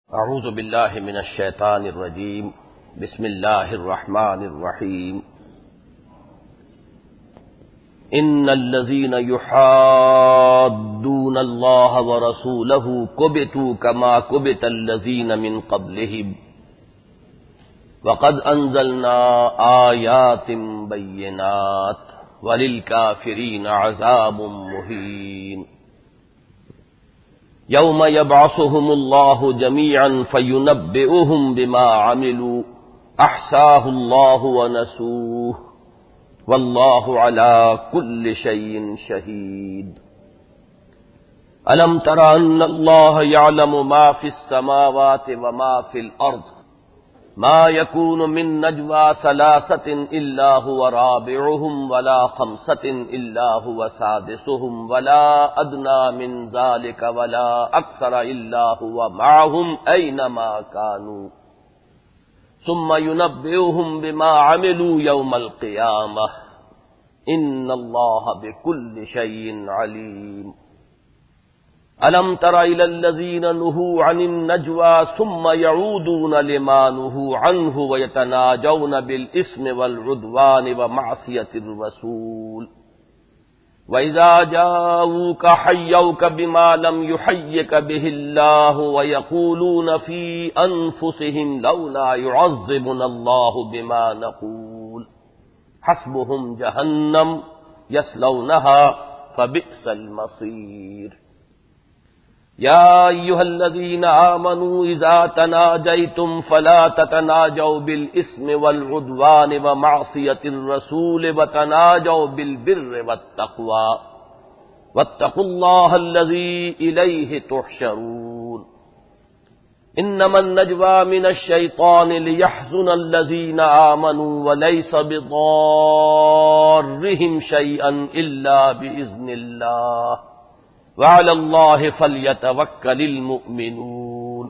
اعوذ باللہ من الشیطان الرجیم بسم اللہ الرحمن الرحیم ان الذین یحادون اللہ ورسولہ کبتوا کما کبت الذین من قبلہم وقد انزلنا آیات بینات وللکافرین عذاب مہین یوم یبعثهم اللہ جمیعا فینبئهم بما عملوا احصاہ اللہ ونسوہ واللہ علی کل شیء شہید الم تر ان اللہ یعلم ما فی السماوات وما فی الارض ما يكون من نجوى ثلاثة إلا هو رابعهم ولا خمسة إلا هو سادسهم ولا أدنى من ذلك ولا أكثر إلا هو معهم أينما كانوا ثم ينبئهم بما عملوا يوم القيامة إن الله بكل شيء عليم ألم تر إلى الذين نهوا عن النجوى ثم يعودون لما نهوا عنه ويتناجون بالإثم والعدوان ومعصية الرسول وإذا جاءوك حيوك بما لم يحيك به الله ويقولون في أنفسهم لولا يعذبنا الله بما نقول حسبهم جهنم يصلونها فبئس المصير یا ایھا الذین آمنوا اذا تناجیتم فلا تتناجوا بالاسم والعدوان ومعصیة الرسول وتناجوا بالبر والتقوى واتقوا اللہ الذی الیہ تحشرون انما النجوى من الشیطان لیحزن الذین آمنوا ولیس بضارهم شیئا الا بإذن اللہ وعلى الله فليتوكل المؤمنون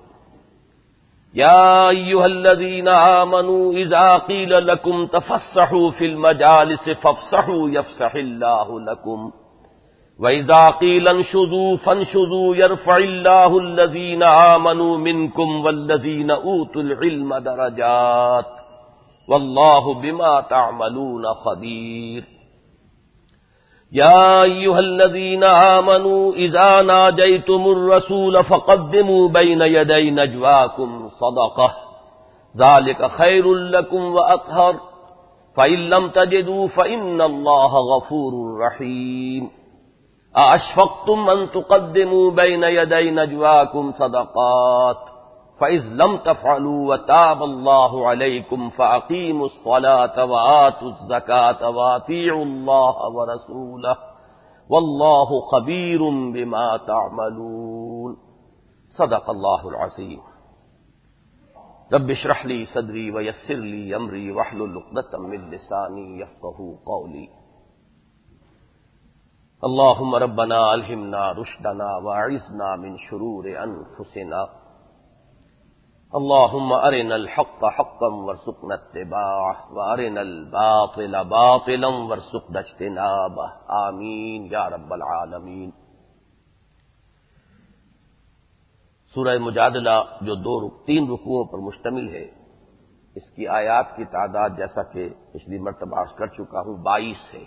يا أيها الذين آمنوا إذا قيل لكم تفسحوا في المجالس فافسحوا يفسح الله لكم وإذا قيل انشزوا فانشزوا يرفع الله الذين آمنوا منكم والذين أوتوا العلم درجات والله بما تعملون خبير يا أيها الذين آمنوا إذا ناجيتم الرسول فقدموا بين يدي نجواكم صدقة ذلك خير لكم وأطهر فإن لم تجدوا فإن الله غفور رحيم أأشفقتم أن تقدموا بين يدي نجواكم صدقات فإذ لم تفعلوا وتاب الله عليكم فأقيموا الصلاة وآتوا الزكاة وأطيعوا الله ورسوله والله خبير بما تعملون صدق الله العظيم رب اشرح لي صدري ويسر لي أمري واحلل عقدة من لساني يفقهوا قولي اللهم ربنا ألهمنا رشدنا وأعذنا من شرور أنفسنا اللهم أرنا الحق حقا وارزقنا اتباعه وأرنا الباطل باطلا وارزقنا اجتنابه آمین یا رب العالمین۔ سورہ مجادلہ جو تین رکوعوں پر مشتمل ہے، اس کی آیات کی تعداد جیسا کہ پچھلی مرتبہ عرض کر چکا ہوں 22 ہے۔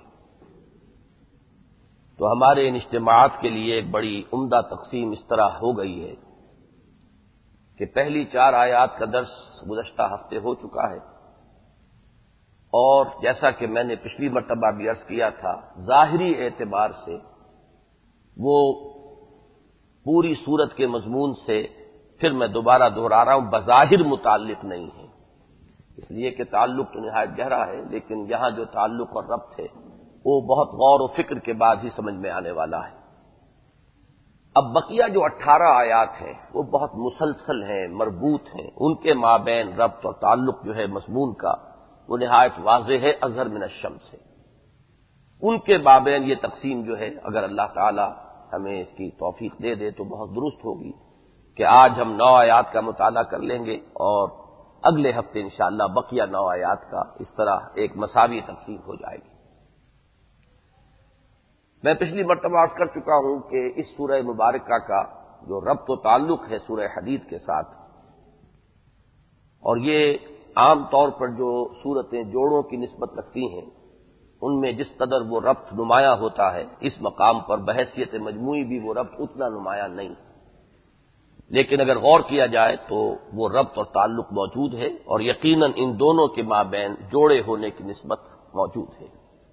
تو ہمارے ان اجتماعات کے لیے ایک بڑی عمدہ تقسیم اس طرح ہو گئی ہے کہ پہلی 4 آیات کا درس گزشتہ ہفتے ہو چکا ہے، اور جیسا کہ میں نے پچھلی مرتبہ بھی عرض کیا تھا، ظاہری اعتبار سے وہ پوری سورت کے مضمون سے پھر میں دوبارہ دہرا رہا ہوں بظاہر متعلق نہیں ہے، اس لیے کہ تعلق تو نہایت گہرا ہے، لیکن یہاں جو تعلق اور ربط ہے وہ بہت غور و فکر کے بعد ہی سمجھ میں آنے والا ہے۔ اب بقیہ جو 18 آیات ہیں وہ بہت مسلسل ہیں، مربوط ہیں، ان کے مابین ربط اور تعلق جو ہے مضمون کا وہ نہایت واضح ہے اظہر من الشمس سے۔ ان کے مابین یہ تقسیم جو ہے اگر اللہ تعالی ہمیں اس کی توفیق دے دے تو بہت درست ہوگی کہ آج ہم 9 آیات کا مطالعہ کر لیں گے اور اگلے ہفتے انشاءاللہ بقیہ 9 آیات کا اس طرح ایک مساوی تقسیم ہو جائے گی۔ میں پچھلی مرتبہ عرض کر چکا ہوں کہ اس سورہ مبارکہ کا جو ربط و تعلق ہے سورہ حدید کے ساتھ، اور یہ عام طور پر جو صورتیں جوڑوں کی نسبت رکھتی ہیں ان میں جس قدر وہ ربط نمایاں ہوتا ہے اس مقام پر بحیثیت مجموعی بھی وہ ربط اتنا نمایاں نہیں، لیکن اگر غور کیا جائے تو وہ ربط اور تعلق موجود ہے، اور یقیناً ان دونوں کے مابین جوڑے ہونے کی نسبت موجود ہے۔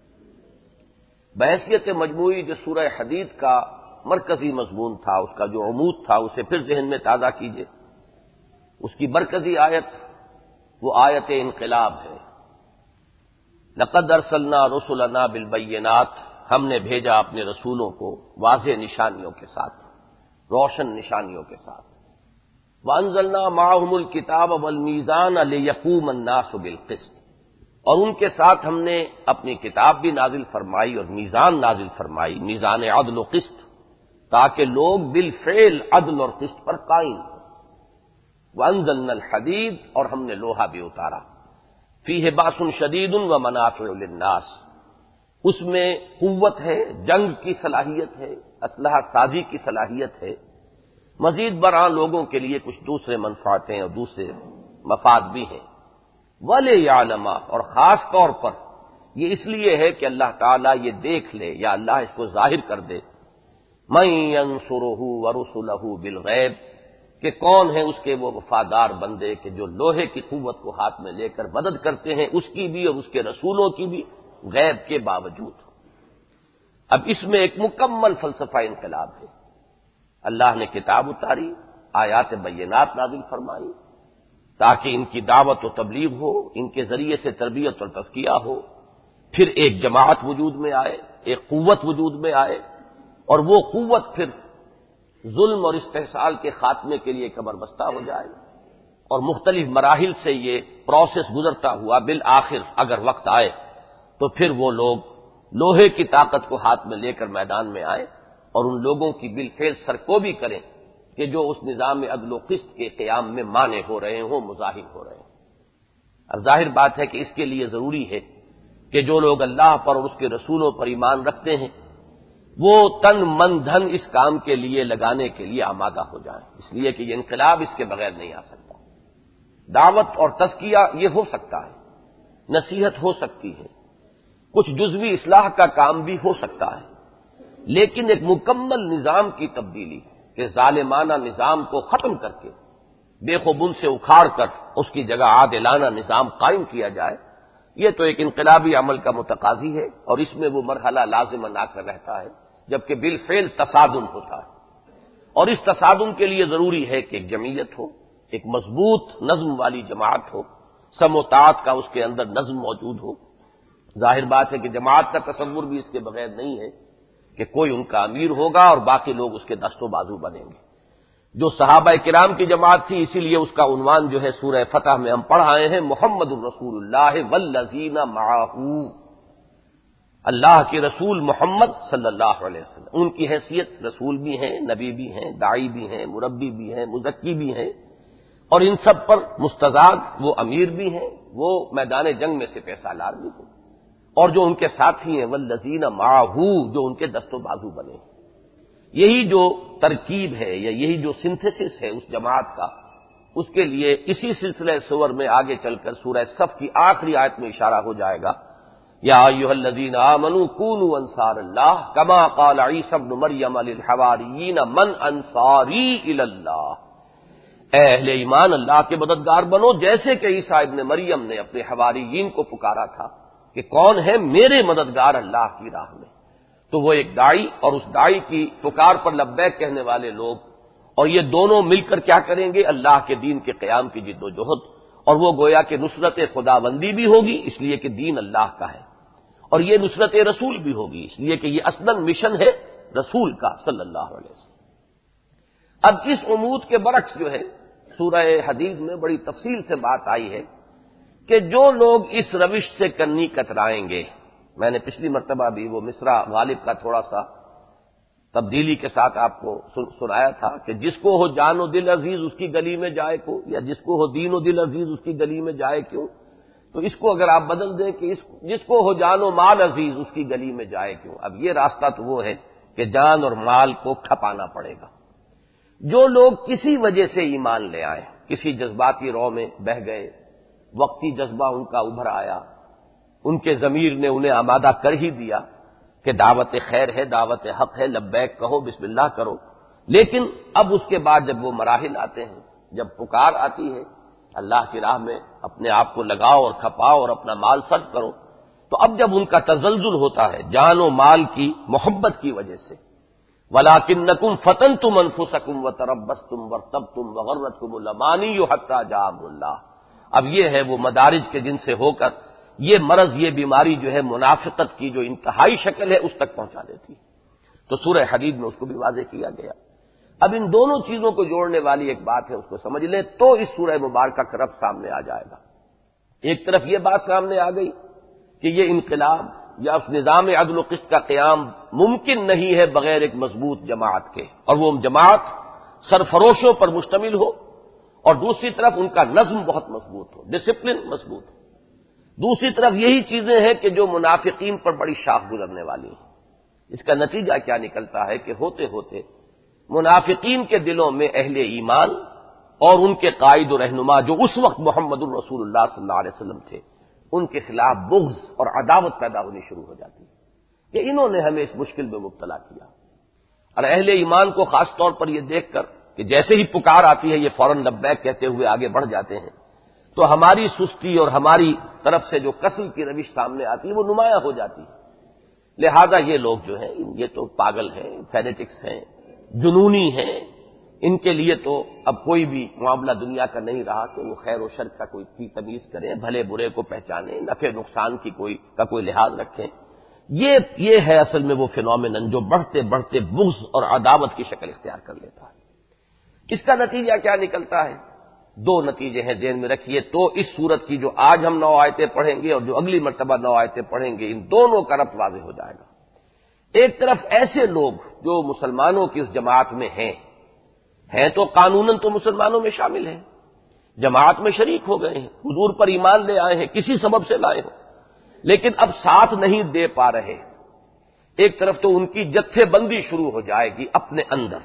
بحیثیت مجموعی جو سورہ حدید کا مرکزی مضمون تھا، اس کا جو عمود تھا، اسے پھر ذہن میں تازہ کیجئے۔ اس کی مرکزی آیت وہ آیت انقلاب ہے۔ لقد ارسلنا رسلنا بالبینات، ہم نے بھیجا اپنے رسولوں کو واضح نشانیوں کے ساتھ، روشن نشانیوں کے ساتھ۔ وانزلنا معهم الکتاب والمیزان لیقوم الناس بالقسط، اور ان کے ساتھ ہم نے اپنی کتاب بھی نازل فرمائی اور میزان نازل فرمائی، میزان عدل و قسط، تاکہ لوگ بالفعل عدل اور قسط پر قائم ہوں۔ وانزلنا الحدید، اور ہم نے لوہا بھی اتارا، فیہ باس شدید ومنافع للناس، اس میں قوت ہے، جنگ کی صلاحیت ہے، اسلحہ سازی کی صلاحیت ہے، مزید برآں لوگوں کے لیے کچھ دوسرے منفعتیں اور دوسرے مفاد بھی ہیں۔ وَلِيَعْلَمَ، اور خاص طور پر یہ اس لیے ہے کہ اللہ تعالیٰ یہ دیکھ لے یا اللہ اس کو ظاہر کر دے، مَن يَنصُرُهُ وَرُسُلَهُ بِالْغَیْبِ، کہ کون ہیں اس کے وہ وفادار بندے کہ جو لوہے کی قوت کو ہاتھ میں لے کر مدد کرتے ہیں، اس کی بھی اور اس کے رسولوں کی بھی، غیب کے باوجود۔ اب اس میں ایک مکمل فلسفہ انقلاب ہے۔ اللہ نے کتاب اتاری، آیات بینات نازل فرمائی تاکہ ان کی دعوت و تبلیغ ہو، ان کے ذریعے سے تربیت اور تزکیہ ہو، پھر ایک جماعت وجود میں آئے، ایک قوت وجود میں آئے، اور وہ قوت پھر ظلم اور استحصال کے خاتمے کے لیے کمر بستہ ہو جائے، اور مختلف مراحل سے یہ پروسیس گزرتا ہوا بالآخر اگر وقت آئے تو پھر وہ لوگ لوہے کی طاقت کو ہاتھ میں لے کر میدان میں آئے اور ان لوگوں کی بالفعل سرکوبی کریں کہ جو اس نظام عدل و قسط کے قیام میں مانع ہو رہے ہوں، مزاحم ہو رہے ہوں۔ اب ظاہر بات ہے کہ اس کے لیے ضروری ہے کہ جو لوگ اللہ پر اور اس کے رسولوں پر ایمان رکھتے ہیں وہ تن من دھن اس کام کے لیے لگانے کے لیے آمادہ ہو جائیں، اس لیے کہ یہ انقلاب اس کے بغیر نہیں آ سکتا۔ دعوت اور تزکیہ یہ ہو سکتا ہے، نصیحت ہو سکتی ہے، کچھ جزوی اصلاح کا کام بھی ہو سکتا ہے، لیکن ایک مکمل نظام کی تبدیلی کہ ظالمانہ نظام کو ختم کر کے بے خوبن سے اکھاڑ کر اس کی جگہ عادلانہ نظام قائم کیا جائے، یہ تو ایک انقلابی عمل کا متقاضی ہے، اور اس میں وہ مرحلہ لازماً آ کر رہتا ہے جبکہ بالفعل تصادم ہوتا ہے، اور اس تصادم کے لیے ضروری ہے کہ ایک جمعیت ہو، ایک مضبوط نظم والی جماعت ہو، سموتات کا اس کے اندر نظم موجود ہو۔ ظاہر بات ہے کہ جماعت کا تصور بھی اس کے بغیر نہیں ہے کہ کوئی ان کا امیر ہوگا اور باقی لوگ اس کے دست و بازو بنیں گے۔ جو صحابہ کرام کی جماعت تھی، اسی لیے اس کا عنوان جو ہے سورہ فتح میں ہم پڑھ آئے ہیں، محمد الرسول اللہ والذین معہ، اللہ کے رسول محمد صلی اللہ علیہ وسلم، ان کی حیثیت رسول بھی ہیں، نبی بھی ہیں، داعی بھی ہیں، مربی بھی ہیں، مزکی بھی ہیں، اور ان سب پر مستزاد وہ امیر بھی ہیں، وہ میدان جنگ میں سپہ سالار بھی ہیں، اور جو ان کے ساتھی ہیں والذین معہ، جو ان کے دست و بازو بنے۔ یہی جو ترکیب ہے یا یہی جو سنتھسس ہے اس جماعت کا، اس کے لیے اسی سلسلہ سور میں آگے چل کر سورہ صف کی آخری آیت میں اشارہ ہو جائے گا، یا ایھا الذین آمنوا کونوا انصار اللہ کما قال عیسی ابن مریم للحواریین من انصاری الی اللہ، اے اہل ایمان اللہ کے مددگار بنو جیسے کہ عیسیٰ ابن مریم نے اپنے حواریین کو پکارا تھا کہ کون ہے میرے مددگار اللہ کی راہ میں۔ تو وہ ایک داعی اور اس داعی کی پکار پر لبیک کہنے والے لوگ، اور یہ دونوں مل کر کیا کریں گے؟ اللہ کے دین کے قیام کی جد و جہد، اور وہ گویا کہ نصرت خداوندی بھی ہوگی اس لیے کہ دین اللہ کا ہے، اور یہ نصرت رسول بھی ہوگی اس لیے کہ یہ اصلاً مشن ہے رسول کا صلی اللہ علیہ وسلم۔ اب اس عمود کے برعکس جو ہے سورہ حدید میں بڑی تفصیل سے بات آئی ہے کہ جو لوگ اس روش سے کنی کترائیں گے، میں نے پچھلی مرتبہ بھی وہ مصرع غالب کا تھوڑا سا تبدیلی کے ساتھ آپ کو سنایا تھا کہ جس کو ہو جان و دل عزیز اس کی گلی میں جائے کو، یا جس کو ہو دین و دل عزیز اس کی گلی میں جائے کیوں، تو اس کو اگر آپ بدل دیں کہ جس کو ہو جان و مال عزیز اس کی گلی میں جائے کیوں، اب یہ راستہ تو وہ ہے کہ جان اور مال کو کھپانا پڑے گا۔ جو لوگ کسی وجہ سے ایمان لے آئیں، کسی جذباتی رو میں بہہ گئے، وقتی جذبہ ان کا ابھر آیا، ان کے ضمیر نے انہیں آمادہ کر ہی دیا کہ دعوت خیر ہے، دعوت حق ہے، لبیک کہو، بسم اللہ کرو۔ لیکن اب اس کے بعد جب وہ مراحل آتے ہیں، جب پکار آتی ہے اللہ کی راہ میں اپنے آپ کو لگاؤ اور کھپاؤ اور اپنا مال صرف کرو، تو اب جب ان کا تزلزل ہوتا ہے جان و مال کی محبت کی وجہ سے، وَلَٰكِنَّكُمْ فَتَنْتُمْ أَنفُسَكُمْ وَتَرَبَّصْتُمْ وَارْتَبْتُمْ وَغَرَّتْكُمُ الْأَمَانِيُّ حَتَّىٰ جَاءَ أَمْرُ اللَّهِ۔ اب یہ ہے وہ مدارج کے جن سے ہو کر یہ مرض، یہ بیماری جو ہے منافقت کی جو انتہائی شکل ہے اس تک پہنچا دیتی ہے۔ تو سورہ حدید میں اس کو بھی واضح کیا گیا۔ اب ان دونوں چیزوں کو جوڑنے والی ایک بات ہے، اس کو سمجھ لیں تو اس سورہ مبارکہ کا رب سامنے آ جائے گا۔ ایک طرف یہ بات سامنے آ گئی کہ یہ انقلاب یا اس نظام عدل و قسط کا قیام ممکن نہیں ہے بغیر ایک مضبوط جماعت کے، اور وہ جماعت سرفروشوں پر مشتمل ہو، اور دوسری طرف ان کا نظم بہت مضبوط ہو، ڈسپلن مضبوط ہو۔ دوسری طرف یہی چیزیں ہیں کہ جو منافقین پر بڑی شاخ گزرنے والی ہیں۔ اس کا نتیجہ کیا نکلتا ہے کہ ہوتے ہوتے منافقین کے دلوں میں اہل ایمان اور ان کے قائد و رہنما جو اس وقت محمد الرسول اللہ صلی اللہ علیہ وسلم تھے، ان کے خلاف بغض اور عداوت پیدا ہونی شروع ہو جاتی ہے کہ انہوں نے ہمیں اس مشکل میں مبتلا کیا۔ اور اہل ایمان کو خاص طور پر یہ دیکھ کر کہ جیسے ہی پکار آتی ہے یہ فوراً لبیک کہتے ہوئے آگے بڑھ جاتے ہیں، تو ہماری سستی اور ہماری طرف سے جو کسل کی روش سامنے آتی ہے وہ نمایاں ہو جاتی ہے۔ لہذا یہ لوگ جو ہیں یہ تو پاگل ہیں، فینیٹکس ہیں، جنونی ہیں، ان کے لیے تو اب کوئی بھی معاملہ دنیا کا نہیں رہا کہ وہ خیر و شر کا کوئی تمیز کریں، بھلے برے کو پہچانیں، نفع نقصان کی کوئی لحاظ رکھیں۔ یہ ہے اصل میں وہ فینومینن جو بڑھتے بڑھتے بغض اور عداوت کی شکل اختیار کر لیتا ہے۔ اس کا نتیجہ کیا نکلتا ہے؟ دو نتیجے ہیں ذہن میں رکھیے۔ تو اس صورت کی جو آج ہم 9 آیتیں پڑھیں گے اور جو اگلی مرتبہ 9 آیتیں پڑھیں گے، ان دونوں کا ربط واضح ہو جائے گا۔ ایک طرف ایسے لوگ جو مسلمانوں کی اس جماعت میں ہیں تو قانوناً تو مسلمانوں میں شامل ہیں، جماعت میں شریک ہو گئے ہیں، حضور پر ایمان لے آئے ہیں، کسی سبب سے لائے ہوں، لیکن اب ساتھ نہیں دے پا رہے۔ ایک طرف تو ان کی جتھے بندی شروع ہو جائے گی اپنے اندر،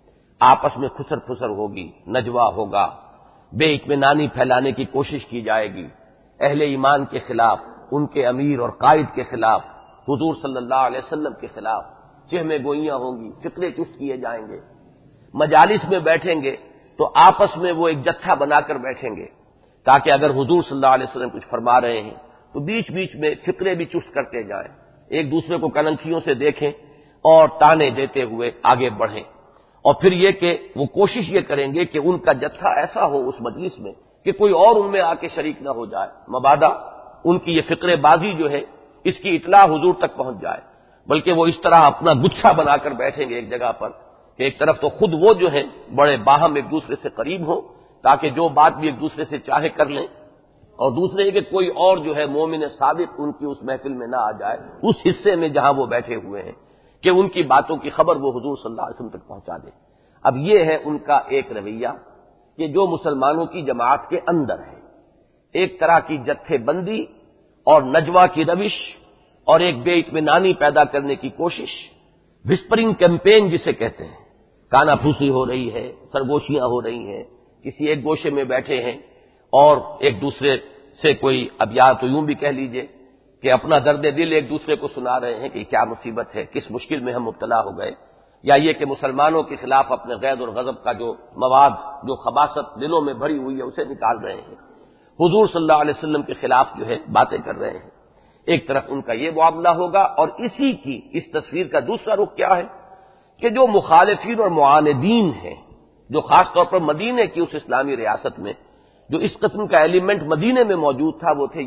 آپس میں خسر پھسر ہوگی، نجوا ہوگا، بے اطمینانی پھیلانے کی کوشش کی جائے گی، اہل ایمان کے خلاف، ان کے امیر اور قائد کے خلاف، حضور صلی اللہ علیہ وسلم کے خلاف چہمے گوئیاں ہوں گی، فقرے چست کیے جائیں گے، مجالس میں بیٹھیں گے تو آپس میں وہ ایک جتھا بنا کر بیٹھیں گے تاکہ اگر حضور صلی اللہ علیہ وسلم کچھ فرما رہے ہیں تو بیچ بیچ میں فقرے بھی چست کرتے جائیں، ایک دوسرے کو کننکھیوں سے دیکھیں اور تانے دیتے ہوئے آگے بڑھیں، اور پھر یہ کہ وہ کوشش یہ کریں گے کہ ان کا جتھا ایسا ہو اس مجلس میں کہ کوئی اور ان میں آ کے شریک نہ ہو جائے، مبادا ان کی یہ فقرے بازی جو ہے اس کی اطلاع حضور تک پہنچ جائے، بلکہ وہ اس طرح اپنا گچھا بنا کر بیٹھیں گے ایک جگہ پر کہ ایک طرف تو خود وہ جو ہیں بڑے باہم ایک دوسرے سے قریب ہوں تاکہ جو بات بھی ایک دوسرے سے چاہے کر لیں، اور دوسرے یہ کہ کوئی اور جو ہے مومن صادق ان کی اس محفل میں نہ آ جائے اس حصے میں جہاں وہ بیٹھے ہوئے ہیں کہ ان کی باتوں کی خبر وہ حضور صلی اللہ علیہ وسلم تک پہنچا دے۔ اب یہ ہے ان کا ایک رویہ کہ جو مسلمانوں کی جماعت کے اندر ہے، ایک طرح کی جتھے بندی اور نجوا کی روش اور ایک بے اطمینانی پیدا کرنے کی کوشش، وسپرنگ کیمپین جسے کہتے ہیں، کانا پھوسی ہو رہی ہے، سرگوشیاں ہو رہی ہیں، کسی ایک گوشے میں بیٹھے ہیں اور ایک دوسرے سے کوئی، اب یا تو یوں بھی کہہ لیجئے کہ اپنا درد دل ایک دوسرے کو سنا رہے ہیں کہ کیا مصیبت ہے، کس مشکل میں ہم مبتلا ہو گئے، یا یہ کہ مسلمانوں کے خلاف اپنے غیظ اور غضب کا جو مواد، جو خباثت دلوں میں بھری ہوئی ہے اسے نکال رہے ہیں، حضور صلی اللہ علیہ وسلم کے خلاف جو ہے باتیں کر رہے ہیں۔ ایک طرف ان کا یہ معاملہ ہوگا، اور اسی کی اس تصویر کا دوسرا رخ کیا ہے کہ جو مخالفین اور معاندین ہیں، جو خاص طور پر مدینے کی اس اسلامی ریاست میں جو اس قسم کا ایلیمنٹ مدینے میں موجود تھا، وہ تھے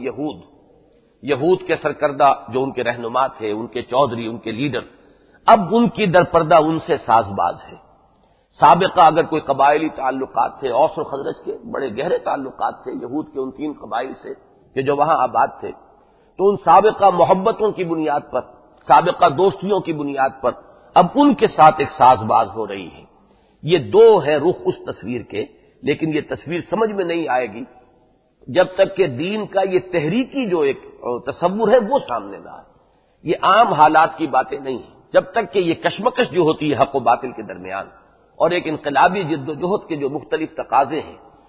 یہود کے سرکردہ جو ان کے رہنما تھے، ان کے چودھری، ان کے لیڈر، اب ان کی درپردہ ان سے ساز باز ہے۔ سابقہ اگر کوئی قبائلی تعلقات تھے، اوس و خزرج کے بڑے گہرے تعلقات تھے یہود کے ان 3 قبائل سے کہ جو وہاں آباد تھے، تو ان سابقہ محبتوں کی بنیاد پر، سابقہ دوستیوں کی بنیاد پر اب ان کے ساتھ ایک ساز باز ہو رہی ہے۔ یہ 2 ہیں رخ اس تصویر کے، لیکن یہ تصویر سمجھ میں نہیں آئے گی جب تک کہ دین کا یہ تحریکی جو ایک تصور ہے وہ سامنے نہ آئے۔ یہ عام حالات کی باتیں نہیں ہیں، جب تک کہ یہ کشمکش جو ہوتی ہے حق و باطل کے درمیان اور ایک انقلابی جد و جہد کے جو مختلف تقاضے ہیں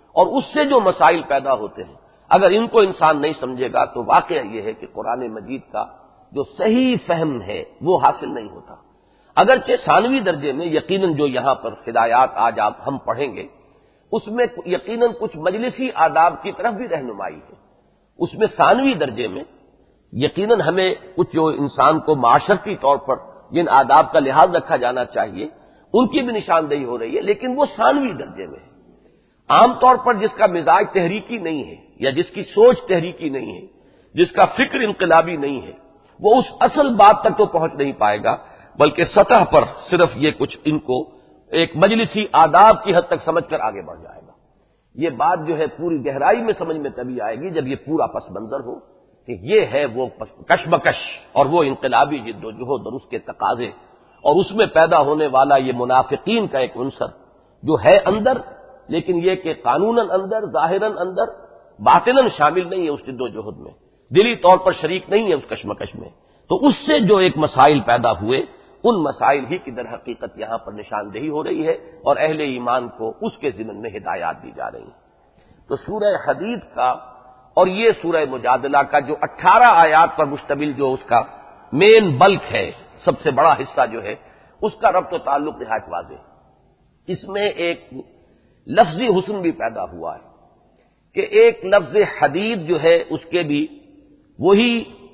اور اس سے جو مسائل پیدا ہوتے ہیں، اگر ان کو انسان نہیں سمجھے گا تو واقعہ یہ ہے کہ قرآن مجید کا جو صحیح فہم ہے وہ حاصل نہیں ہوتا۔ اگرچہ ثانوی درجے میں یقیناً جو یہاں پر ہدایات آج آپ ہم پڑھیں گے، اس میں یقیناً کچھ مجلسی آداب کی طرف بھی رہنمائی ہے۔ اس میں ثانوی درجے میں یقیناً ہمیں کچھ جو انسان کو معاشرتی طور پر جن آداب کا لحاظ رکھا جانا چاہیے ان کی بھی نشاندہی ہو رہی ہے، لیکن وہ ثانوی درجے میں ہے۔ عام طور پر جس کا مزاج تحریکی نہیں ہے یا جس کی سوچ تحریکی نہیں ہے، جس کا فکر انقلابی نہیں ہے، وہ اس اصل بات تک تو پہنچ نہیں پائے گا، بلکہ سطح پر صرف یہ کچھ ان کو ایک مجلسی آداب کی حد تک سمجھ کر آگے بڑھ جائے گا۔ یہ بات جو ہے پوری گہرائی میں سمجھ میں تبھی آئے گی جب یہ پورا پس منظر ہو کہ یہ ہے وہ کشمکش اور وہ انقلابی جد و جہد اور اس کے تقاضے اور اس میں پیدا ہونے والا یہ منافقین کا ایک عنصر جو ہے اندر، لیکن یہ کہ قانوناً اندر، ظاہراً اندر، باطناً شامل نہیں ہے اس جد و جہد میں، دلی طور پر شریک نہیں ہے اس کشمکش میں، تو اس سے جو ایک مسائل پیدا ہوئے ان مسائل ہی کی در حقیقت یہاں پر نشاندہی ہو رہی ہے اور اہل ایمان کو اس کے ضمن میں ہدایات دی جا رہی ہیں۔ تو سورہ حدید کا اور یہ سورہ مجادلہ کا جو 18 آیات پر مشتمل جو اس کا مین بلک ہے، سب سے بڑا حصہ جو ہے، اس کا ربط و تعلق نہایت واضح ہے۔ اس میں ایک لفظی حسن بھی پیدا ہوا ہے کہ ایک لفظ حدید جو ہے اس کے بھی وہی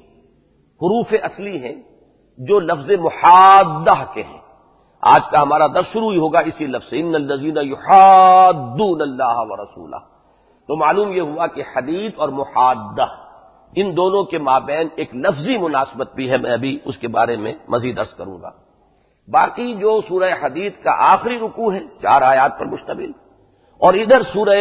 حروف اصلی ہیں جو لفظ محادہ کے ہیں۔ آج کا ہمارا درس شروع ہی ہوگا اسی لفظ سے، ان الذین یحادون اللہ ورسولہ۔ تو معلوم یہ ہوا کہ حدید اور محادہ ان دونوں کے مابین ایک لفظی مناسبت بھی ہے، میں ابھی اس کے بارے میں مزید عرض کروں گا۔ باقی جو سورہ حدید کا آخری رکوع ہے 4 آیات پر مشتمل، اور ادھر سورہ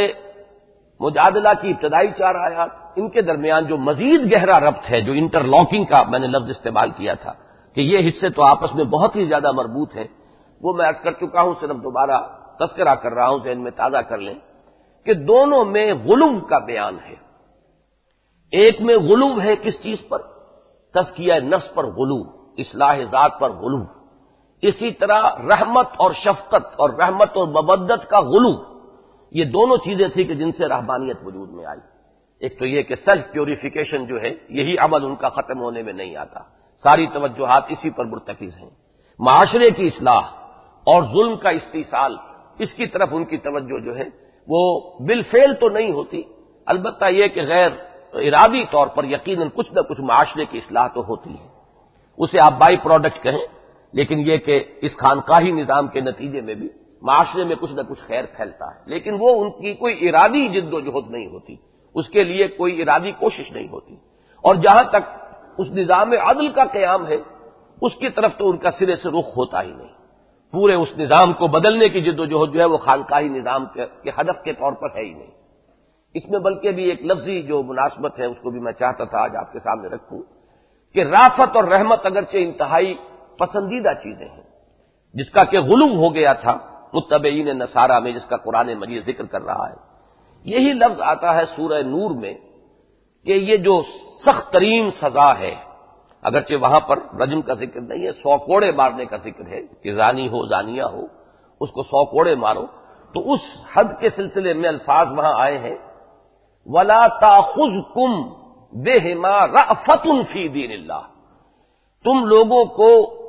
مجادلہ کی ابتدائی 4 آیات، ان کے درمیان جو مزید گہرا ربط ہے، جو انٹرلاکنگ کا میں نے لفظ استعمال کیا تھا کہ یہ حصے تو آپس میں بہت ہی زیادہ مربوط ہیں، وہ میں عرض کر چکا ہوں، صرف دوبارہ تذکرہ کر رہا ہوں، ذہن میں تازہ کر لیں کہ دونوں میں غلو کا بیان ہے۔ ایک میں غلو ہے کس چیز پر؟ تزکیہ نفس پر غلو، اصلاح ذات پر غلو۔ اسی طرح رحمت اور شفقت اور رحمت اور مودت کا غلو، یہ دونوں چیزیں تھیں کہ جن سے رہبانیت وجود میں آئی۔ ایک تو یہ کہ سیلف پیوریفیکیشن جو ہے، یہی عمل ان کا ختم ہونے میں نہیں آتا، ساری توجہات اسی پر مرتکز ہیں۔ معاشرے کی اصلاح اور ظلم کا استئصال، اس کی طرف ان کی توجہ جو ہے وہ بالفعل تو نہیں ہوتی، البتہ یہ کہ غیر ارادی طور پر یقیناً کچھ نہ کچھ معاشرے کی اصلاح تو ہوتی ہے، اسے آپ بائی پروڈکٹ کہیں، لیکن یہ کہ اس خانقاہی نظام کے نتیجے میں بھی معاشرے میں کچھ نہ کچھ خیر پھیلتا ہے، لیکن وہ ان کی کوئی ارادی جد و جہد نہیں ہوتی، اس کے لیے کوئی ارادی کوشش نہیں ہوتی۔ اور جہاں تک اس نظام عدل کا قیام ہے، اس کی طرف تو ان کا سرے سے رخ ہوتا ہی نہیں۔ پورے اس نظام کو بدلنے کی جد و جہد جو ہے وہ خانقاہی نظام کے ہدف کے طور پر ہے ہی نہیں۔ اس میں بلکہ بھی ایک لفظی جو مناسبت ہے اس کو بھی میں چاہتا تھا آج آپ کے سامنے رکھوں کہ رافت اور رحمت اگرچہ انتہائی پسندیدہ چیزیں ہیں، جس کا کہ غلو ہو گیا تھا متبعین نصارہ میں، جس کا قرآن مجید ذکر کر رہا ہے۔ یہی لفظ آتا ہے سورہ نور میں کہ یہ جو سخت ترین سزا ہے، اگرچہ وہاں پر رجم کا ذکر نہیں ہے، 100 کوڑے مارنے کا ذکر ہے کہ زانی ہو زانیہ ہو اس کو 100 کوڑے مارو، تو اس حد کے سلسلے میں الفاظ وہاں آئے ہیں وَلَا تَأْخُذْكُمْ بِهِمَا رَأْفَةٌ فِي دِينِ اللَّهِ، تم لوگوں کو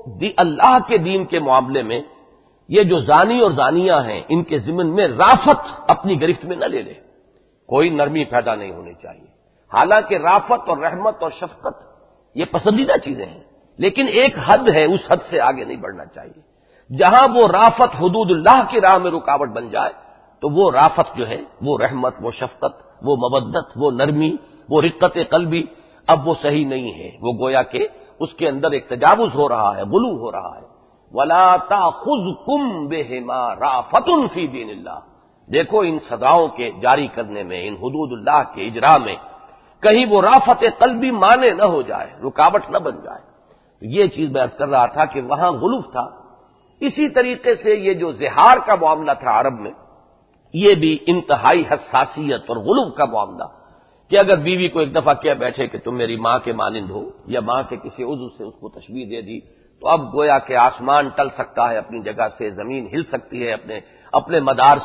اللہ کے دین کے معاملے میں یہ جو زانی اور زانیہ ہیں ان کے ضمن میں رافت اپنی گرفت میں نہ لے لے، کوئی نرمی پیدا نہیں ہونی چاہیے۔ حالانکہ رافت اور رحمت اور شفقت یہ پسندیدہ چیزیں ہیں، لیکن ایک حد ہے، اس حد سے آگے نہیں بڑھنا چاہیے۔ جہاں وہ رافت حدود اللہ کی راہ میں رکاوٹ بن جائے تو وہ رافت جو ہے، وہ رحمت، وہ شفقت، وہ مودت، وہ نرمی، وہ رقت قلبی اب وہ صحیح نہیں ہے، وہ گویا کہ اس کے اندر ایک تجاوز ہو رہا ہے، غلو ہو رہا ہے۔ وَلَا تَأْخُذْكُمْ بِهِمَا رَأْفَةٌ فِي دِينِ اللَّهِ، دیکھو ان سزاؤں کے جاری کرنے میں، ان حدود اللہ کے اجراء میں کہیں وہ رافت قلبی مانے نہ ہو جائے، رکاوٹ نہ بن جائے۔ یہ چیز میں عرض کر رہا تھا کہ وہاں غلو تھا۔ اسی طریقے سے یہ جو زہار کا معاملہ تھا عرب میں، یہ بھی انتہائی حساسیت اور غلو کا معاملہ، کہ اگر بیوی کو ایک دفعہ کہہ بیٹھے کہ تم میری ماں کے مانند ہو، یا ماں کے کسی عضو سے اس کو تشبیہ دے دی، تو اب گویا کہ آسمان ٹل سکتا ہے اپنی جگہ سے، زمین ہل سکتی ہے اپنے مدار سے،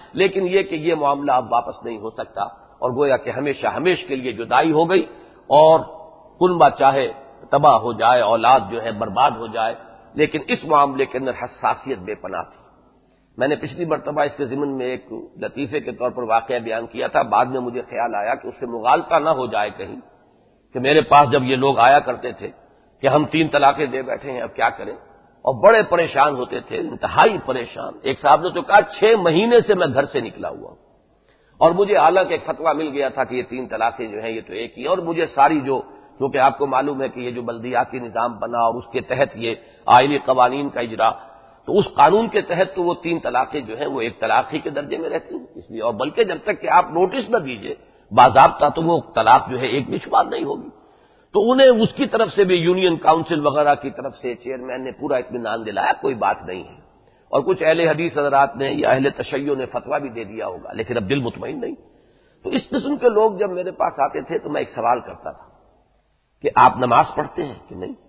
لیکن یہ کہ یہ معاملہ اب واپس نہیں ہو سکتا، اور گویا کہ ہمیشہ ہمیشہ کے لیے جدائی ہو گئی، اور کنبہ چاہے تباہ ہو جائے، اولاد جو ہے برباد ہو جائے، لیکن اس معاملے کے اندر حساسیت بے پناہ تھی۔ میں نے پچھلی مرتبہ اس کے ضمن میں ایک لطیفے کے طور پر واقعہ بیان کیا تھا، بعد میں مجھے خیال آیا کہ اس سے مغالطہ نہ ہو جائے کہیں، کہ میرے پاس جب یہ لوگ آیا کرتے تھے کہ ہم 3 طلاقیں دے بیٹھے ہیں اب کیا کریں، اور بڑے پریشان ہوتے تھے، انتہائی پریشان۔ ایک صاحب نے تو کہا 6 مہینے سے میں گھر سے نکلا ہوا ہوں، اور مجھے حالانکہ ایک فتویٰ مل گیا تھا کہ یہ 3 طلاقیں جو ہیں یہ تو ایک ہی ہے، اور مجھے ساری کیونکہ آپ کو معلوم ہے کہ یہ جو بلدیاتی نظام بنا اور اس کے تحت یہ آئینی قوانین کا اجرا، تو اس قانون کے تحت تو وہ 3 طلاقیں جو ہیں وہ ایک طلاق ہی کے درجے میں رہتی ہیں، اس لیے، اور بلکہ جب تک کہ آپ نوٹس نہ دیجئے باضابطہ تو وہ طلاق جو ہے ایک بھی شمار نہیں ہوگی۔ تو انہیں اس کی طرف سے بھی یونین کاؤنسل وغیرہ کی طرف سے چیئرمین نے پورا اطمینان دلایا کوئی بات نہیں ہے، اور کچھ اہل حدیث حضرات نے یا اہل تشیع نے فتویٰ بھی دے دیا ہوگا، لیکن اب دل مطمئن نہیں۔ تو اس قسم کے لوگ جب میرے پاس آتے تھے تو میں ایک سوال کرتا تھا کہ آپ نماز پڑھتے ہیں کہ نہیں،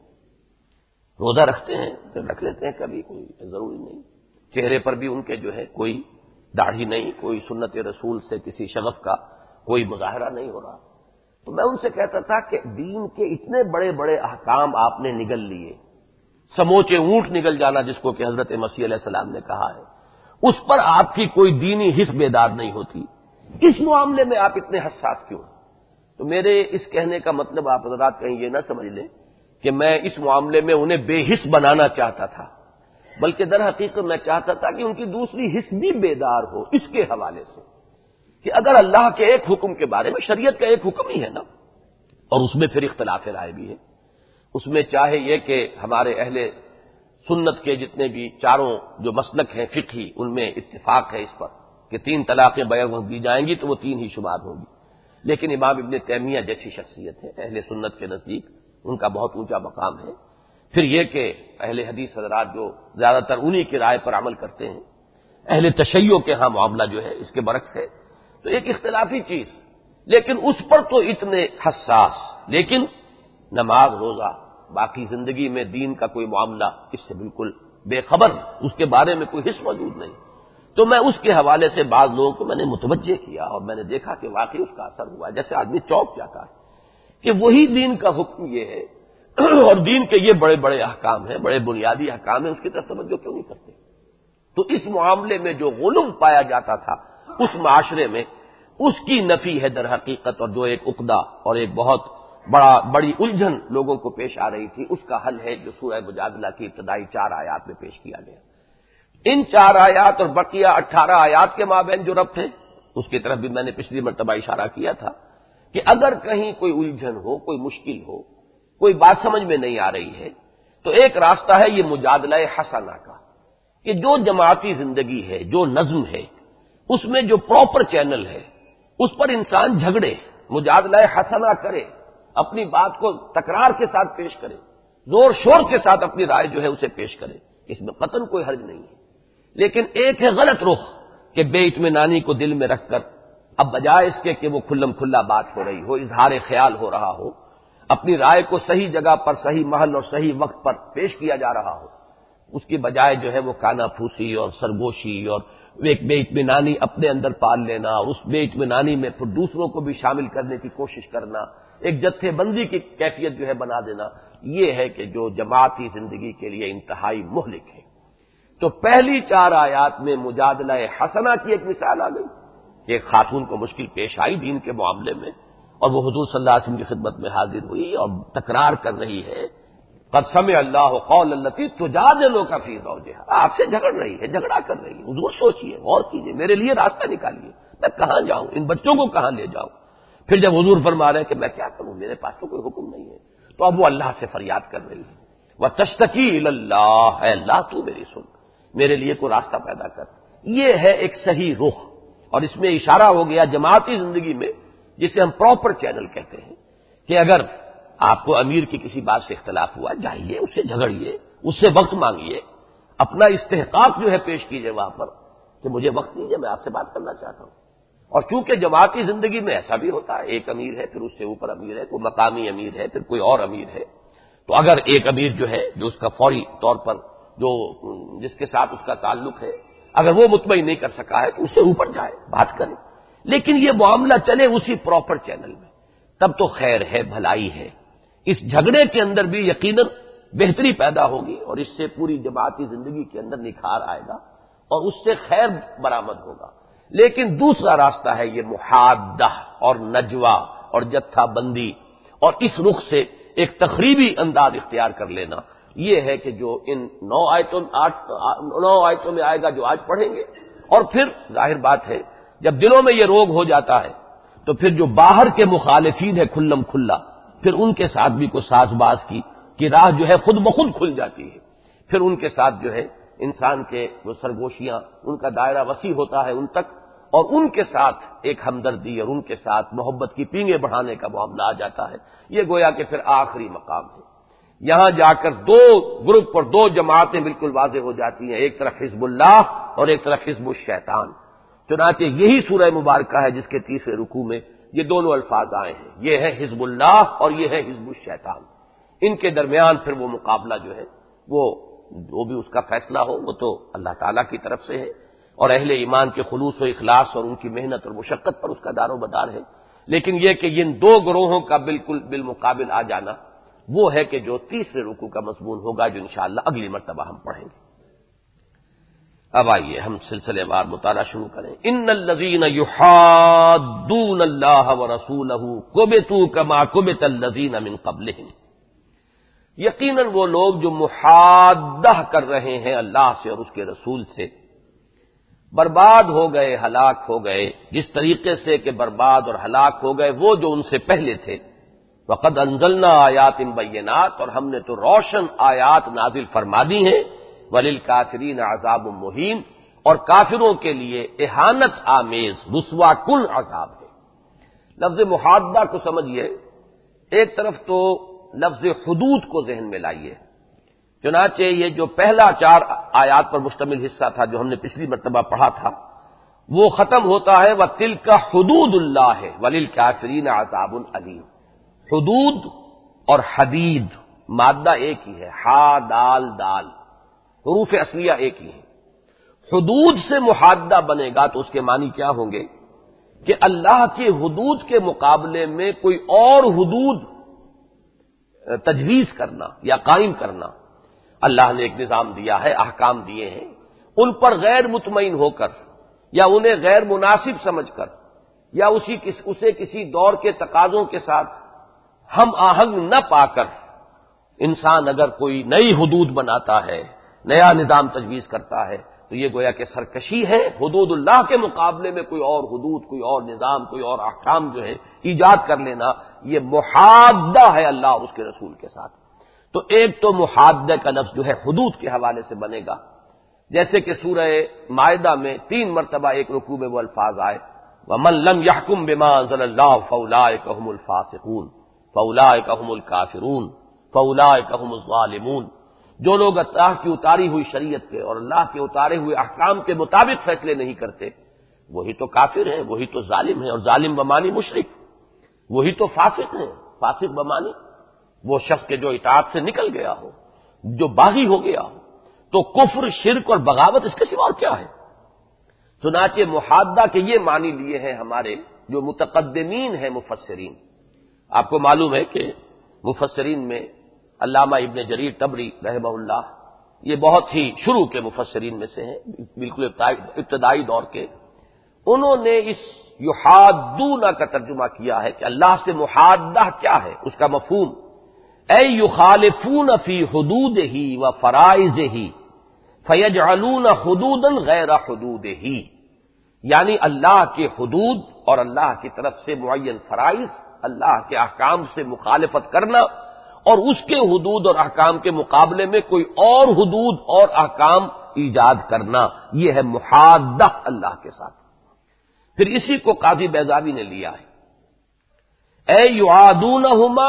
روزہ رکھتے ہیں پھر رکھ لیتے ہیں کبھی، کوئی ضروری نہیں، چہرے پر بھی ان کے جو ہے کوئی داڑھی نہیں، کوئی سنت رسول سے کسی شغف کا کوئی مظاہرہ نہیں ہو رہا۔ تو میں ان سے کہتا تھا کہ دین کے اتنے بڑے بڑے احکام آپ نے نگل لیے، سموچے اونٹ نگل جانا جس کو کہ حضرت مسیح علیہ السلام نے کہا ہے، اس پر آپ کی کوئی دینی حس بیدار نہیں ہوتی، اس معاملے میں آپ اتنے حساس کیوں ہیں؟ تو میرے اس کہنے کا مطلب آپ حضرات کہیں یہ نہ سمجھ لیں کہ میں اس معاملے میں انہیں بے حس بنانا چاہتا تھا، بلکہ در حقیقت میں چاہتا تھا کہ ان کی دوسری حس بھی بیدار ہو اس کے حوالے سے، کہ اگر اللہ کے ایک حکم کے بارے میں، شریعت کا ایک حکم ہی ہے نا، اور اس میں پھر اختلاف رائے بھی ہے، اس میں چاہے یہ کہ ہمارے اہل سنت کے جتنے بھی چاروں جو مسلک ہیں فقہی، ان میں اتفاق ہے اس پر کہ 3 طلاقیں بیک وقت دی جائیں گی تو وہ 3 ہی شمار ہوں گی، لیکن امام ابن تیمیہ جیسی شخصیت ہے اہل سنت کے نزدیک، ان کا بہت اونچا مقام ہے۔ پھر یہ کہ اہل حدیث حضرات جو زیادہ تر انہی کی رائے پر عمل کرتے ہیں، اہل تشیع کے ہاں معاملہ جو ہے اس کے برعکس ہے، تو ایک اختلافی چیز، لیکن اس پر تو اتنے حساس، لیکن نماز روزہ باقی زندگی میں دین کا کوئی معاملہ اس سے بالکل بے خبر، اس کے بارے میں کوئی حس موجود نہیں۔ تو میں اس کے حوالے سے بعض لوگوں کو میں نے متوجہ کیا، اور میں نے دیکھا کہ واقعی اس کا اثر ہوا، جیسے آدمی چوک جاتا ہے کہ وہی دین کا حکم یہ ہے اور دین کے یہ بڑے بڑے احکام ہیں، بڑے بنیادی احکام ہیں، اس کی طرف توجہ کیوں نہیں کرتے؟ تو اس معاملے میں جو غلو پایا جاتا تھا اس معاشرے میں، اس کی نفی ہے در حقیقت، اور جو ایک عقدہ اور ایک بہت بڑی الجھن لوگوں کو پیش آ رہی تھی، اس کا حل ہے جو سورہ مجادلہ کی ابتدائی 4 آیات میں پیش کیا گیا۔ ان 4 آیات اور بقیہ 18 آیات کے مابین جو ربط ہے، اس کی طرف بھی میں نے پچھلی مرتبہ اشارہ کیا تھا کہ اگر کہیں کوئی الجھن ہو، کوئی مشکل ہو، کوئی بات سمجھ میں نہیں آ رہی ہے، تو ایک راستہ ہے یہ مجادلہ حسنہ کا، کہ جو جماعتی زندگی ہے، جو نظم ہے، اس میں جو پراپر چینل ہے، اس پر انسان جھگڑے، مجادلہ حسنہ کرے، اپنی بات کو تکرار کے ساتھ پیش کرے، زور شور کے ساتھ اپنی رائے جو ہے اسے پیش کرے، اس میں قطعاً کوئی حرج نہیں ہے۔ لیکن ایک ہے غلط رخ کہ بے اطمینانی کو دل میں رکھ کر اب بجائے اس کے کہ وہ کھلم کھلا بات ہو رہی ہو، اظہار خیال ہو رہا ہو، اپنی رائے کو صحیح جگہ پر، صحیح محل اور صحیح وقت پر پیش کیا جا رہا ہو، اس کی بجائے جو ہے وہ کانا پھوسی اور سرگوشی اور ایک بے اطمینانی اپنے اندر پال لینا، اور اس بے اطمینانی میں پھر دوسروں کو بھی شامل کرنے کی کوشش کرنا، ایک جتھے بندی کی کیفیت جو ہے بنا دینا، یہ ہے کہ جو جماعتی زندگی کے لیے انتہائی مہلک ہے۔ تو پہلی 4 آیات میں مجادلہ حسنہ کی ایک مثال آ گئی کہ ایک خاتون کو مشکل پیش آئی دین کے معاملے میں، اور وہ حضور صلی اللہ علیہ وسلم کی خدمت میں حاضر ہوئی اور تکرار کر رہی ہے، قد سمع اللہ قول التی تجادلک فی زوجہا، آپ سے جھگڑ رہی ہے، جھگڑا کر رہی ہے، حضور سوچئے، غور کیجئے، میرے لیے راستہ نکالیے، میں کہاں جاؤں، ان بچوں کو کہاں لے جاؤں؟ پھر جب حضور فرما رہے ہیں کہ میں کیا کروں، میرے پاس تو کوئی حکم نہیں ہے، تو اب وہ اللہ سے فریاد کر رہی ہے، وتشتکی الی اللہ، اے اللہ تو میری سن، میرے لیے کوئی راستہ پیدا کر۔ یہ ہے ایک صحیح رخ، اور اس میں اشارہ ہو گیا جماعتی زندگی میں جسے ہم پراپر چینل کہتے ہیں، کہ اگر آپ کو امیر کی کسی بات سے اختلاف ہوا، جائیے اس سے جھگڑیے، اس سے وقت مانگیے، اپنا استحقاق جو ہے پیش کیجیے وہاں پر کہ مجھے وقت دیجیے، میں آپ سے بات کرنا چاہتا ہوں۔ اور چونکہ جماعتی زندگی میں ایسا بھی ہوتا ہے، ایک امیر ہے، پھر اس سے اوپر امیر ہے، کوئی مقامی امیر ہے، پھر کوئی اور امیر ہے، تو اگر ایک امیر جو ہے جو اس کا فوری طور پر جو جس کے ساتھ اس کا تعلق ہے، اگر وہ مطمئن نہیں کر سکا ہے تو اس سے اوپر جائے، بات کرے، لیکن یہ معاملہ چلے اسی پراپر چینل میں، تب تو خیر ہے، بھلائی ہے۔ اس جھگڑے کے اندر بھی یقیناً بہتری پیدا ہوگی اور اس سے پوری جماعتی زندگی کے اندر نکھار آئے گا اور اس سے خیر برآمد ہوگا۔ لیکن دوسرا راستہ ہے یہ محادہ اور نجوہ اور جتھا بندی اور اس رخ سے ایک تخریبی انداز اختیار کر لینا، یہ ہے کہ جو ان 9 آیتوں میں آئے گا جو آج پڑھیں گے۔ اور پھر ظاہر بات ہے جب دلوں میں یہ روگ ہو جاتا ہے تو پھر جو باہر کے مخالفین ہے کھلم کھلا، پھر ان کے ساتھ بھی کوئی ساز باز کی راہ جو ہے خود بخود کھل جاتی ہے، پھر ان کے ساتھ جو ہے انسان کے جو سرگوشیاں، ان کا دائرہ وسیع ہوتا ہے ان تک، اور ان کے ساتھ ایک ہمدردی اور ان کے ساتھ محبت کی پینگیں بڑھانے کا معاملہ آ جاتا ہے۔ یہ گویا کہ پھر آخری مقام ہے۔ یہاں جا کر 2 گروپ اور 2 جماعتیں بالکل واضح ہو جاتی ہیں، ایک طرف حزب اللہ اور ایک طرف حزب الشیطان۔ چنانچہ یہی سورہ مبارکہ ہے جس کے تیسرے رکوع میں یہ دونوں الفاظ آئے ہیں، یہ ہے حزب اللہ اور یہ ہے حزب الشیطان۔ ان کے درمیان پھر وہ مقابلہ جو ہے وہ بھی اس کا فیصلہ ہو، وہ تو اللہ تعالیٰ کی طرف سے ہے اور اہل ایمان کے خلوص و اخلاص اور ان کی محنت اور مشقت پر اس کا دار و مدار ہے۔ لیکن یہ کہ ان 2 گروہوں کا بالکل بالمقابل آ جانا وہ ہے کہ جو تیسرے رکوع کا مضمون ہوگا جو انشاءاللہ اگلی مرتبہ ہم پڑھیں گے۔ اب آئیے ہم سلسلے وار مطالعہ شروع کریں۔ ان الذین یحادون اللہ ورسولہ کبتوا کما کبت الذین من قبلہم، یقیناً وہ لوگ جو محادہ کر رہے ہیں اللہ سے اور اس کے رسول سے برباد ہو گئے، ہلاک ہو گئے، جس طریقے سے کہ برباد اور ہلاک ہو گئے وہ جو ان سے پہلے تھے۔ وقد انزلنا آیات بینات، اور ہم نے تو روشن آیات نازل فرما دی ہیں۔ وللکافرین عذاب مہین، اور کافروں کے لیے اہانت آمیز رسوا کن عذاب ہے۔ لفظ محادہ کو سمجھیے، ایک طرف تو لفظ حدود کو ذہن میں لائیے۔ چنانچہ یہ جو پہلا 4 آیات پر مشتمل حصہ تھا جو ہم نے پچھلی مرتبہ پڑھا تھا، وہ ختم ہوتا ہے وَتِلْكَ حُدُودُ اللَّهِ وَلِلْكَافِرِينَ عَذَابٌ أَلِيمٌ۔ حدود اور حدید مادہ ایک ہی ہے، ہا دال دال، حروف اصلیہ ایک ہی ہیں۔ حدود سے محادہ بنے گا تو اس کے معنی کیا ہوں گے کہ اللہ کی حدود کے مقابلے میں کوئی اور حدود تجویز کرنا یا قائم کرنا۔ اللہ نے ایک نظام دیا ہے، احکام دیے ہیں، ان پر غیر مطمئن ہو کر یا انہیں غیر مناسب سمجھ کر یا اسے کسی دور کے تقاضوں کے ساتھ ہم آہنگ نہ پا کر انسان اگر کوئی نئی حدود بناتا ہے، نیا نظام تجویز کرتا ہے تو یہ گویا کہ سرکشی ہے۔ حدود اللہ کے مقابلے میں کوئی اور حدود، کوئی اور نظام، کوئی اور احکام جو ہے ایجاد کر لینا، یہ محادہ ہے اللہ اور اس کے رسول کے ساتھ۔ تو ایک تو محادہ کا لفظ جو ہے حدود کے حوالے سے بنے گا، جیسے کہ سورہ مائدہ میں 3 مرتبہ ایک رکوع میں وہ الفاظ آئے وَمَن لَّمْ يَحْكُم بِمَا أَنزَلَ اللَّهُ فَأُولَٰئِكَ هُمُ الْفَاسِقُونَ فَأُولَٰئِكَ هُمُ الْكَافِرُونَ فَأُولَٰئِكَ هُمُ الظَّالِمُونَ۔ جو لوگ اللہ کی اتاری ہوئی شریعت کے اور اللہ کے اتارے ہوئے احکام کے مطابق فیصلے نہیں کرتے، وہی تو کافر ہیں، وہی تو ظالم ہیں، اور ظالم بمانی مشرک، وہی تو فاسق ہیں، فاسق بمانی وہ شخص کے جو اطاعت سے نکل گیا ہو، جو باغی ہو گیا ہو۔ تو کفر، شرک اور بغاوت اس کے سوا اور کیا ہے؟ چنانچہ محادہ کے یہ معنی لیے ہیں ہمارے جو متقدمین ہیں مفسرین۔ آپ کو معلوم ہے کہ مفسرین میں علامہ ابن جریر طبری رحمہ اللہ یہ بہت ہی شروع کے مفسرین میں سے ہیں، بالکل ابتدائی دور کے۔ انہوں نے اس یحادون کا ترجمہ کیا ہے کہ اللہ سے محادہ کیا ہے، اس کا مفہوم اے یخالفون فی حدودہ و فرائضہ فیجعلون حدودا غیر حدودہ، یعنی اللہ کے حدود اور اللہ کی طرف سے معین فرائض، اللہ کے احکام سے مخالفت کرنا اور اس کے حدود اور احکام کے مقابلے میں کوئی اور حدود اور احکام ایجاد کرنا، یہ ہے محادہ اللہ کے ساتھ۔ پھر اسی کو قاضی بیضاوی نے لیا ہے، اے یعادونہما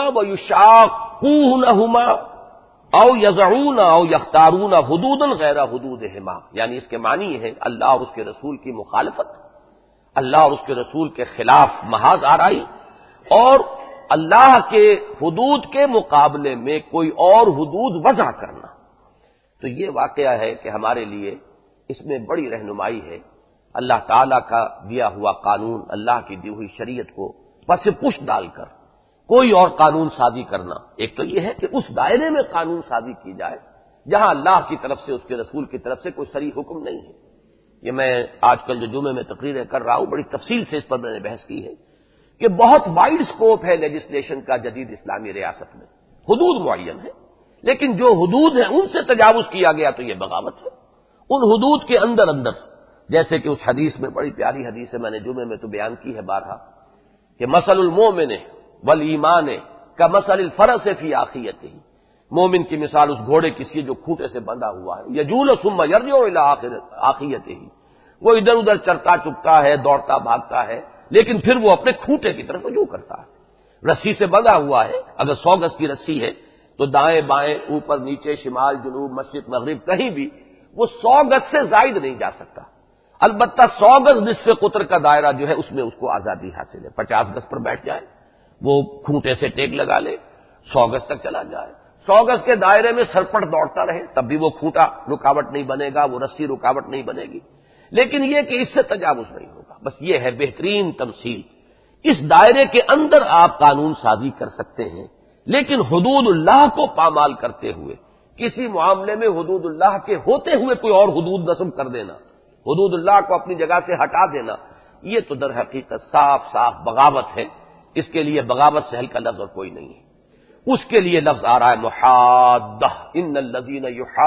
ویشاقونہما او یضعون او یختارون حدودا غیر حدودہما، یعنی اس کے معنی ہے اللہ اور اس کے رسول کی مخالفت، اللہ اور اس کے رسول کے خلاف محاذ آرائی، اور اللہ کے حدود کے مقابلے میں کوئی اور حدود وضع کرنا۔ تو یہ واقعہ ہے کہ ہمارے لیے اس میں بڑی رہنمائی ہے۔ اللہ تعالیٰ کا دیا ہوا قانون، اللہ کی دی ہوئی شریعت کو پس پش ڈال کر کوئی اور قانون سازی کرنا، ایک تو یہ ہے کہ اس دائرے میں قانون سازی کی جائے جہاں اللہ کی طرف سے، اس کے رسول کی طرف سے کوئی صریح حکم نہیں ہے۔ یہ میں آج کل جو جمعے میں تقریریں کر رہا ہوں، بڑی تفصیل سے اس پر میں نے بحث کی ہے کہ بہت وائڈ سکوپ ہے لیجسلیشن کا جدید اسلامی ریاست میں، حدود معین ہے، لیکن جو حدود ہیں ان سے تجاوز کیا گیا تو یہ بغاوت ہے۔ ان حدود کے اندر جیسے کہ اس حدیث میں، بڑی پیاری حدیث ہے، میں نے جمعے میں تو بیان کی ہے بارہا، کہ مثل المومن والایمان کمثل الفرس فی عاقیتہ، مومن کی مثال اس گھوڑے کی سی جو کھوٹے سے بندھا ہوا ہے، یجول ثم یرجع الی عاقیتہ، وہ ادھر ادھر چرتا چکتا ہے، دوڑتا بھاگتا ہے، لیکن پھر وہ اپنے کھوٹے کی طرف رجوع کرتا ہے۔ رسی سے بندھا ہوا ہے، اگر 100 گز کی رسی ہے تو دائیں بائیں، اوپر نیچے، شمال جنوب، مشرق مغرب، کہیں بھی وہ 100 گز سے زائد نہیں جا سکتا۔ البتہ 100 گز نصف قطر کا دائرہ جو ہے اس میں اس کو آزادی حاصل ہے، 50 گز پر بیٹھ جائے، وہ کھوٹے سے ٹیک لگا لے، 100 گز تک چلا جائے، 100 گز کے دائرے میں سرپٹ دوڑتا رہے، تب بھی وہ کھوٹا رکاوٹ نہیں بنے گا، وہ رسی رکاوٹ نہیں بنے گی، لیکن یہ کہ اس سے تجاوز نہیں ہوگا۔ بس یہ ہے بہترین تمثیل۔ اس دائرے کے اندر آپ قانون سازی کر سکتے ہیں، لیکن حدود اللہ کو پامال کرتے ہوئے، کسی معاملے میں حدود اللہ کے ہوتے ہوئے کوئی اور حدود نصب کر دینا، حدود اللہ کو اپنی جگہ سے ہٹا دینا، یہ تو در حقیقت صاف صاف بغاوت ہے۔ اس کے لیے بغاوت سے ہلکا لفظ اور کوئی نہیں ہے۔ اس کے لیے لفظ آ رہا ہے محادہ، ان الذین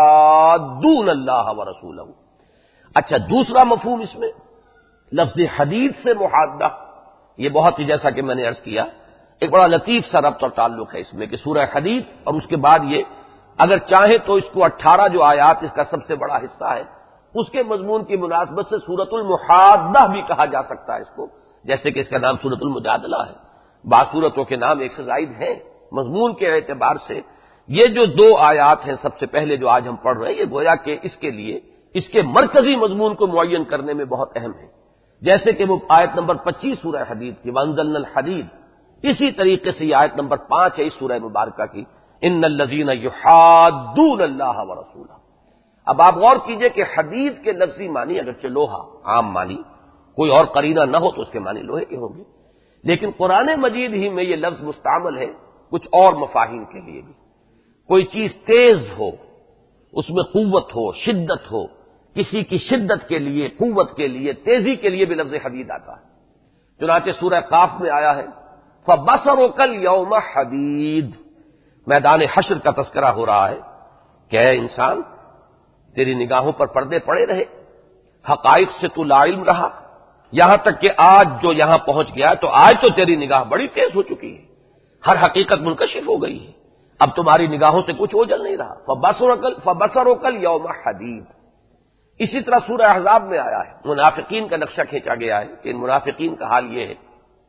یحادون اللہ ورسولہ۔ اچھا، دوسرا مفہوم اس میں لفظ حدید سے محادہ، یہ بہت ہی، جیسا کہ میں نے عرض کیا، ایک بڑا لطیف سا ربط اور تعلق ہے اس میں کہ سورہ حدید اور اس کے بعد یہ، اگر چاہیں تو اس کو 18 جو آیات اس کا سب سے بڑا حصہ ہے، اس کے مضمون کی مناسبت سے سورۃ المحادہ بھی کہا جا سکتا ہے اس کو، جیسے کہ اس کا نام سورۃ المجادلہ ہے۔ بعض سورتوں کے نام ایک سے زائد ہیں مضمون کے اعتبار سے۔ یہ جو 2 آیات ہیں سب سے پہلے جو آج ہم پڑھ رہے ہیں، یہ گویا کہ اس کے لیے اس کے مرکزی مضمون کو معین کرنے میں بہت اہم ہے، جیسے کہ وہ آیت نمبر 25 سورہ حدید کی وانزلنا الحدید، اسی طریقے سے یہ آیت نمبر 5 ہے اس سورہ مبارکہ کی، ان الذین یحادون اللہ ورسولہ۔ اب آپ غور کیجئے کہ حدید کے لفظی معنی اگرچہ لوہا، عام معنی، کوئی اور قرینہ نہ ہو تو اس کے معنی لوہے کے ہوں گے، لیکن قرآن مجید ہی میں یہ لفظ مستعمل ہے کچھ اور مفاہیم کے لیے بھی۔ کوئی چیز تیز ہو، اس میں قوت ہو، شدت ہو، کسی کی شدت کے لیے، قوت کے لیے، تیزی کے لیے بھی لفظ حدید آتا ہے۔ چنانچہ سورہ قاف میں آیا ہے فَبَصَرُكَ الْيَوْمَ حَدِيدٌ، میدان حشر کا تذکرہ ہو رہا ہے کہ اے انسان، تیری نگاہوں پر پردے پڑے رہے، حقائق سے تو لا علم رہا، یہاں تک کہ آج جو یہاں پہنچ گیا تو آج تو تیری نگاہ بڑی تیز ہو چکی ہے، ہر حقیقت منکشف ہو گئی ہے، اب تمہاری نگاہوں سے کچھ اوجھل نہیں رہا۔ فَبَصَرُكَ الْيَوْمَ حَدِيدٌ۔ اسی طرح سورہ احزاب میں آیا ہے، منافقین کا نقشہ کھینچا گیا ہے کہ ان منافقین کا حال یہ ہے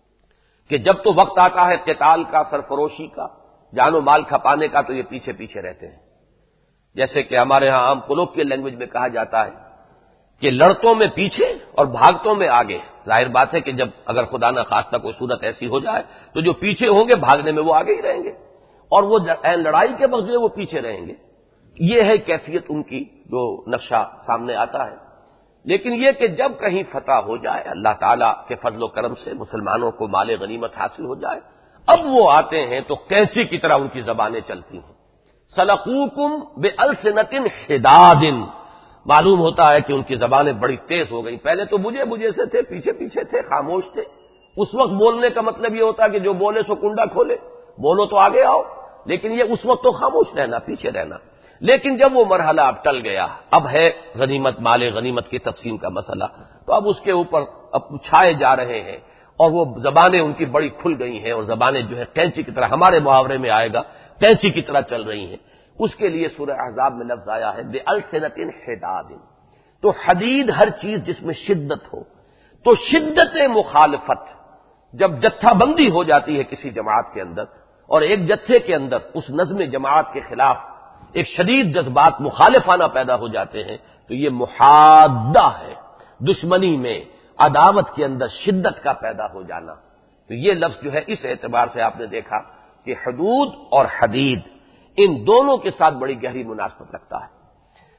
کہ جب تو وقت آتا ہے قتال کا، سرفروشی کا، جان و مال کھپانے کا، تو یہ پیچھے پیچھے رہتے ہیں، جیسے کہ ہمارے ہاں عام کولوکیل لینگویج میں کہا جاتا ہے کہ لڑتوں میں پیچھے اور بھاگتوں میں آگے۔ ظاہر بات ہے کہ جب اگر خدا نہ خواستہ کوئی صورت ایسی ہو جائے تو جو پیچھے ہوں گے بھاگنے میں وہ آگے ہی رہیں گے، اور وہ لڑائی کے وقت جو ہے وہ پیچھے رہیں گے۔ یہ ہے کیفیت ان کی جو نقشہ سامنے آتا ہے۔ لیکن یہ کہ جب کہیں فتح ہو جائے، اللہ تعالیٰ کے فضل و کرم سے مسلمانوں کو مال غنیمت حاصل ہو جائے، اب وہ آتے ہیں تو کینچی کی طرح ان کی زبانیں چلتی ہیں۔ سلقوکم بألسنۃ حداد، معلوم ہوتا ہے کہ ان کی زبانیں بڑی تیز ہو گئی، پہلے تو بجے بجے سے تھے، پیچھے پیچھے تھے، خاموش تھے۔ اس وقت بولنے کا مطلب یہ ہوتا ہے کہ جو بولے سو کنڈا کھولے، بولو تو آگے آؤ، لیکن یہ اس وقت تو خاموش رہنا، پیچھے رہنا۔ لیکن جب وہ مرحلہ اب ٹل گیا، اب ہے غنیمت، مال غنیمت کی تقسیم کا مسئلہ، تو اب اس کے اوپر اب چھائے جا رہے ہیں، اور وہ زبانیں ان کی بڑی کھل گئی ہیں، اور زبانیں جو ہے کینچی کی طرح، ہمارے محاورے میں آئے گا کینچی کی طرح چل رہی ہیں۔ اس کے لیے سورہ احزاب میں لفظ آیا ہے بِأَلْسِنَةٍ حِدَادٍ۔ تو حدید ہر چیز جس میں شدت ہو، تو شدت مخالفت جب جتھا بندی ہو جاتی ہے کسی جماعت کے اندر، اور ایک جتھے کے اندر اس نظم جماعت کے خلاف ایک شدید جذبات مخالفانہ پیدا ہو جاتے ہیں، تو یہ محادہ ہے، دشمنی میں، عداوت کے اندر شدت کا پیدا ہو جانا۔ تو یہ لفظ جو ہے اس اعتبار سے آپ نے دیکھا کہ حدود اور حدید ان دونوں کے ساتھ بڑی گہری مناسبت رکھتا ہے۔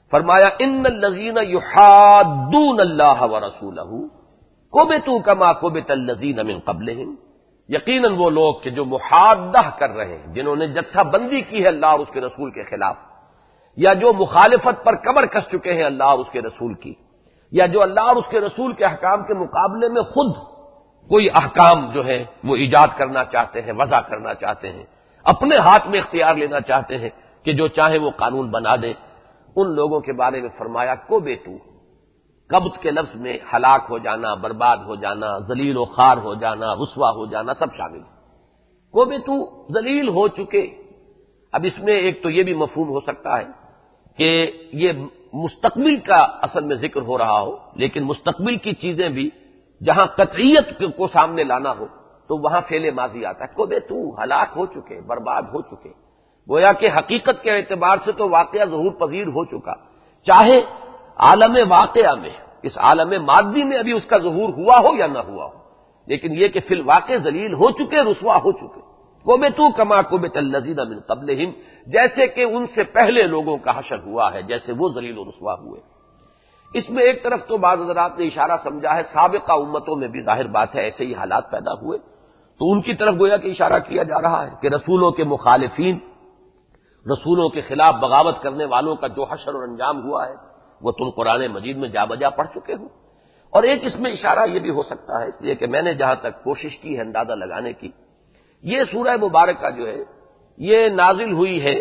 فرمایا ان الذین یحادون اللہ ورسولہ کبتوا کما کبت الذین من قبلہم، یقیناً وہ لوگ کہ جو محادہ کر رہے ہیں، جنہوں نے جتھا بندی کی ہے اللہ اور اس کے رسول کے خلاف، یا جو مخالفت پر کمر کس چکے ہیں اللہ اور اس کے رسول کی، یا جو اللہ اور اس کے رسول کے احکام کے مقابلے میں خود کوئی احکام جو ہے وہ ایجاد کرنا چاہتے ہیں، وضع کرنا چاہتے ہیں، اپنے ہاتھ میں اختیار لینا چاہتے ہیں کہ جو چاہے وہ قانون بنا دے، ان لوگوں کے بارے میں فرمایا کو بیٹو، قبط کے لفظ میں ہلاک ہو جانا، برباد ہو جانا، ذلیل و خوار ہو جانا، رسوا ہو جانا سب شامل ہے۔ کو بیٹو ذلیل ہو چکے۔ اب اس میں ایک تو یہ بھی مفہوم ہو سکتا ہے کہ یہ مستقبل کا اصل میں ذکر ہو رہا ہو، لیکن مستقبل کی چیزیں بھی جہاں قطعیت کو سامنے لانا ہو تو وہاں فعل ماضی آتا ہے، کو بیٹو ہلاک ہو چکے، برباد ہو چکے، گویا کہ حقیقت کے اعتبار سے تو واقعہ ظہور پذیر ہو چکا، چاہے عالم واقعہ میں، اس عالم مادی میں ابھی اس کا ظہور ہوا ہو یا نہ ہوا ہو، لیکن یہ کہ فی الواقع ذلیل ہو چکے، رسوا ہو چکے۔ کبتوا کما کبت الذین من قبلہم، جیسے کہ ان سے پہلے لوگوں کا حشر ہوا ہے، جیسے وہ ذلیل و رسوا ہوئے۔ اس میں ایک طرف تو بعض حضرات نے اشارہ سمجھا ہے سابقہ امتوں میں بھی ظاہر بات ہے ایسے ہی حالات پیدا ہوئے، تو ان کی طرف گویا کہ اشارہ کیا جا رہا ہے کہ رسولوں کے مخالفین، رسولوں کے خلاف بغاوت کرنے والوں کا جو حشر اور انجام ہوا ہے وہ تم قرآن مجید میں جا بجا پڑھ چکے ہو۔ اور ایک اس میں اشارہ یہ بھی ہو سکتا ہے، اس لیے کہ میں نے جہاں تک کوشش کی ہے اندازہ لگانے کی، یہ سورہ مبارکہ جو ہے یہ نازل ہوئی ہے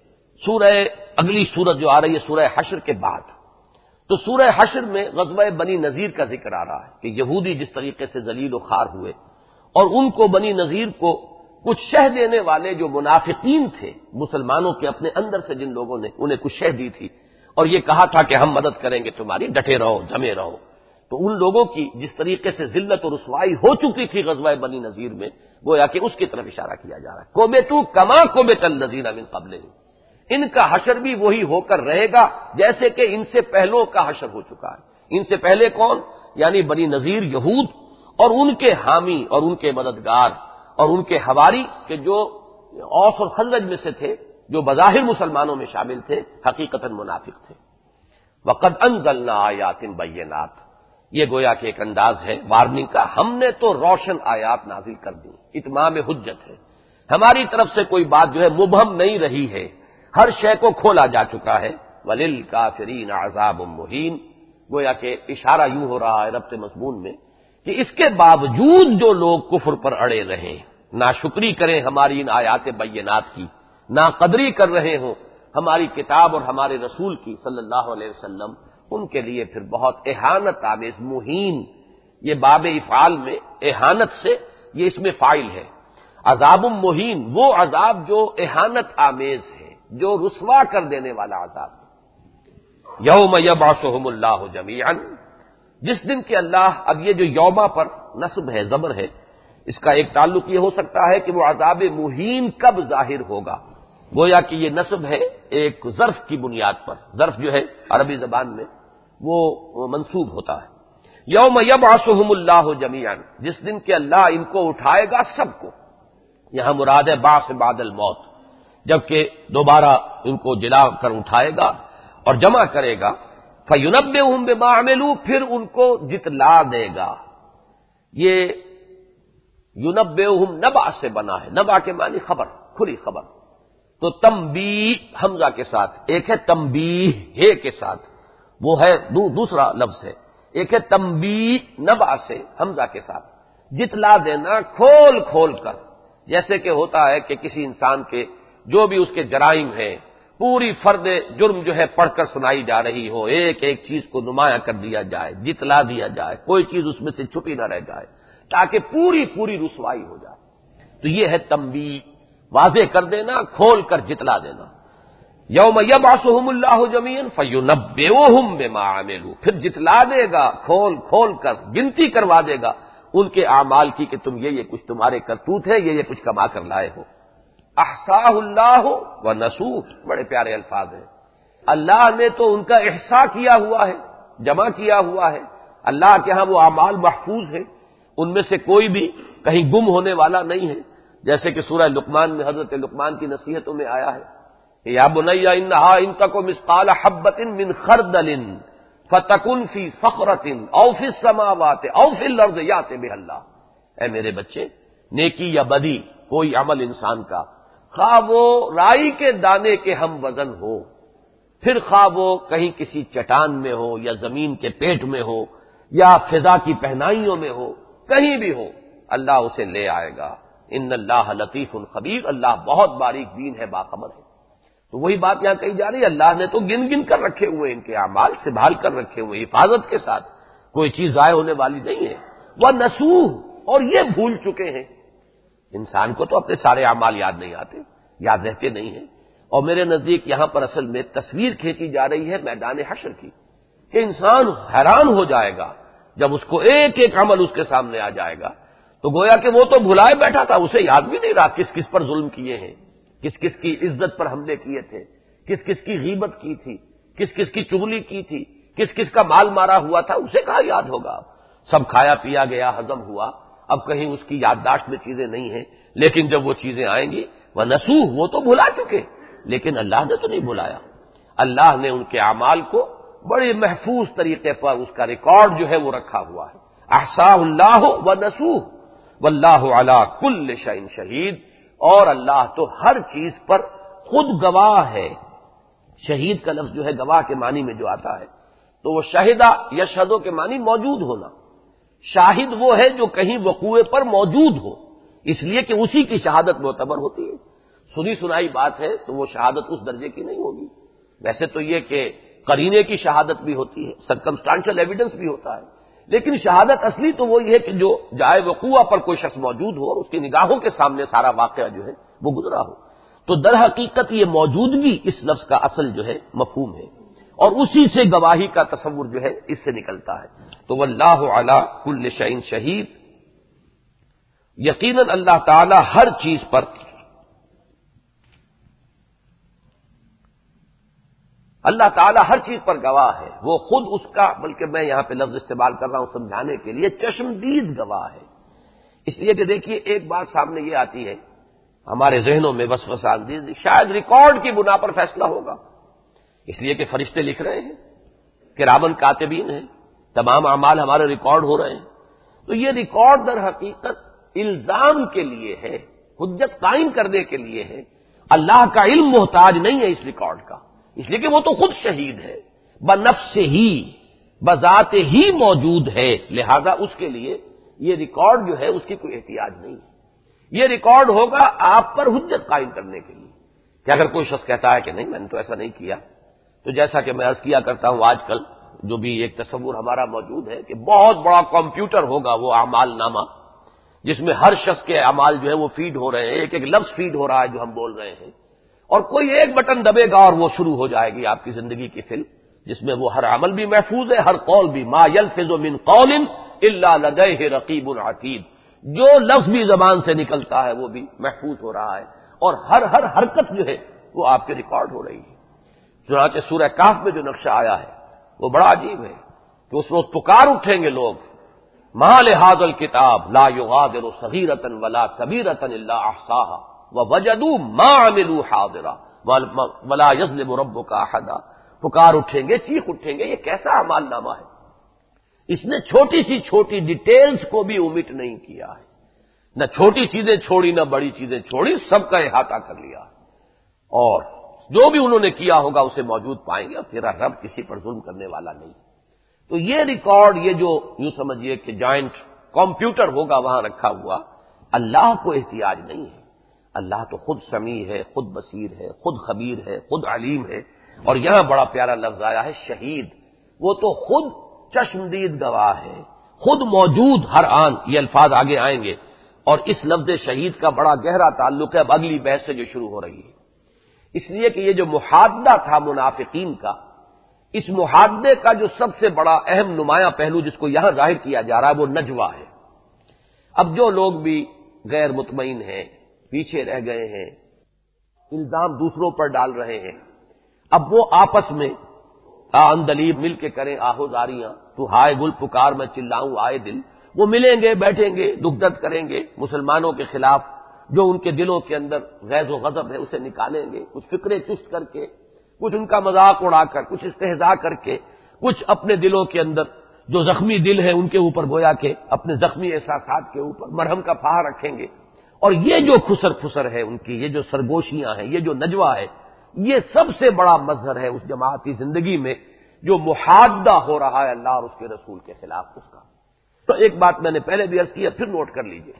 اگلی سورت جو آ رہی ہے سورہ حشر کے بعد۔ تو سورہ حشر میں غزوہ بنی نذیر کا ذکر آ رہا ہے کہ یہودی جس طریقے سے ذلیل و خوار ہوئے، اور ان کو بنی نذیر کو کچھ شہ دینے والے جو منافقین تھے مسلمانوں کے اپنے اندر سے، جن لوگوں نے انہیں کچھ شہ دی تھی اور یہ کہا تھا کہ ہم مدد کریں گے تمہاری، ڈٹے رہو، جمے رہو، تو ان لوگوں کی جس طریقے سے ذلت اور رسوائی ہو چکی تھی غزوہ بنی نذیر میں، گویا کہ اس کی طرف اشارہ کیا جا رہا ہے۔ کبتوا کما کبت الذین من قبلہم، ان کا حشر بھی وہی ہو کر رہے گا جیسے کہ ان سے پہلوں کا حشر ہو چکا ہے۔ ان سے پہلے کون؟ یعنی بنی نذیر یہود اور ان کے حامی اور ان کے مددگار اور ان کے حواری کہ جو اوس اور خزرج میں سے تھے، جو بظاہر مسلمانوں میں شامل تھے، حقیقتاً منافق تھے۔ وَقَدْ أَنزَلْنَا آیَاتٍ بَيِّنَاتٍ، یہ گویا کہ ایک انداز ہے وارننگ کا، ہم نے تو روشن آیات نازل کر دی، اتمام حجت ہے، ہماری طرف سے کوئی بات جو ہے مبہم نہیں رہی ہے، ہر شے کو کھولا جا چکا ہے۔ وَلِلْكَافِرِينَ عَذَابٌ مُّهِينٌ، گویا کہ اشارہ یوں ہو رہا ہے ربط مضمون میں کہ اس کے باوجود جو لوگ کفر پر اڑے رہیں، ناشکری کریں ہماری ان آیات بینات کی، ناقدری کر رہے ہوں ہماری کتاب اور ہمارے رسول کی صلی اللہ علیہ وسلم، ان کے لیے پھر بہت اہانت آمیز، مہین، یہ باب افعال میں اہانت سے یہ اس میں فاعل ہے، عذاب مہین، وہ عذاب جو اہانت آمیز ہے، جو رسوا کر دینے والا عذاب ہے۔ یوم یبعثہم اللہ جمیعا، جس دن کہ اللہ، اب یہ جو یوما پر نصب ہے، زبر ہے، اس کا ایک تعلق یہ ہو سکتا ہے کہ وہ عذاب مہین کب ظاہر ہوگا، گویا کہ یہ نصب ہے ایک ظرف کی بنیاد پر، ظرف جو ہے عربی زبان میں وہ منصوب ہوتا ہے۔ یوم یبعثہم اللہ جمیعا، جس دن کہ اللہ ان کو اٹھائے گا سب کو، یہاں مراد ہے بعث بعد الموت، جبکہ دوبارہ ان کو جلا کر اٹھائے گا اور جمع کرے گا، فَيُنَبِّئُهُم بِمَا عَمِلُوا، پھر ان کو جتلا دے گا۔ یہ يُنَبِّئُهُم نبع سے بنا ہے، نبع کے معنی خبر، کھلی خبر، تو تنبیہ حمزہ کے ساتھ، ایک ہے تنبیہ ہے کے ساتھ، وہ ہے دوسرا لفظ ہے، ایک ہے تنبیہ نبع سے حمزہ کے ساتھ، جتلا دینا کھول کھول کر، جیسے کہ ہوتا ہے کہ کسی انسان کے جو بھی اس کے جرائم ہیں پوری فرد جرم جو ہے پڑھ کر سنائی جا رہی ہو، ایک ایک چیز کو نمایاں کر دیا جائے، جتلا دیا جائے، کوئی چیز اس میں سے چھپی نہ رہ جائے، تاکہ پوری پوری رسوائی ہو جائے، تو یہ ہے تنبیہ، واضح کر دینا، کھول کر جتلا دینا۔ یوم یبعثہم اللہ جمیعا فینبئہم بما عملوا، پھر جتلا دے گا کھول کھول کر، گنتی کروا دے گا ان کے اعمال کی کہ تم یہ کچھ تمہارے کرتوت ہے، یہ کچھ کما کر لائے ہو۔ احصاہ اللہ ونسوہ، بڑے پیارے الفاظ ہیں، اللہ نے تو ان کا احصاء کیا ہوا ہے، جمع کیا ہوا ہے، اللہ کے ہاں وہ اعمال محفوظ ہیں، ان میں سے کوئی بھی کہیں گم ہونے والا نہیں ہے، جیسے کہ سورہ لقمان میں حضرت لقمان کی نصیحتوں میں آیا ہے یا بنی انہا ان تک مثقال حبۃ من خردل فتکن فی صخرۃ او فی السماوات او فی الارض یأتی بہ اللہ، اے میرے بچے، نیکی یا بدی کوئی عمل انسان کا، خواہ وہ رائی کے دانے کے ہم وزن ہو، پھر خواہ وہ کہیں کسی چٹان میں ہو یا زمین کے پیٹ میں ہو یا فضا کی پہنائیوں میں ہو، کہیں بھی ہو، اللہ اسے لے آئے گا۔ ان اللہ لطیف خبیر، اللہ بہت باریک بین ہے، باخبر ہے۔ تو وہی بات یہاں کہی جا رہی ہے، اللہ نے تو گن گن کر رکھے ہوئے ان کے اعمال، سنبھال کر رکھے ہوئے حفاظت کے ساتھ، کوئی چیز ضائع ہونے والی نہیں ہے۔ وہ نسوہ، اور یہ بھول چکے ہیں۔ انسان کو تو اپنے سارے اعمال یاد نہیں آتے، یاد رہتے نہیں ہیں۔ اور میرے نزدیک یہاں پر اصل میں تصویر کھینچی جا رہی ہے میدان حشر کی، کہ انسان حیران ہو جائے گا جب اس کو ایک ایک عمل اس کے سامنے آ جائے گا، تو گویا کہ وہ تو بھلائے بیٹھا تھا، اسے یاد بھی نہیں رہا کس کس پر ظلم کیے ہیں، کس کس کی عزت پر حملے کیے تھے، کس کس کی غیبت کی تھی، کس کس کی چغلی کی تھی، کس کس کا مال مارا ہوا تھا، اسے کہاں یاد ہوگا؟ سب کھایا پیا گیا، ہضم ہوا، اب کہیں اس کی یادداشت میں چیزیں نہیں ہیں۔ لیکن جب وہ چیزیں آئیں گی، وہ نسوہ، وہ تو بھلا چکے، لیکن اللہ نے تو نہیں بھلایا۔ اللہ نے ان کے اعمال کو بڑے محفوظ طریقے پر اس کا ریکارڈ جو ہے وہ رکھا ہوا ہے۔ احصاہ اللہ ونسوہ واللہ علی کل شیء شہید، اور اللہ تو ہر چیز پر خود گواہ ہے۔ شہید کا لفظ جو ہے گواہ کے معنی میں جو آتا ہے، تو وہ شہدہ یشہدو کے معنی موجود ہونا۔ شاہد وہ ہے جو کہیں وقوع پر موجود ہو، اس لیے کہ اسی کی شہادت معتبر ہوتی ہے۔ سنی سنائی بات ہے تو وہ شہادت اس درجے کی نہیں ہوگی۔ ویسے تو یہ کہ قرینے کی شہادت بھی ہوتی ہے، سرکمسٹانشل ایویڈنس بھی ہوتا ہے، لیکن شہادت اصلی تو وہی ہے کہ جو جائے وقوع پر کوئی شخص موجود ہو اور اس کی نگاہوں کے سامنے سارا واقعہ جو ہے وہ گزرا ہو۔ تو در حقیقت یہ موجودگی اس لفظ کا اصل جو ہے مفہوم ہے، اور اسی سے گواہی کا تصور جو ہے اس سے نکلتا ہے۔ تو واللہ علی کل شیء شہید، یقیناً اللہ تعالی ہر چیز پر، اللہ تعالیٰ ہر چیز پر گواہ ہے، وہ خود اس کا، بلکہ میں یہاں پہ لفظ استعمال کر رہا ہوں سمجھانے کے لیے، چشمدید گواہ ہے۔ اس لیے کہ دیکھیے ایک بات سامنے یہ آتی ہے ہمارے ذہنوں میں وسوسہ اندیز، شاید ریکارڈ کی بنا پر فیصلہ ہوگا، اس لیے کہ فرشتے لکھ رہے ہیں، کرامن کاتبین ہیں، تمام اعمال ہمارے ریکارڈ ہو رہے ہیں۔ تو یہ ریکارڈ در حقیقت الزام کے لیے ہے، حجت قائم کرنے کے لیے ہے۔ اللہ کا علم محتاج نہیں ہے اس ریکارڈ کا، اس لیے کہ وہ تو خود شہید ہے، بنفس ہی، بذات ہی موجود ہے، لہذا اس کے لیے یہ ریکارڈ جو ہے اس کی کوئی احتیاج نہیں ہے۔ یہ ریکارڈ ہوگا آپ پر حجت قائم کرنے کے لیے، کہ اگر کوئی شخص کہتا ہے کہ نہیں میں نے تو ایسا نہیں کیا، تو جیسا کہ میں عرض کیا کرتا ہوں آج کل جو بھی ایک تصور ہمارا موجود ہے کہ بہت بڑا کمپیوٹر ہوگا وہ اعمال نامہ، جس میں ہر شخص کے اعمال جو ہے وہ فیڈ ہو رہے ہیں، ایک ایک لفظ فیڈ ہو رہا ہے جو ہم بول رہے ہیں، اور کوئی ایک بٹن دبے گا اور وہ شروع ہو جائے گی آپ کی زندگی کی فلم، جس میں وہ ہر عمل بھی محفوظ ہے، ہر قول بھی، ما یلفظ من قول الا لدیہ رقیب عتید، جو لفظ بھی زبان سے نکلتا ہے وہ بھی محفوظ ہو رہا ہے، اور ہر حرکت جو ہے وہ آپ کے ریکارڈ ہو رہی ہے۔ چنانچہ سورہ کہف میں جو نقشہ آیا ہے وہ بڑا عجیب ہے کہ اس روز پکار اٹھیں گے لوگ، ما لہذا الکتاب لا یغادر صغیرۃ ولا کبیرۃ الا احصاها ووجدوا ما عملوا حاضرا ولا یظلم ربک احدا۔ پکار اٹھیں گے، چیخ اٹھیں گے، یہ کیسا اعمال نامہ ہے، اس نے چھوٹی سی چھوٹی ڈیٹیلز کو بھی اومٹ نہیں کیا ہے، نہ چھوٹی چیزیں چھوڑی نہ بڑی چیزیں چھوڑی، سب کا احاطہ کر لیا، اور جو بھی انہوں نے کیا ہوگا اسے موجود پائیں گے، اور تیرا رب کسی پر ظلم کرنے والا نہیں۔ تو یہ ریکارڈ، یہ جو یوں سمجھیے کہ جوائنٹ کمپیوٹر ہوگا وہاں رکھا ہوا، اللہ کو احتیاج نہیں ہے، اللہ تو خود سمیع ہے، خود بصیر ہے، خود خبیر ہے، خود علیم ہے۔ اور یہاں بڑا پیارا لفظ آیا ہے شہید، وہ تو خود چشمدید گواہ ہے، خود موجود ہر آن، یہ الفاظ آگے آئیں گے، اور اس لفظ شہید کا بڑا گہرا تعلق ہے اب اگلی بحث سے جو شروع ہو رہی ہے، اس لیے کہ یہ جو محادثہ تھا منافقین کا، اس محادثے کا جو سب سے بڑا اہم نمایاں پہلو جس کو یہاں ظاہر کیا جا رہا ہے وہ نجوہ ہے۔ اب جو لوگ بھی غیر مطمئن ہیں، پیچھے رہ گئے ہیں، الزام دوسروں پر ڈال رہے ہیں، اب وہ آپس میں اندلیب مل کے کریں آہوزاریاں، تو ہائے گل پکار میں چلاؤں آئے دل، وہ ملیں گے، بیٹھیں گے، دکھ درد کریں گے مسلمانوں کے خلاف جو ان کے دلوں کے اندر غیظ و غضب ہے اسے نکالیں گے، کچھ فکریں چست کر کے، کچھ ان کا مذاق اڑا کر، کچھ استہزاء کر کے، کچھ اپنے دلوں کے اندر جو زخمی دل ہے ان کے اوپر گویا کہ اپنے زخمی احساسات کے اوپر مرہم کا پھاہ رکھیں گے۔ اور یہ جو خسر پھسر ہے ان کی، یہ جو سرگوشیاں ہیں، یہ جو نجوہ ہے، یہ سب سے بڑا مظہر ہے اس جماعتی زندگی میں جو محادہ ہو رہا ہے اللہ اور اس کے رسول کے خلاف اس کا۔ تو ایک بات میں نے پہلے بھی عرض کی ہے، پھر نوٹ کر لیجئے،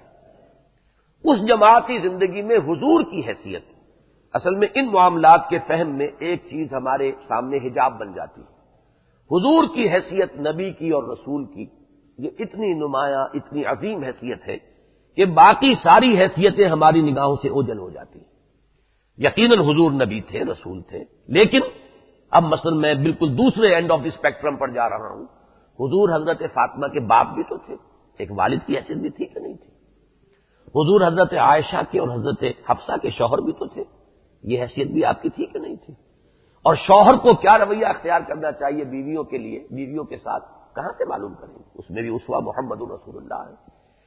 اس جماعتی زندگی میں حضور کی حیثیت، اصل میں ان معاملات کے فہم میں ایک چیز ہمارے سامنے حجاب بن جاتی ہے۔ حضور کی حیثیت نبی کی اور رسول کی یہ اتنی نمایاں، اتنی عظیم حیثیت ہے کہ باقی ساری حیثیتیں ہماری نگاہوں سے اوجھل ہو جاتی ہیں۔ یقیناً حضور نبی تھے، رسول تھے، لیکن اب مثلا میں بالکل دوسرے اینڈ آف دی اسپیکٹرم پر جا رہا ہوں، حضور حضرت فاطمہ کے باپ بھی تو تھے، ایک والد کی حیثیت بھی تھی کہ نہیں تھی؟ حضور حضرت عائشہ کے اور حضرت حفصہ کے شوہر بھی تو تھے، یہ حیثیت بھی آپ کی تھی کہ نہیں تھی؟ اور شوہر کو کیا رویہ اختیار کرنا چاہیے بیویوں کے لیے، بیویوں کے ساتھ، کہاں سے معلوم کریں گے؟ اس میں بھی اسوہ محمد رسول اللہ ہے۔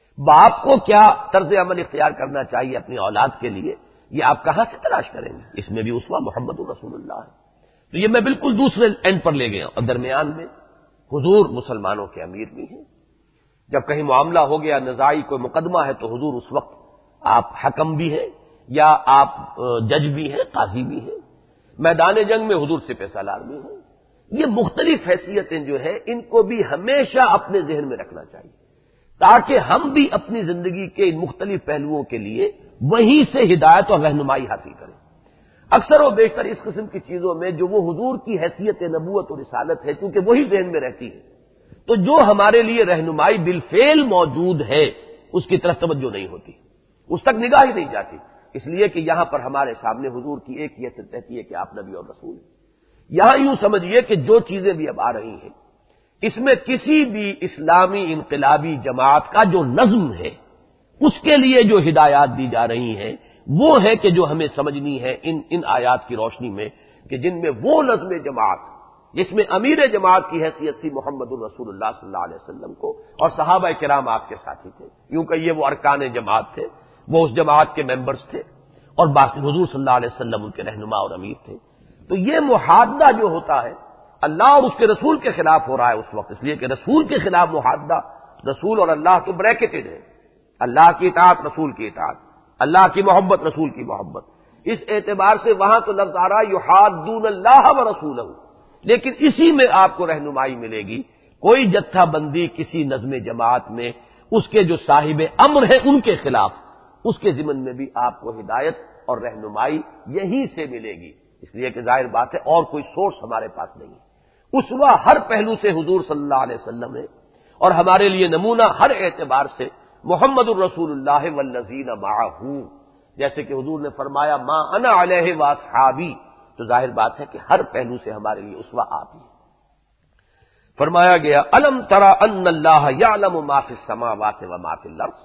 باپ کو کیا طرز عمل اختیار کرنا چاہیے اپنی اولاد کے لیے، یہ آپ کہاں سے تلاش کریں گے؟ اس میں بھی اسوہ محمد رسول اللہ ہے۔ تو یہ میں بالکل دوسرے اینڈ پر لے گیا، اور درمیان میں حضور مسلمانوں کے امیر بھی ہیں۔ جب کہیں معاملہ ہو گیا نزاعی کوئی مقدمہ ہے تو حضور اس وقت آپ حکم بھی ہیں یا آپ جج بھی ہیں، قاضی بھی ہیں۔ میدان جنگ میں حضور سپہ سالار بھی ہیں۔ یہ مختلف حیثیتیں جو ہے ان کو بھی ہمیشہ اپنے ذہن میں رکھنا چاہیے تاکہ ہم بھی اپنی زندگی کے ان مختلف پہلوؤں کے لیے وہیں سے ہدایت اور رہنمائی حاصل کریں۔ اکثر و بیشتر اس قسم کی چیزوں میں جو وہ حضور کی حیثیت نبوت اور رسالت ہے کیونکہ وہی ذہن میں رہتی ہے، تو جو ہمارے لیے رہنمائی بالفعل موجود ہے اس کی طرف توجہ نہیں ہوتی، اس تک نگاہ ہی نہیں جاتی، اس لیے کہ یہاں پر ہمارے سامنے حضور کی ایک حیثیت رہتی ہے کہ آپ نبی اور رسول ہیں۔ یہاں یوں سمجھیے کہ جو چیزیں بھی اب آ رہی ہیں اس میں کسی بھی اسلامی انقلابی جماعت کا جو نظم ہے اس کے لیے جو ہدایات دی جا رہی ہیں وہ ہے کہ جو ہمیں سمجھنی ہے ان آیات کی روشنی میں کہ جن میں وہ نظم جماعت جس میں امیر جماعت کی حیثیت سی محمد الرسول اللہ صلی اللہ علیہ وسلم کو، اور صحابہ کرام آپ کے ساتھی تھے، یوں کہیے وہ ارکان جماعت تھے، وہ اس جماعت کے ممبرز تھے، اور باقی حضور صلی اللہ علیہ وسلم ان کے رہنما اور امیر تھے۔ تو یہ محادہ جو ہوتا ہے اللہ اور اس کے رسول کے خلاف ہو رہا ہے اس وقت، اس لیے کہ رسول کے خلاف محادہ، رسول اور اللہ تو بریکٹڈ ہے، اللہ کی اطاعت رسول کی اطاعت، اللہ کی محبت رسول کی محبت، اس اعتبار سے وہاں تو لفظ آ رہا ہے یحادون اللہ ورسولہ، لیکن اسی میں آپ کو رہنمائی ملے گی۔ کوئی جتھا بندی کسی نظم جماعت میں اس کے جو صاحب امر ہیں ان کے خلاف، اس کے ضمن میں بھی آپ کو ہدایت اور رہنمائی یہیں سے ملے گی، اس لیے کہ ظاہر بات ہے اور کوئی سورس ہمارے پاس نہیں ہے۔ اسوہ ہر پہلو سے حضور صلی اللہ علیہ وسلم ہے، اور ہمارے لیے نمونہ ہر اعتبار سے محمد الرسول اللہ والذین معہ، جیسے کہ حضور نے فرمایا ما انا علیہ واصحابی، تو ظاہر بات ہے کہ ہر پہلو سے ہمارے لیے اسوہ آپ ہی۔ فرمایا گیا الم تری ان اللہ یعلم ما فی السماوات و ما فی الارض،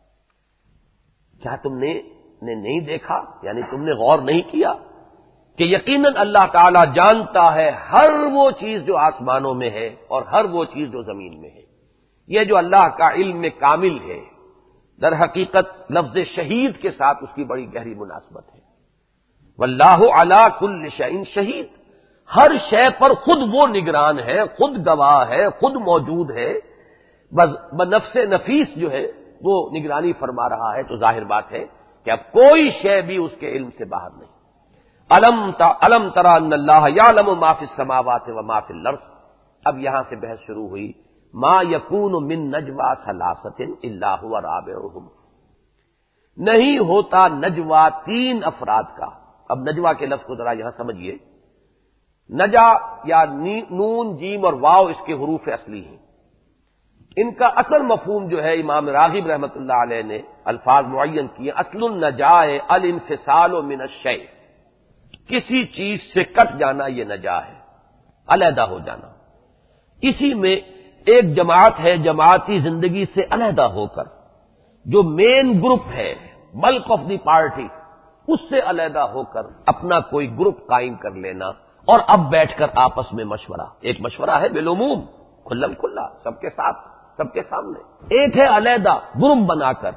کیا تم نے نہیں دیکھا، یعنی تم نے غور نہیں کیا کہ یقیناً اللہ تعالیٰ جانتا ہے ہر وہ چیز جو آسمانوں میں ہے اور ہر وہ چیز جو زمین میں ہے۔ یہ جو اللہ کا علم کامل ہے، در حقیقت لفظ شہید کے ساتھ اس کی بڑی گہری مناسبت ہے۔ واللہ علی کل شیء شہید، ہر شے پر خود وہ نگران ہے، خود گواہ ہے، خود موجود ہے، بنفس نفیس جو ہے وہ نگرانی فرما رہا ہے، تو ظاہر بات ہے کہ اب کوئی شے بھی اس کے علم سے باہر نہیں۔ الم تری ان اللہ یعلم ما فی السماوات و ما فی الارض، اب یہاں سے بحث شروع ہوئی۔ ما یکون من نجوی ثلاثۃ الا هو رابعهم، نہیں ہوتا نجوا تین افراد کا۔ اب نجوا کے لفظ کو ذرا یہاں سمجھیے، نجا یا نون جیم اور واو اس کے حروف اصلی ہیں، ان کا اصل مفہوم جو ہے امام راغب رحمۃ اللہ علیہ نے الفاظ معین کیے، اصل النجاء الانفصال من الشیء، کسی چیز سے کٹ جانا یہ نجا ہے، علیحدہ ہو جانا۔ اسی میں ایک جماعت ہے جماعتی زندگی سے علیحدہ ہو کر، جو مین گروپ ہے بلک آف دی پارٹی، اس سے علیحدہ ہو کر اپنا کوئی گروپ قائم کر لینا، اور اب بیٹھ کر آپس میں مشورہ، ایک مشورہ ہے بالعموم کھلم کھلا سب کے ساتھ سب کے سامنے، ایک ہے علیحدہ گروپ بنا کر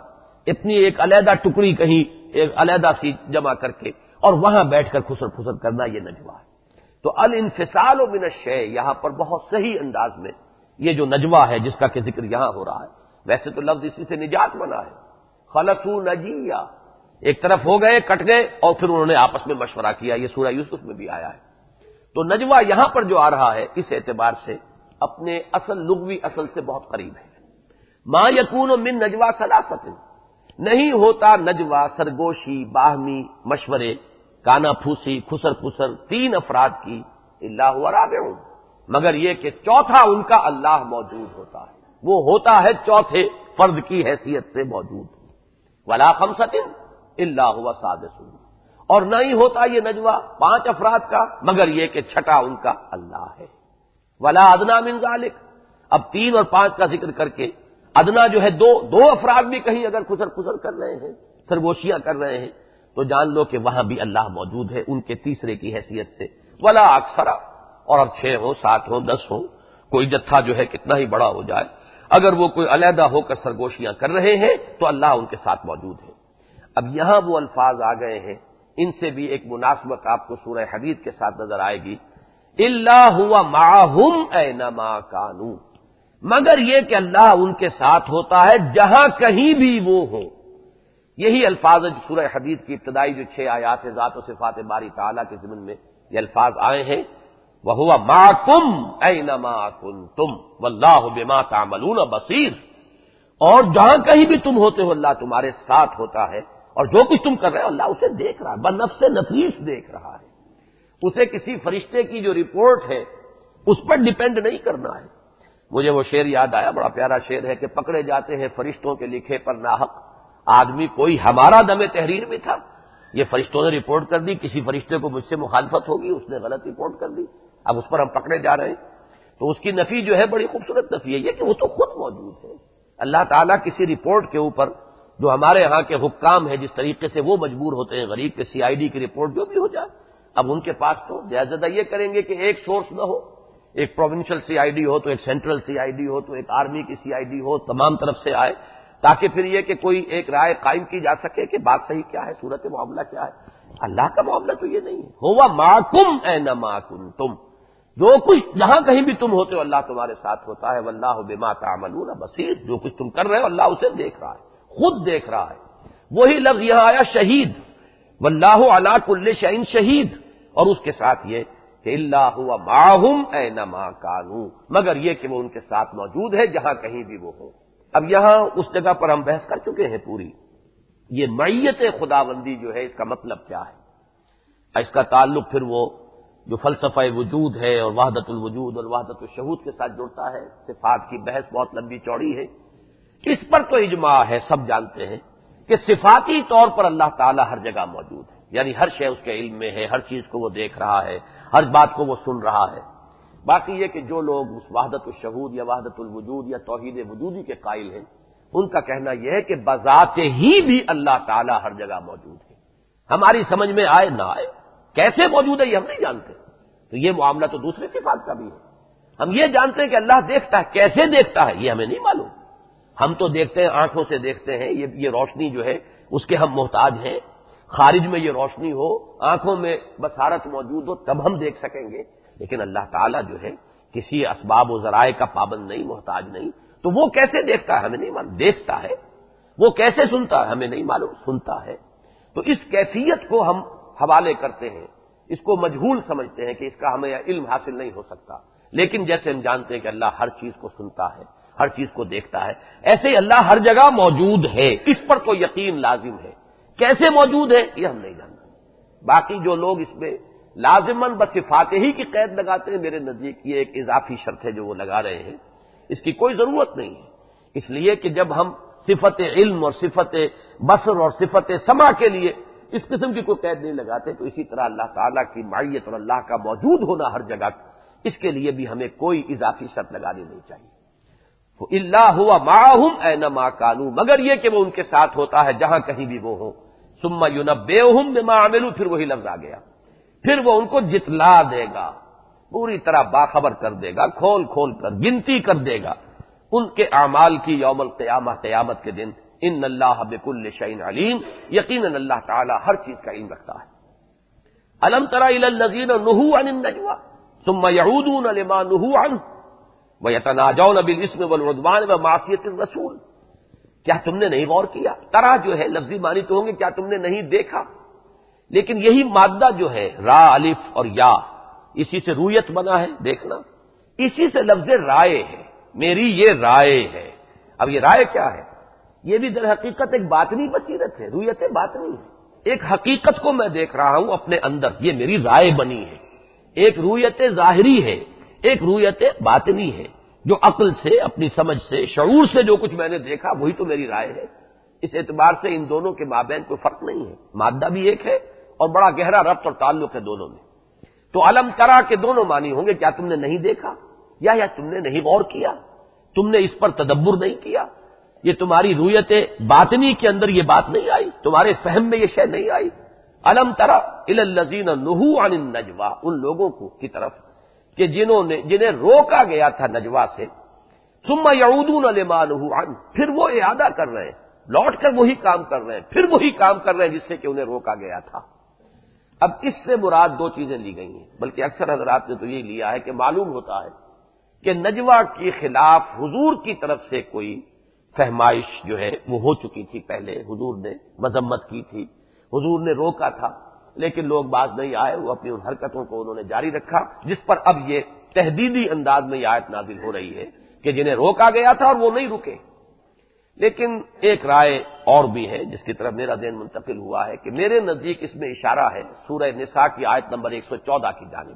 اپنی ایک علیحدہ ٹکڑی کہیں ایک علیحدہ سی جمع کر کے اور وہاں بیٹھ کر خسر پھسر کرنا، یہ نجوہ ہے۔ تو الانفصال من الشیء یہاں پر بہت صحیح انداز میں یہ جو نجوہ ہے جس کا کہ ذکر یہاں ہو رہا ہے، ویسے تو لفظ اسی سے نجات بنا ہے، خلصوا نجیہ، ایک طرف ہو گئے کٹ گئے اور پھر انہوں نے آپس میں مشورہ کیا، یہ سورہ یوسف میں بھی آیا ہے۔ تو نجوہ یہاں پر جو آ رہا ہے اس اعتبار سے اپنے اصل لغوی اصل سے بہت قریب ہے۔ ما یکون من نجوہ ثلاثۃ، نہیں ہوتا نجوہ سرگوشی باہمی مشورے کانا پھوسی خسر پھسر تین افراد کی الا هو رابعہم، مگر یہ کہ چوتھا ان کا اللہ موجود ہوتا ہے، وہ ہوتا ہے چوتھے فرد کی حیثیت سے موجود، ولا خمسۃ الا هو سادسہم، اور نہ ہی ہوتا یہ نجوہ 5 افراد کا مگر یہ کہ چھٹا ان کا اللہ ہے، ولا ادنی من ذلک، اب 3 اور 5 کا ذکر کر کے ادنا جو ہے دو افراد بھی کہیں اگر خسر پھسر کر رہے ہیں سرگوشیاں کر رہے ہیں تو جان لو کہ وہاں بھی اللہ موجود ہے ان کے تیسرے کی حیثیت سے، ولا اکثر، اور اب 6 ہو 7 ہو 10 ہو، کوئی جتھا جو ہے کتنا ہی بڑا ہو جائے اگر وہ کوئی علیحدہ ہو کر سرگوشیاں کر رہے ہیں تو اللہ ان کے ساتھ موجود ہے۔ اب یہاں وہ الفاظ آ گئے ہیں، ان سے بھی ایک مناسبت آپ کو سورہ حدید کے ساتھ نظر آئے گی، الا هو معهم اینما کانوا، مگر یہ کہ اللہ ان کے ساتھ ہوتا ہے جہاں کہیں بھی وہ ہوں۔ یہی الفاظ سورہ حدید کی ابتدائی جو 6 آیات ہیں ذات و صفات باری تعالیٰ کے ضمن میں یہ الفاظ آئے ہیں، وَهُوَ مَعَكُمْ أَيْنَمَا كُنتُمْ وَاللَّهُ بِمَا تَعْمَلُونَ بَصِيرٌ، اور جہاں کہیں بھی تم ہوتے ہو اللہ تمہارے ساتھ ہوتا ہے، اور جو کچھ تم کر رہے ہو اللہ اسے دیکھ رہا ہے، بنفس نفیس دیکھ رہا ہے، اسے کسی فرشتے کی جو رپورٹ ہے اس پر ڈیپینڈ نہیں کرنا ہے۔ مجھے وہ شعر یاد آیا، بڑا پیارا شعر ہے کہ پکڑے جاتے ہیں فرشتوں کے لکھے پر ناحق آدمی کوئی ہمارا دم تحریر میں تھا، یہ فرشتوں نے رپورٹ کر دی، کسی فرشتے کو مجھ سے مخالفت ہوگی اس نے غلط رپورٹ کر دی، اب اس پر ہم پکڑے جا رہے ہیں۔ تو اس کی نفی جو ہے بڑی خوبصورت نفی ہے، یہ کہ وہ تو خود موجود ہے، اللہ تعالیٰ کسی رپورٹ کے اوپر جو ہمارے ہاں کے حکام ہیں جس طریقے سے وہ مجبور ہوتے ہیں غریب کے CID کی رپورٹ جو بھی ہو جائے، اب ان کے پاس تو زیادہ یہ کریں گے کہ ایک سورس نہ ہو، ایک پروونشل CID ہو تو ایک سینٹرل CID ہو تو ایک آرمی کی CID ہو، تمام طرف سے آئے تاکہ پھر یہ کہ کوئی ایک رائے قائم کی جا سکے کہ بات صحیح کیا ہے، صورت معاملہ کیا ہے۔ اللہ کا معاملہ تو یہ نہیں ہے، ہوا معکم اینما کنتم، جو کچھ جہاں کہیں بھی تم ہوتے ہو اللہ تمہارے ساتھ ہوتا ہے، واللہ بما تعملون بصیر، جو کچھ تم کر رہے ہو اللہ اسے دیکھ رہا ہے، خود دیکھ رہا ہے۔ وہی لفظ یہاں آیا شہید، واللہ علی کل شیء شہید، اور اس کے ساتھ یہ کہ الا هو معهم اینما کانوا، مگر یہ کہ وہ ان کے ساتھ موجود ہے جہاں کہیں بھی وہ ہو۔ اب یہاں اس جگہ پر ہم بحث کر چکے ہیں پوری، یہ معیت خداوندی جو ہے اس کا مطلب کیا ہے، اس کا تعلق پھر وہ جو فلسفہ وجود ہے اور وحدت الوجود اور وحدت الشہود کے ساتھ جڑتا ہے، صفات کی بحث بہت لمبی چوڑی ہے، اس پر تو اجماع ہے، سب جانتے ہیں کہ صفاتی طور پر اللہ تعالیٰ ہر جگہ موجود ہے، یعنی ہر شے اس کے علم میں ہے، ہر چیز کو وہ دیکھ رہا ہے، ہر بات کو وہ سن رہا ہے۔ باقی یہ کہ جو لوگ اس وحدت الشہود یا وحدت الوجود یا توحید وجودی کے قائل ہیں، ان کا کہنا یہ ہے کہ بذات ہی بھی اللہ تعالیٰ ہر جگہ موجود ہے، ہماری سمجھ میں آئے نہ آئے، کیسے موجود ہے یہ ہم نہیں جانتے، تو یہ معاملہ تو دوسری صفات کا بھی ہے۔ ہم یہ جانتے ہیں کہ اللہ دیکھتا ہے، کیسے دیکھتا ہے یہ ہمیں نہیں معلوم، ہم تو دیکھتے ہیں آنکھوں سے دیکھتے ہیں، یہ روشنی جو ہے اس کے ہم محتاج ہیں، خارج میں یہ روشنی ہو، آنکھوں میں بصارت موجود ہو تب ہم دیکھ سکیں گے، لیکن اللہ تعالیٰ جو ہے کسی اسباب و ذرائع کا پابند نہیں، محتاج نہیں، تو وہ کیسے دیکھتا ہے ہمیں نہیں معلوم، دیکھتا ہے، وہ کیسے سنتا ہے ہمیں نہیں معلوم، سنتا ہے۔ تو اس کیفیت کو ہم حوالے کرتے ہیں، اس کو مجہول سمجھتے ہیں کہ اس کا ہمیں علم حاصل نہیں ہو سکتا، لیکن جیسے ہم جانتے ہیں کہ اللہ ہر چیز کو سنتا ہے، ہر چیز کو دیکھتا ہے، ایسے ہی اللہ ہر جگہ موجود ہے، اس پر تو یقین لازم ہے، کیسے موجود ہے یہ ہم نہیں جانتے۔ باقی جو لوگ اس میں لازماً بصفات ہی کی قید لگاتے ہیں، میرے نزدیک یہ ایک اضافی شرط ہے جو وہ لگا رہے ہیں، اس کی کوئی ضرورت نہیں ہے، اس لیے کہ جب ہم صفت علم اور صفت بصر اور صفت سمع کے لیے اس قسم کی کوئی قید نہیں لگاتے، تو اسی طرح اللہ تعالیٰ کی معیت اور اللہ کا موجود ہونا ہر جگہ، اس کے لیے بھی ہمیں کوئی اضافی شرط لگانی نہیں چاہیے۔ الا هو معهم اینما کانوا، مگر یہ کہ وہ ان کے ساتھ ہوتا ہے جہاں کہیں بھی وہ ہو، ثم ينبئهم بما عملوا، پھر وہی لفظ آ گیا، پھر وہ ان کو جتلا دے گا، پوری طرح باخبر کر دے گا، کھول کھول کر گنتی کر دے گا ان کے اعمال کی یوم القیامہ، قیامت کے دن، ان اللہ بکل شیء علیم، یقیناً اللہ تعالی ہر چیز کا علم رکھتا ہے۔ الم تر الی الذین نہوا عن النجوى ثم یعودون لما نہوا عنہ ویتناجون بالاثم والعدوان ومعصیۃ الرسول، کیا تم نے نہیں غور کیا؟ ترا جو ہے لفظی معنی تو ہوں گے کیا تم نے نہیں دیکھا، لیکن یہی مادہ جو ہے را الف اور یا، اسی سے رویت بنا ہے دیکھنا، اسی سے لفظ رائے ہے، میری یہ رائے ہے۔ اب یہ رائے کیا ہے؟ یہ بھی در حقیقت ایک باطنی بصیرت ہے، رویت باطنی ہے، ایک حقیقت کو میں دیکھ رہا ہوں اپنے اندر، یہ میری رائے بنی ہے۔ ایک رویت ظاہری ہے، ایک رویت باطنی ہے، جو عقل سے، اپنی سمجھ سے، شعور سے جو کچھ میں نے دیکھا وہی تو میری رائے ہے۔ اس اعتبار سے ان دونوں کے مابین کوئی فرق نہیں ہے، مادہ بھی ایک ہے اور بڑا گہرا ربط اور تعلق ہے دونوں میں۔ تو علم ترا کے دونوں معنی ہوں گے، کیا تم نے نہیں دیکھا، یا تم نے نہیں غور کیا، تم نے اس پر تدبر نہیں کیا، یہ تمہاری رویت باطنی کے اندر یہ بات نہیں آئی، تمہارے فہم میں یہ شے نہیں آئی۔ علم ترا الی الذین نہوا عن النجوى، ان لوگوں کو کی طرف کہ جنہیں روکا گیا تھا نجوا سے، ثم یعودون لما نہوا عنہ، پھر وہ اعادہ کر رہے ہیں، لوٹ کر وہی کام کر رہے ہیں، پھر وہی کام کر رہے ہیں جس سے کہ انہیں روکا گیا تھا۔ اب اس سے مراد دو چیزیں لی گئی ہیں، بلکہ اکثر حضرات نے تو یہ لیا ہے کہ معلوم ہوتا ہے کہ نجوہ کے خلاف حضور کی طرف سے کوئی فہمائش جو ہے وہ ہو چکی تھی، پہلے حضور نے مذمت کی تھی، حضور نے روکا تھا، لیکن لوگ باز نہیں آئے، وہ اپنی ان حرکتوں کو انہوں نے جاری رکھا، جس پر اب یہ تہدیدی انداز میں یہ آیت نازل ہو رہی ہے کہ جنہیں روکا گیا تھا اور وہ نہیں رکے۔ لیکن ایک رائے اور بھی ہے جس کی طرف میرا ذہن منتقل ہوا ہے کہ میرے نزدیک اس میں اشارہ ہے سورہ نساء کی آیت نمبر 114 کی جانب،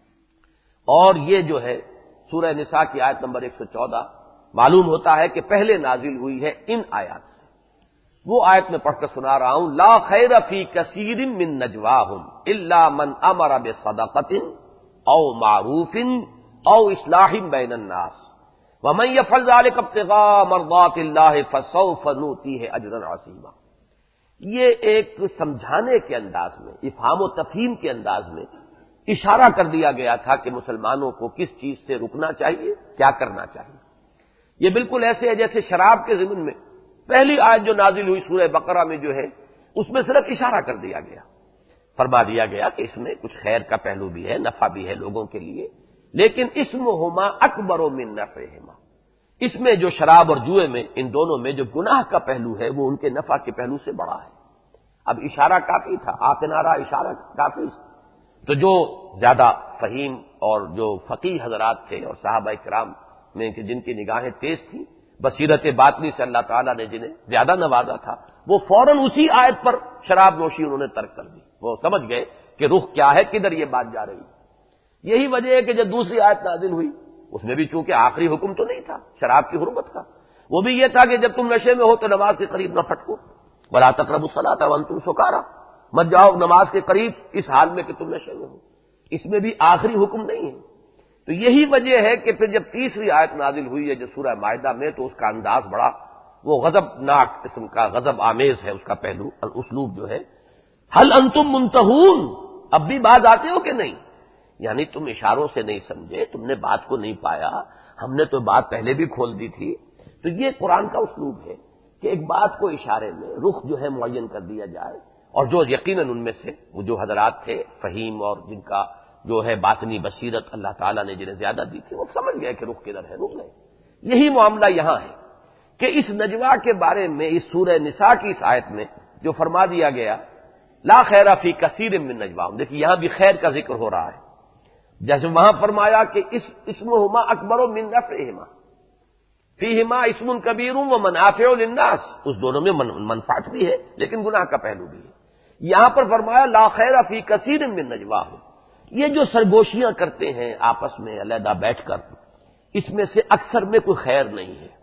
اور یہ جو ہے سورہ نساء کی آیت نمبر 114 معلوم ہوتا ہے کہ پہلے نازل ہوئی ہے ان آیات سے۔ وہ آیت میں پڑھ کر سنا رہا ہوں، لا خیر فی کثیر من نجواہم الا من امر بصدقۃ او معروف او اصلاح بین الناس ومن یفعل ذلک ابتغاء مرضات اللہ فسوف نؤتیہ اجرا عظیما۔ یہ ایک سمجھانے کے انداز میں، افہام و تفہیم کے انداز میں اشارہ کر دیا گیا تھا کہ مسلمانوں کو کس چیز سے رکنا چاہیے، کیا کرنا چاہیے۔ یہ بالکل ایسے ہے جیسے شراب کے ضمن میں پہلی آیت جو نازل ہوئی سورہ بقرہ میں جو ہے، اس میں صرف اشارہ کر دیا گیا، فرما دیا گیا کہ اس میں کچھ خیر کا پہلو بھی ہے، نفع بھی ہے لوگوں کے لیے، لیکن اسمہما اکبر من نفعہما، اس میں جو شراب اور جوئے میں، ان دونوں میں جو گناہ کا پہلو ہے وہ ان کے نفع کے پہلو سے بڑا ہے۔ اب اشارہ کافی تھا، کنارہ اشارہ کافی، تو جو زیادہ فہیم اور جو فقیہ حضرات تھے اور صحابہ کرام میں کہ جن کی نگاہیں تیز تھیں، بصیرت باطنی سے اللہ تعالیٰ نے جنہیں زیادہ نوازا تھا، وہ فوراً اسی آیت پر شراب نوشی انہوں نے ترک کر دی، وہ سمجھ گئے کہ رخ کیا ہے، کدھر یہ بات جا رہی ہے۔ یہی وجہ ہے کہ جب دوسری آیت نازل ہوئی اس میں بھی چونکہ آخری حکم تو نہیں تھا شراب کی حرمت کا، وہ بھی یہ تھا کہ جب تم نشے میں ہو تو نماز کے قریب نہ پھٹکو، ولا تقربوا الصلاۃ وانتم سکارى، مت جاؤ نماز کے قریب اس حال میں کہ تم نشے میں ہو، اس میں بھی آخری حکم نہیں ہے۔ تو یہی وجہ ہے کہ پھر جب تیسری آیت نازل ہوئی ہے جو سورہ مائدہ میں، تو اس کا انداز بڑا وہ غضبناک قسم کا، غضب آمیز ہے اس کا پہلو اور اسلوب جو ہے، هل انتم منتہون، اب بھی باز آتے ہو کہ نہیں، یعنی تم اشاروں سے نہیں سمجھے، تم نے بات کو نہیں پایا، ہم نے تو بات پہلے بھی کھول دی تھی۔ تو یہ قرآن کا اسلوب ہے کہ ایک بات کو اشارے میں رخ جو ہے معین کر دیا جائے، اور جو یقیناً ان میں سے وہ جو حضرات تھے فہیم اور جن کا جو ہے باطنی بصیرت اللہ تعالیٰ نے جنہیں زیادہ دی تھی، وہ سمجھ گئے کہ رخ کدھر ہے، رک گئے۔ یہی معاملہ یہاں ہے کہ اس نجوا کے بارے میں اس سورہ نساء کی اس آیت میں جو فرما دیا گیا لا خیر فی کثیر من نجواہم، دیکھیے یہاں بھی خیر کا ذکر ہو رہا ہے، جیسے وہاں فرمایا کہ اسمہما اکبر من نفعہما فیہما اسم کبیر و منافع للناس، اس دونوں میں منفعت بھی ہے لیکن گناہ کا پہلو بھی ہے۔ یہاں پر فرمایا لا خیر فی کثیر من نجواہم، یہ جو سرگوشیاں کرتے ہیں آپس میں علیحدہ بیٹھ کر، اس میں سے اکثر میں کوئی خیر نہیں ہے،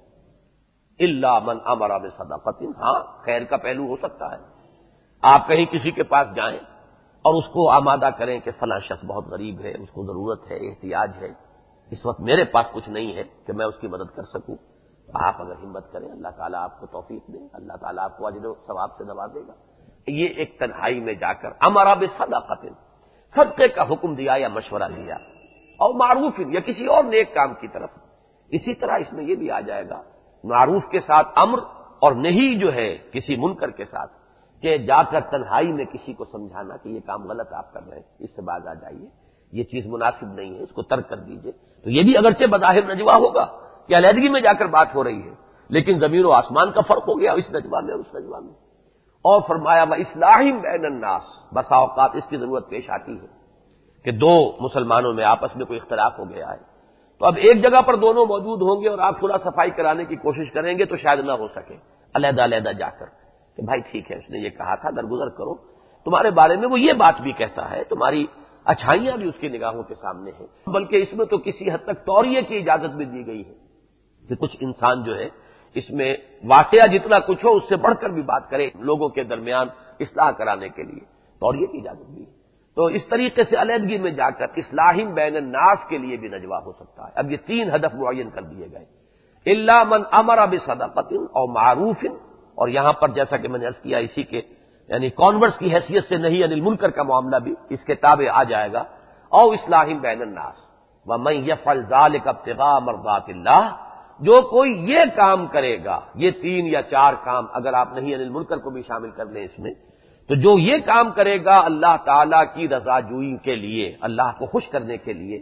الا من امر بصدقۃ، ہاں خیر کا پہلو ہو سکتا ہے، آپ کہیں کسی کے پاس جائیں اور اس کو آمادہ کریں کہ فلاں شخص بہت غریب ہے، اس کو ضرورت ہے، احتیاج ہے، اس وقت میرے پاس کچھ نہیں ہے کہ میں اس کی مدد کر سکوں، آپ اگر ہمت کریں اللہ تعالیٰ آپ کو توفیق دے، اللہ تعالیٰ آپ کو اجر و ثواب سے نوازے گا۔ یہ ایک تنہائی میں جا کر امر بصدقۃ، صدقے کا حکم دیا یا مشورہ دیا، اور معروف یا کسی اور نیک کام کی طرف۔ اسی طرح اس میں یہ بھی آ جائے گا، معروف کے ساتھ امر اور نہیں جو ہے کسی منکر کے ساتھ کہ جا کر تنہائی میں کسی کو سمجھانا کہ یہ کام غلط آپ کر رہے ہیں، اس سے باز آ جائیے، یہ چیز مناسب نہیں ہے، اس کو ترک کر دیجئے، تو یہ بھی اگرچہ بظاہر نجوا ہوگا کہ علیحدگی میں جا کر بات ہو رہی ہے، لیکن زمین و آسمان کا فرق ہو گیا اس نجوا میں اور اس نجوا میں۔ اور فرمایا وَإِصْلَاحٍ بَيْنَ النَّاسِ، بسا اوقات اس کی ضرورت پیش آتی ہے کہ دو مسلمانوں میں آپس میں کوئی اختلاف ہو گیا ہے، تو اب ایک جگہ پر دونوں موجود ہوں گے اور آپ صلح صفائی کرانے کی کوشش کریں گے تو شاید نہ ہو سکے، علیحدہ علیحدہ جا کر کہ بھائی ٹھیک ہے اس نے یہ کہا تھا، درگزر کرو، تمہارے بارے میں وہ یہ بات بھی کہتا ہے، تمہاری اچھائیاں بھی اس کی نگاہوں کے سامنے ہیں، بلکہ اس میں تو کسی حد تک توریے کی اجازت بھی دی گئی ہے کہ کچھ انسان جو ہے اس میں واقعہ جتنا کچھ ہو اس سے بڑھ کر بھی بات کرے لوگوں کے درمیان اصلاح کرانے کے لیے، توریے کی اجازت بھی ہے۔ تو اس طریقے سے علیحدگی میں جا کر اصلاح بین الناس کے لیے بھی نجوا ہو سکتا ہے۔ اب یہ تین ہدف معین کر دیے گئے، الا من امر بصدقۃ او معروف، اور یہاں پر جیسا کہ میں نے عرض کیا اسی کے یعنی کانورس کی حیثیت سے نہیں عن المنکر کا معاملہ بھی اس کے تابع آ جائے گا، او اصلاح بین الناس ومن یفعل ذلک ابتغاء مرضات اللہ، جو کوئی یہ کام کرے گا، یہ تین یا چار کام اگر آپ نہیں عن المنکر کو بھی شامل کر لیں اس میں، تو جو یہ کام کرے گا اللہ تعالی کی رضا جوئی کے لیے، اللہ کو خوش کرنے کے لیے،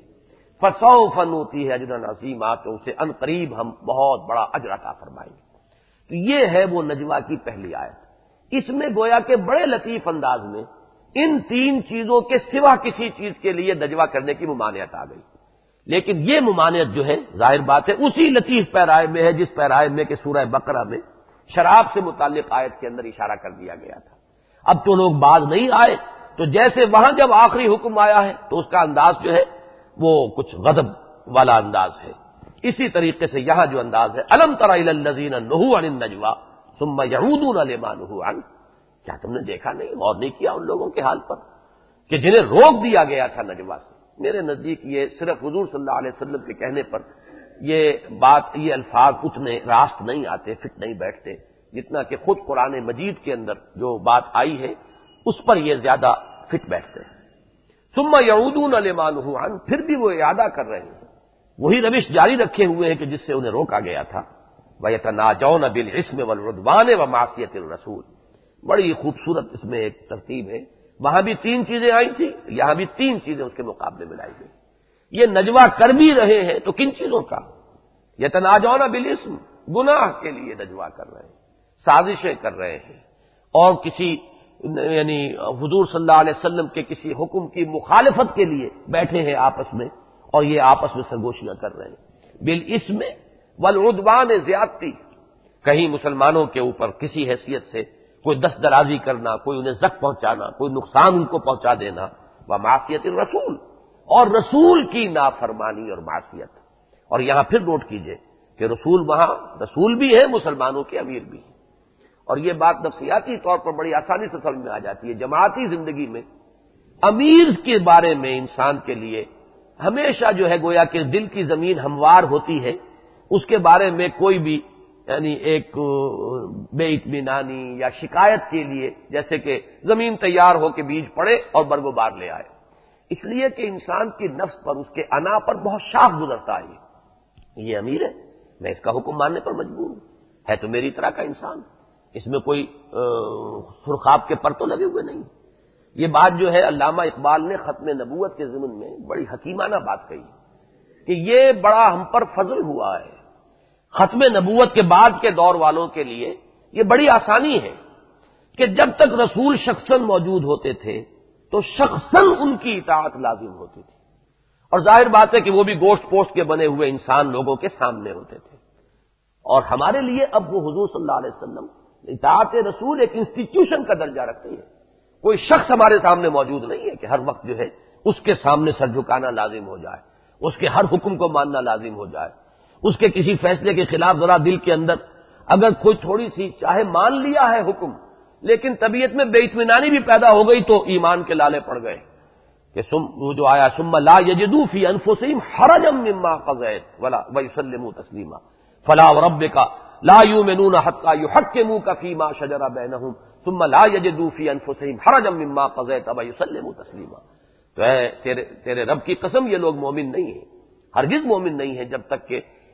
فسوف نؤتیہ اجرا عظیما، تو اسے ان قریب ہم بہت بڑا اجر عطا فرمائیں گے۔ تو یہ ہے وہ نجوا کی پہلی آیت، اس میں گویا کہ بڑے لطیف انداز میں ان تین چیزوں کے سوا کسی چیز کے لیے نجوا کرنے کی ممانعت آ گئی، لیکن یہ ممانعت جو ہے ظاہر بات ہے اسی لطیف پیرائے میں ہے جس پیرائے میں کہ سورہ بقرہ میں شراب سے متعلق آیت کے اندر اشارہ کر دیا گیا تھا۔ اب تو لوگ باز نہیں آئے، تو جیسے وہاں جب آخری حکم آیا ہے تو اس کا انداز جو ہے وہ کچھ غضب والا انداز ہے، اسی طریقے سے یہاں جو انداز ہے الم تر الی الذین نہوا عن النجوی ثم یعودون لما نہوا عنہ، کیا تم نے دیکھا نہیں، غور نہیں کیا ان لوگوں کے حال پر کہ جنہیں روک دیا گیا تھا نجوا سے؟ میرے نزدیک یہ صرف حضور صلی اللہ علیہ وسلم کے کہنے پر یہ بات، یہ الفاظ اتنے راست نہیں آتے، فٹ نہیں بیٹھتے، جتنا کہ خود قرآن مجید کے اندر جو بات آئی ہے اس پر یہ زیادہ فٹ بیٹھتے ہیں۔ ثم یعودون لما نہوا عنہ، پھر بھی وہ اعادہ کر رہے ہیں، وہی روش جاری رکھے ہوئے ہیں کہ جس سے انہیں روکا گیا تھا۔ وَيَتَنَاجَوْنَ بِالْإِثْمِ وَالْعُدْوَانِ وَمَعْصِيَتِ الرَّسُولِ، بڑی خوبصورت اس میں ایک ترتیب ہے، وہاں بھی تین چیزیں آئی تھی، یہاں بھی تین چیزیں اس کے مقابلے میں لائی گئی۔ یہ نجوا کر بھی رہے ہیں تو کن چیزوں کا؟ یتناجون بالاسم، گناہ کے لیے نجوا کر رہے ہیں، سازشیں کر رہے ہیں، اور کسی یعنی حضور صلی اللہ علیہ وسلم کے کسی حکم کی مخالفت کے لیے بیٹھے ہیں آپس میں، اور یہ آپس میں سرگوشیاں کر رہے ہیں بالاسم والعدوان، زیادتی، کہیں مسلمانوں کے اوپر کسی حیثیت سے کوئی دست درازی کرنا، کوئی انہیں زخم پہنچانا، کوئی نقصان ان کو پہنچا دینا، ومعصیت الرسول، اور رسول کی نافرمانی اور معصیت۔ اور یہاں پھر نوٹ کیجئے کہ رسول وہاں رسول بھی ہے، مسلمانوں کے امیر بھی ہیں، اور یہ بات نفسیاتی طور پر بڑی آسانی سے سمجھ میں آ جاتی ہے۔ جماعتی زندگی میں امیر کے بارے میں انسان کے لیے ہمیشہ جو ہے گویا کہ دل کی زمین ہموار ہوتی ہے، اس کے بارے میں کوئی بھی یعنی ایک بے اطمینانی یا شکایت کے لیے جیسے کہ زمین تیار ہو کے بیج پڑے اور برگ و بار لے آئے، اس لیے کہ انسان کی نفس پر، اس کے انا پر بہت شاخ گزرتا ہے، یہ امیر ہے، میں اس کا حکم ماننے پر مجبور ہوں، ہے تو میری طرح کا انسان، اس میں کوئی سرخاب کے پر تو لگے ہوئے نہیں۔ یہ بات جو ہے علامہ اقبال نے ختم نبوت کے ضمن میں بڑی حکیمانہ بات کہی کہ یہ بڑا ہم پر فضل ہوا ہے، ختم نبوت کے بعد کے دور والوں کے لیے یہ بڑی آسانی ہے کہ جب تک رسول شخصاً موجود ہوتے تھے تو شخصاً ان کی اطاعت لازم ہوتی تھی، اور ظاہر بات ہے کہ وہ بھی گوشت پوشت کے بنے ہوئے انسان لوگوں کے سامنے ہوتے تھے، اور ہمارے لیے اب وہ حضور صلی اللہ علیہ وسلم اطاعت رسول ایک انسٹیٹیوشن کا درجہ رکھتی ہے، کوئی شخص ہمارے سامنے موجود نہیں ہے کہ ہر وقت جو ہے اس کے سامنے سر جھکانا لازم ہو جائے، اس کے ہر حکم کو ماننا لازم ہو جائے، اس کے کسی فیصلے کے خلاف ذرا دل کے اندر اگر کوئی تھوڑی سی چاہے مان لیا ہے حکم لیکن طبیعت میں بے اطمینانی بھی پیدا ہو گئی تو ایمان کے لالے پڑ گئے کہ وہ جو آیا ثم لا یجدوا فی انفسہم حرجا مما قضیت ویسلموا تسلیما فلا وربک لا یؤمنون حتی یحکموک فیما شجر بینہم ثم لا یجدوا فی انفسہم حرجا مما قضیت ویسلموا تسلیما۔ تو اے تیرے رب کی قسم یہ لوگ مومن نہیں ہیں، ہرگز مومن نہیں ہیں جب تک کہ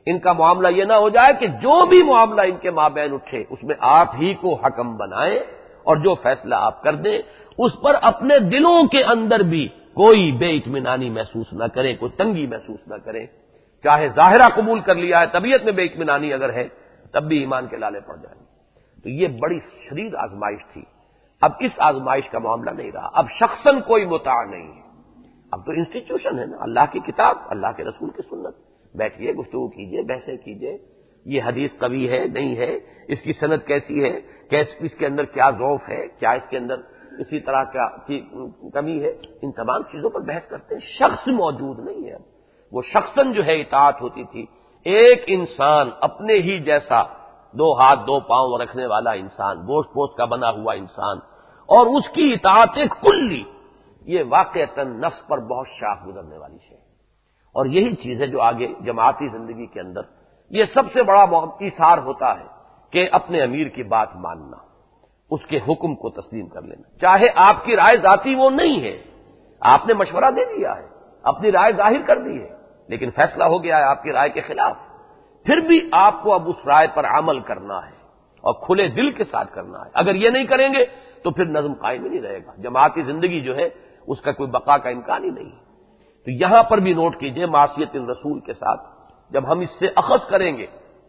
ان کا معاملہ یہ نہ ہو جائے کہ جو بھی معاملہ ان کے مابین اٹھے اس میں آپ ہی کو حکم بنائیں اور جو فیصلہ آپ کر دیں اس پر اپنے دلوں کے اندر بھی کوئی بے اطمینانی محسوس نہ کریں، کوئی تنگی محسوس نہ کریں، چاہے ظاہرہ قبول کر لیا ہے، طبیعت میں بے اطمینانی اگر ہے تب بھی ایمان کے لالے پڑ جائیں۔ تو یہ بڑی شدید آزمائش تھی۔ اب اس آزمائش کا معاملہ نہیں رہا، اب شخصاً کوئی مطاع نہیں ہے، اب تو انسٹیٹیوشن ہے نا، اللہ کی کتاب، اللہ کے رسول کی سنت، بیٹھیے گفتگو کیجیے، بحثیں کیجیے، یہ حدیث قوی ہے نہیں ہے، اس کی سند کیسی ہے، اس کے اندر کیا ضعف ہے، کیا اس کے اندر اسی طرح کی کمی ہے، ان تمام چیزوں پر بحث کرتے ہیں۔ شخص موجود نہیں ہے اب، وہ شخصاً جو ہے اطاعت ہوتی تھی، ایک انسان اپنے ہی جیسا، دو ہاتھ دو پاؤں رکھنے والا انسان، گوشت پوشت کا بنا ہوا انسان، اور اس کی اطاعت کلی، یہ واقعتاً نفس پر بہت شاخ گزرنے والی ہے۔ اور یہی چیز ہے جو آگے جماعتی زندگی کے اندر یہ سب سے بڑا ایثار ہوتا ہے کہ اپنے امیر کی بات ماننا، اس کے حکم کو تسلیم کر لینا، چاہے آپ کی رائے ذاتی وہ نہیں ہے، آپ نے مشورہ دے دیا ہے، اپنی رائے ظاہر کر دی ہے، لیکن فیصلہ ہو گیا ہے آپ کی رائے کے خلاف، پھر بھی آپ کو اب اس رائے پر عمل کرنا ہے اور کھلے دل کے ساتھ کرنا ہے۔ اگر یہ نہیں کریں گے تو پھر نظم قائم ہی نہیں رہے گا، جماعتی زندگی جو ہے اس کا کوئی بقا کا امکان ہی نہیں ہے۔ تو یہاں پر بھی نوٹ کیجئے، معصیت الرسول کے ساتھ جب ہم اس سے اخذ کریں گے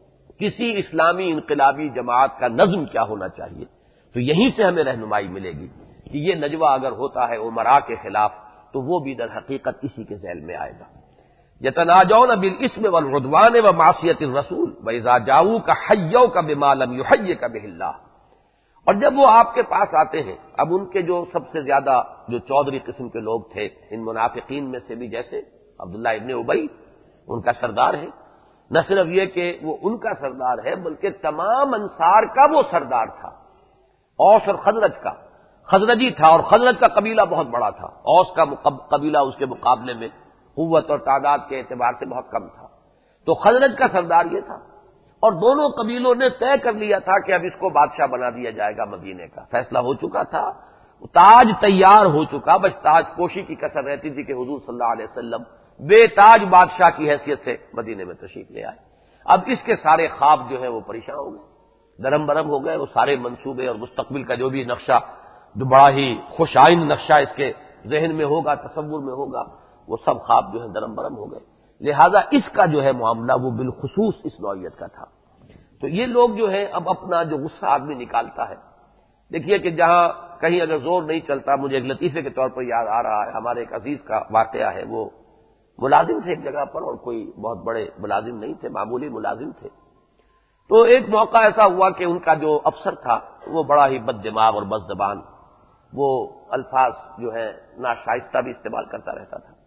کسی اسلامی انقلابی جماعت کا نظم کیا ہونا چاہیے، تو یہیں سے ہمیں رہنمائی ملے گی کہ یہ نجوہ اگر ہوتا ہے امراء کے خلاف تو وہ بھی در حقیقت اسی کے ذیل میں آئے گا۔ یتناجون بالاسم والعدوان ومعصیت الرسول واذا جاؤوک حیوک بما لم یحیک بہ اللہ۔ اور جب وہ آپ کے پاس آتے ہیں، اب ان کے جو سب سے زیادہ جو چودھری قسم کے لوگ تھے ان منافقین میں سے بھی، جیسے عبداللہ ابن ابی ان کا سردار ہے، نہ صرف یہ کہ وہ ان کا سردار ہے بلکہ تمام انصار کا وہ سردار تھا، اوس اور خزرج کا، خزرجی تھا، اور خزرج کا قبیلہ بہت بڑا تھا، اوس کا قبیلہ اس کے مقابلے میں قوت اور تعداد کے اعتبار سے بہت کم تھا، تو خزرج کا سردار یہ تھا، اور دونوں قبیلوں نے طے کر لیا تھا کہ اب اس کو بادشاہ بنا دیا جائے گا مدینے کا، فیصلہ ہو چکا تھا، تاج تیار ہو چکا، بس تاج پوشی کی کسر رہتی تھی کہ حضور صلی اللہ علیہ وسلم بے تاج بادشاہ کی حیثیت سے مدینے میں تشریف لے آئے۔ اب اس کے سارے خواب جو ہے وہ پریشان ہو گئے، درم برم ہو گئے، وہ سارے منصوبے اور مستقبل کا جو بھی نقشہ، جو بڑا ہی خوش آئند نقشہ اس کے ذہن میں ہوگا، تصور میں ہوگا، وہ سب خواب جو ہے درم برم ہو گئے۔ لہذا اس کا جو ہے معاملہ وہ بالخصوص اس نوعیت کا تھا۔ تو یہ لوگ جو ہے اب اپنا جو غصہ آدمی نکالتا ہے، دیکھیے کہ جہاں کہیں اگر زور نہیں چلتا، مجھے ایک لطیفے کے طور پر یاد آ رہا ہے، ہمارے ایک عزیز کا واقعہ ہے، وہ ملازم تھے ایک جگہ پر، اور کوئی بہت بڑے ملازم نہیں تھے، معمولی ملازم تھے۔ تو ایک موقع ایسا ہوا کہ ان کا جو افسر تھا وہ بڑا ہی بد دماغ اور بد زبان، وہ الفاظ جو ہے ناشائستہ بھی استعمال کرتا رہتا تھا۔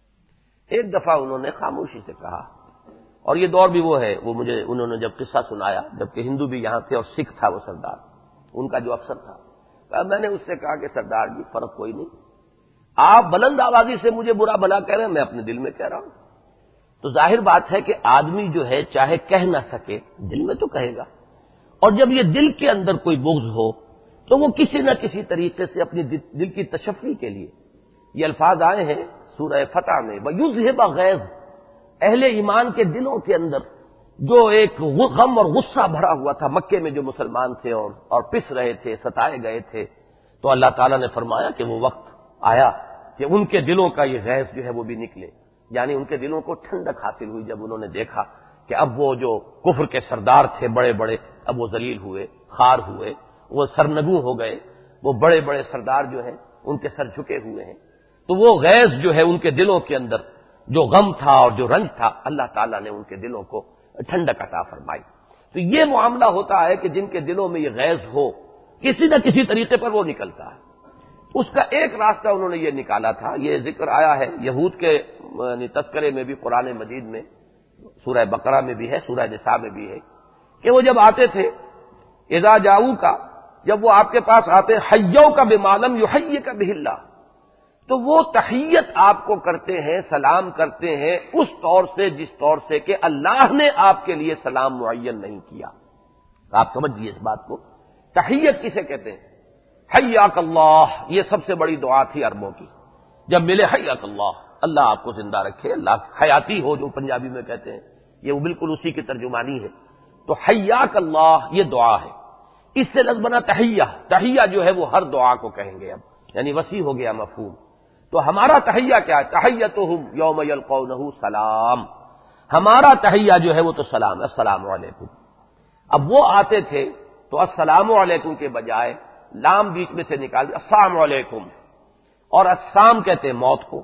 ایک دفعہ انہوں نے خاموشی سے کہا، اور یہ دور بھی وہ ہے، وہ مجھے انہوں نے جب قصہ سنایا، جبکہ ہندو بھی یہاں تھے اور سکھ تھا وہ سردار، ان کا جو افسر تھا، میں نے اس سے کہا کہ سردار جی فرق کوئی نہیں، آپ بلند آوازی سے مجھے برا بھلا کہہ رہے ہیں، میں اپنے دل میں کہہ رہا ہوں، تو ظاہر بات ہے کہ آدمی جو ہے چاہے کہہ نہ سکے دل میں تو کہے گا، اور جب یہ دل کے اندر کوئی بغض ہو تو وہ کسی نہ کسی طریقے سے اپنی دل کی تشفی کے لیے، یہ الفاظ آئے ہیں سورہ فتح میں، وَيُذْهِبَ غَيْظَ، اہل ایمان کے دلوں کے اندر جو ایک غم اور غصہ بھرا ہوا تھا، مکے میں جو مسلمان تھے اور پس رہے تھے، ستائے گئے تھے، تو اللہ تعالیٰ نے فرمایا کہ وہ وقت آیا کہ ان کے دلوں کا یہ غیظ جو ہے وہ بھی نکلے، یعنی ان کے دلوں کو ٹھنڈک حاصل ہوئی جب انہوں نے دیکھا کہ اب وہ جو کفر کے سردار تھے بڑے بڑے، اب وہ ذلیل ہوئے، خار ہوئے، وہ سرنگوں ہو گئے، وہ بڑے بڑے سردار جو ہیں ان کے سر جھکے ہوئے ہیں، تو وہ غیظ جو ہے ان کے دلوں کے اندر جو غم تھا اور جو رنج تھا، اللہ تعالیٰ نے ان کے دلوں کو ٹھنڈک عطا فرمائی۔ تو یہ معاملہ ہوتا ہے کہ جن کے دلوں میں یہ غیظ ہو، کسی نہ کسی طریقے پر وہ نکلتا ہے۔ اس کا ایک راستہ انہوں نے یہ نکالا تھا، یہ ذکر آیا ہے یہود کے تذکرے میں بھی، قرآن مجید میں سورہ بقرہ میں بھی ہے، سورہ نساء میں بھی ہے، کہ وہ جب آتے تھے اذا جاؤ کا، جب وہ آپ کے پاس آتے حیو کا بما لم یحیک بہ اللہ، تو وہ تحیت آپ کو کرتے ہیں، سلام کرتے ہیں اس طور سے جس طور سے کہ اللہ نے آپ کے لیے سلام معین نہیں کیا۔ آپ سمجھیے اس بات کو، تحیت کسے کہتے ہیں؟ حیاک اللہ، یہ سب سے بڑی دعا تھی عربوں کی، جب ملے حیاک اللہ، اللہ آپ کو زندہ رکھے، اللہ حیاتی ہو جو پنجابی میں کہتے ہیں، یہ وہ بالکل اسی کی ترجمانی ہے۔ تو حیاک اللہ یہ دعا ہے، اس سے لفظ بنا تحیہ، تحیہ جو ہے وہ ہر دعا کو کہیں گے اب، یعنی وسیع ہو گیا مفہوم۔ تو ہمارا تحیہ کیا ہے؟ تحیتہم یوم یلقونہ سلام، ہمارا تحیہ جو ہے وہ تو سلام، السلام علیکم۔ اب وہ آتے تھے تو السلام علیکم کے بجائے لام بیچ میں سے نکال دیا، السلام علیکم، اور السلام کہتے ہیں موت کو،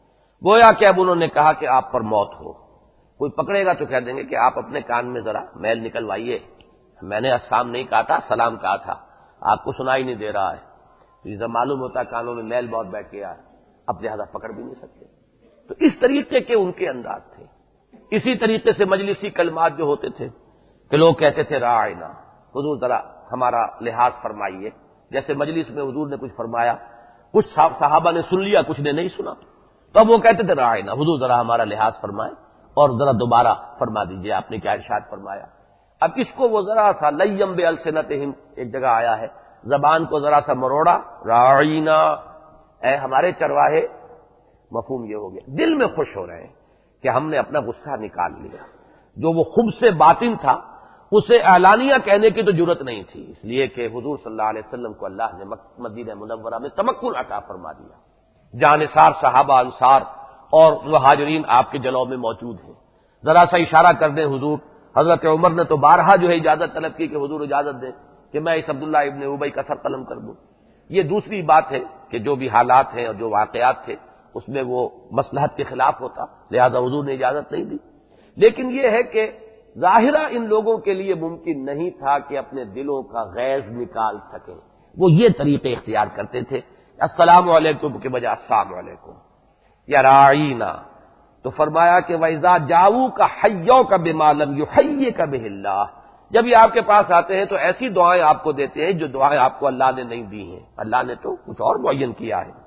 گویا کہ اب انہوں نے کہا کہ آپ پر موت ہو۔ کوئی پکڑے گا تو کہہ دیں گے کہ آپ اپنے کان میں ذرا میل نکلوائیے، میں نے السلام نہیں کہا تھا، سلام کہا تھا، آپ کو سنائی نہیں دے رہا ہے۔ تو یہ معلوم ہوتا ہے کانوں میں میل بہت بیٹھ گیا ہے، اب لہذا پکڑ بھی نہیں سکتے۔ تو اس طریقے کے ان کے انداز تھے۔ اسی طریقے سے مجلسی کلمات جو ہوتے تھے کہ لوگ کہتے تھے راعنا، حضور ذرا ہمارا لحاظ فرمائیے، جیسے مجلس میں حضور نے کچھ فرمایا، کچھ صحابہ نے سن لیا، کچھ نے نہیں سنا، تو اب وہ کہتے تھے راعنا، حضور ذرا ہمارا لحاظ فرمائے اور ذرا دوبارہ فرما دیجئے آپ نے کیا ارشاد فرمایا۔ اب اس کو وہ ذرا سا لیم بالسنتہم، ایک جگہ آیا ہے، زبان کو ذرا سا مروڑا، راعینا، اے ہمارے چرواہے، مفہوم یہ ہو گیا، دل میں خوش ہو رہے ہیں کہ ہم نے اپنا غصہ نکال لیا۔ جو وہ خبث باطن تھا اسے اعلانیہ کہنے کی تو جرت نہیں تھی، اس لیے کہ حضور صلی اللہ علیہ وسلم کو اللہ نے مدینہ منورہ میں تمکن عطا فرما دیا، جانثار صحابہ انصار اور مہاجرین آپ کے جلوہ میں موجود ہیں۔ ذرا سا اشارہ کر دیں حضور، حضرت عمر نے تو بارہا جو ہے اجازت طلب کی کہ حضور اجازت دیں کہ میں اس عبداللہ ابن ابی کا سر قلم کر دوں۔ یہ دوسری بات ہے کہ جو بھی حالات ہیں اور جو واقعات تھے اس میں وہ مصلحت کے خلاف ہوتا، لہذا حضور نے اجازت نہیں دی۔ لیکن یہ ہے کہ ظاہرہ ان لوگوں کے لیے ممکن نہیں تھا کہ اپنے دلوں کا غیظ نکال سکیں، وہ یہ طریقے اختیار کرتے تھے، السلام علیکم کے بجائے السلام علیکم یا راعینا۔ تو فرمایا کہ وَإِذَا جَاءُوكَ حَيَّوْكَ بِمَا لَمْ يُحَيِّكَ بِهِ اللَّهُ، جب یہ آپ کے پاس آتے ہیں تو ایسی دعائیں آپ کو دیتے ہیں جو دعائیں آپ کو اللہ نے نہیں دی ہیں، اللہ نے تو کچھ اور معین کیا ہے۔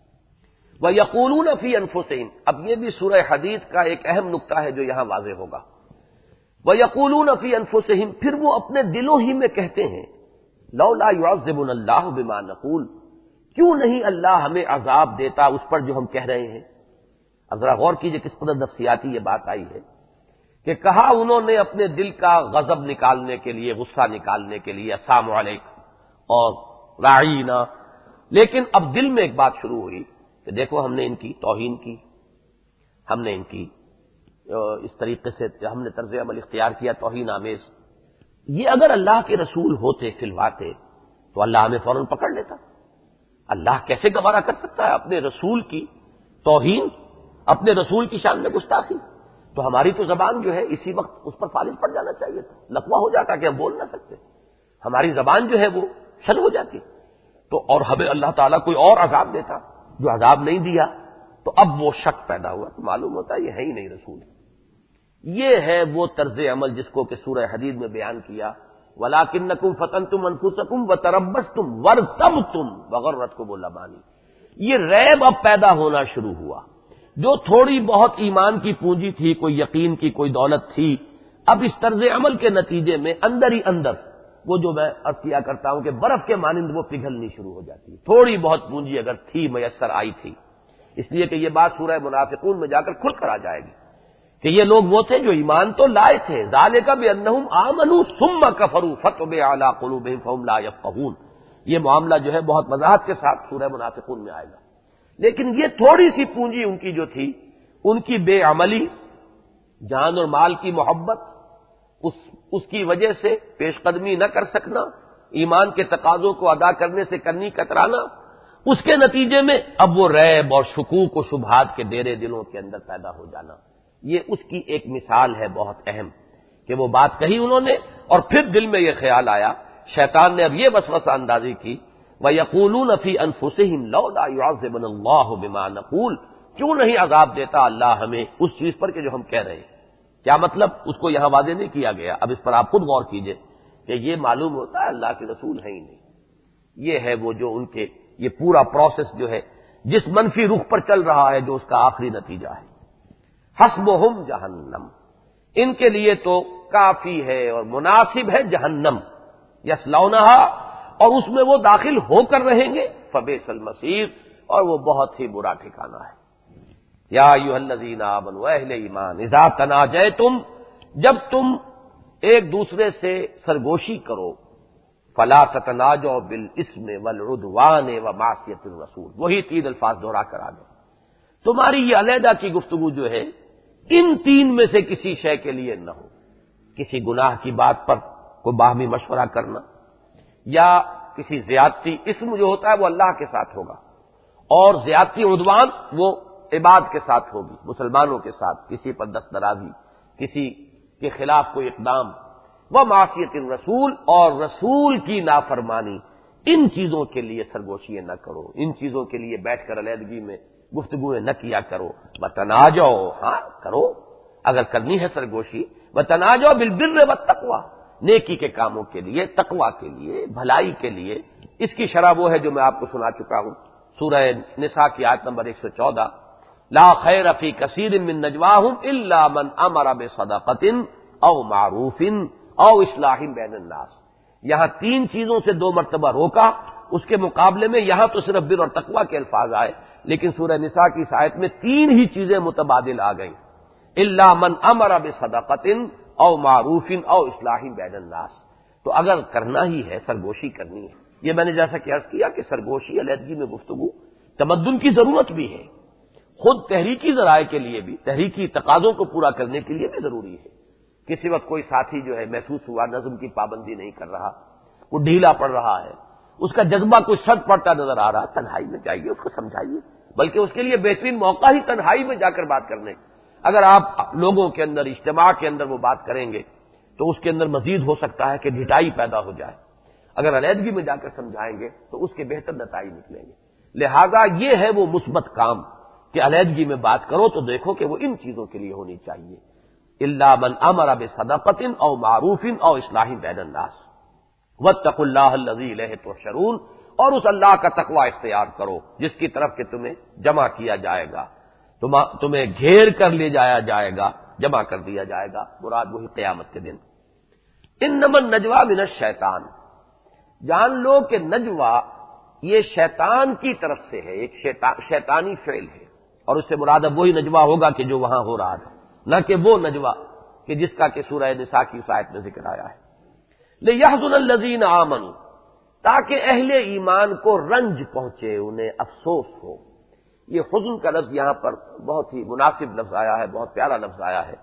وَيَقُولُونَ فِي أَنفُسِهِمْ، اب یہ بھی سورہ حدید کا ایک اہم نقطہ ہے جو یہاں واضح ہوگا۔ وَيَقُولُونَ فِي أَنفُسِهِمْ، پھر وہ اپنے دلوں ہی میں کہتے ہیں، لَوْلَا يُعَذِّبُنَا اللَّهُ بِمَا نَقُولُ، کیوں نہیں اللہ ہمیں عذاب دیتا اس پر جو ہم کہہ رہے ہیں۔ اب ذرا غور کیجئے کس قدر نفسیاتی یہ بات آئی ہے کہ کہا انہوں نے اپنے دل کا غضب نکالنے کے لیے، غصہ نکالنے کے لیے السلام علیکم اور راعینا، لیکن اب دل میں ایک بات شروع ہوئی کہ دیکھو ہم نے ان کی توہین کی، ہم نے ان کی اس طریقے سے ہم نے طرز عمل اختیار کیا توہین آمیز۔ یہ اگر اللہ کے رسول ہوتے کھلواتے تو اللہ ہمیں فوراً پکڑ لیتا۔ اللہ کیسے گوارا کر سکتا ہے اپنے رسول کی توہین، اپنے رسول کی شان میں گستاخی؟ تو ہماری تو زبان جو ہے اسی وقت اس پر فالج پڑ جانا چاہیے تھا، لقوہ ہو جاتا کہ ہم بول نہ سکتے، ہماری زبان جو ہے وہ شل ہو جاتی۔ تو اور ہمیں اللہ تعالیٰ کوئی اور عذاب دیتا جو عذاب نہیں دیا، تو اب وہ شک پیدا ہوا، تو معلوم ہوتا ہے یہ ہے ہی نہیں رسول۔ یہ ہے وہ طرز عمل جس کو کہ سورہ حدید میں بیان کیا، وَلَٰكِنَّكُمْ فَتَنْتُمْ أَنفُسَكُمْ وَتَرَبَّصْتُمْ وَارْتَبْتُمْ وَغَرَّتْكُمُ الْأَمَانِي۔ یہ ریب اب پیدا ہونا شروع ہوا، جو تھوڑی بہت ایمان کی پونجی تھی، کوئی یقین کی کوئی دولت تھی، اب اس طرز عمل کے نتیجے میں اندر ہی اندر وہ جو میں عرض کیا کرتا ہوں کہ برف کے مانند وہ پگھلنی شروع ہو جاتی ہے۔ تھوڑی بہت پونجی اگر تھی میسر آئی تھی، اس لیے کہ یہ بات سورہ منافقون میں جا کر کھل کر آ جائے گی کہ یہ لوگ وہ تھے جو ایمان تو لائے تھے، ذالک بانہم آمنوا ثم کفروا فتبع علی قلوبہم فہم لا یفقہون، یہ معاملہ جو ہے بہت وضاحت کے ساتھ سورہ منافقون میں آئے گا۔ لیکن یہ تھوڑی سی پونجی ان کی جو تھی، ان کی بے عملی، جان اور مال کی محبت، اس کی وجہ سے پیش قدمی نہ کر سکنا، ایمان کے تقاضوں کو ادا کرنے سے کنی کترانا، اس کے نتیجے میں اب وہ ریب اور شکوک و شبہات کے ڈیرے دلوں کے اندر پیدا ہو جانا، یہ اس کی ایک مثال ہے بہت اہم کہ وہ بات کہی انہوں نے اور پھر دل میں یہ خیال آیا، شیطان نے اب یہ وسوسہ اندازی کی، وَيَقُولُونَ فِي أَنفُسِهِمْ لَوْلَا يُعَذِّبُنَا اللَّهُ بِمَا نَقُولُ، کیوں نہیں عذاب دیتا اللہ ہمیں اس چیز پر کہ جو ہم کہہ رہے ہیں۔ کیا مطلب؟ اس کو یہاں واضح نہیں کیا گیا، اب اس پر آپ خود غور کیجئے کہ یہ معلوم ہوتا ہے اللہ کے رسول ہیں ہی نہیں۔ یہ ہے وہ جو ان کے یہ پورا پروسیس جو ہے جس منفی رخ پر چل رہا ہے، جو اس کا آخری نتیجہ ہے، حسبہم جہنم، ان کے لیے تو کافی ہے اور مناسب ہے جہنم، یصلونھا، اور اس میں وہ داخل ہو کر رہیں گے، فبئس المصیر، اور وہ بہت ہی برا ٹھکانہ ہے۔ یا ایھا الذین آمنوا، اہل ایمان، اذا تناجیتم، جب تم ایک دوسرے سے سرگوشی کرو، فلا تتناجوا بالاسم والعدوان ومعصیۃ الرسول، وہی تین الفاظ دوہرا کر آ گئے. تمہاری یہ علیحدہ کی گفتگو جو ہے ان تین میں سے کسی شے کے لیے نہ ہو. کسی گناہ کی بات پر کوئی باہمی مشورہ کرنا، یا کسی زیادتی، اسم جو ہوتا ہے وہ اللہ کے ساتھ ہوگا، اور زیادتی عدوان وہ عباد کے ساتھ ہوگی، مسلمانوں کے ساتھ کسی پر دست درازی، کسی کے خلاف کوئی اقدام، وہ معصیت الرسول، اور رسول کی نافرمانی. ان چیزوں کے لیے سرگوشیاں نہ کرو، ان چیزوں کے لیے بیٹھ کر علیحدگی میں گفتگویں نہ کیا کرو. وتناجوا، ہاں کرو اگر کرنی ہے سرگوشی، وتناجوا بالبر والتقوی، نیکی کے کاموں کے لیے، تقوی کے لیے، بھلائی کے لیے. اس کی شرح وہ ہے جو میں آپ کو سنا چکا ہوں، سورہ نساء کی آیت نمبر 114، لا خیر فی کثیر من نجواہم الا من امر بصدقۃ او معروف او اصلاح بین الناس. یہاں تین چیزوں سے 2 مرتبہ روکا، اس کے مقابلے میں یہاں تو صرف بر اور تقوی کے الفاظ آئے، لیکن سورہ نساء کی اس آیت میں 3 ہی چیزیں متبادل آ گئیں، الا من امر بصدقۃ او معروف او اصلاح بین الناس. تو اگر کرنا ہی ہے، سرگوشی کرنی ہے، یہ میں نے جیسا کہ عرض کیا کہ سرگوشی، علیحدگی میں گفتگو تمدن کی ضرورت بھی ہے، خود تحریکی ذرائع کے لیے بھی، تحریکی تقاضوں کو پورا کرنے کے لیے بھی ضروری ہے. کسی وقت کوئی ساتھی جو ہے محسوس ہوا نظم کی پابندی نہیں کر رہا، وہ ڈھیلا پڑ رہا ہے، اس کا جذبہ کچھ سٹ پڑتا نظر آ رہا، تنہائی میں جائیے، اس کو سمجھائیے، بلکہ اس کے لیے بہترین موقع ہی تنہائی میں جا کر بات کرنے. اگر آپ لوگوں کے اندر، اجتماع کے اندر وہ بات کریں گے تو اس کے اندر مزید ہو سکتا ہے کہ ڈھٹائی پیدا ہو جائے. اگر علیحدگی میں جا کر سمجھائیں گے تو اس کے بہتر نتائج نکلیں گے. لہذا یہ ہے وہ مثبت کام کہ علیحدگی میں بات کرو تو دیکھو کہ وہ ان چیزوں کے لیے ہونی چاہیے، الا من امر بصدقۃ او معروف او اصلاح بین الناس واتقوا اللہ الذی الیہ تحشرون. اور اس اللہ کا تقوی اختیار کرو جس کی طرف کہ تمہیں جمع کیا جائے گا، تمہیں گھیر کر لے جایا جائے گا، جمع کر دیا جائے گا، مراد وہی قیامت کے دن. انما النجوى من الشیطان، جان لو کہ نجوہ یہ شیطان کی طرف سے ہے، ایک شیطانی فعل ہے، اور اس سے مراد اب وہی نجوہ ہوگا کہ جو وہاں ہو رہا تھا، نہ کہ وہ نجوہ کہ جس کا کہ سورہ نساء کی اس آیت میں ذکر آیا ہے. لِيَحْزُنَ الَّذِينَ آمَنُوا، تاکہ اہل ایمان کو رنج پہنچے، انہیں افسوس ہو. یہ حزن کا لفظ یہاں پر بہت ہی مناسب لفظ آیا ہے، بہت پیارا لفظ آیا ہے.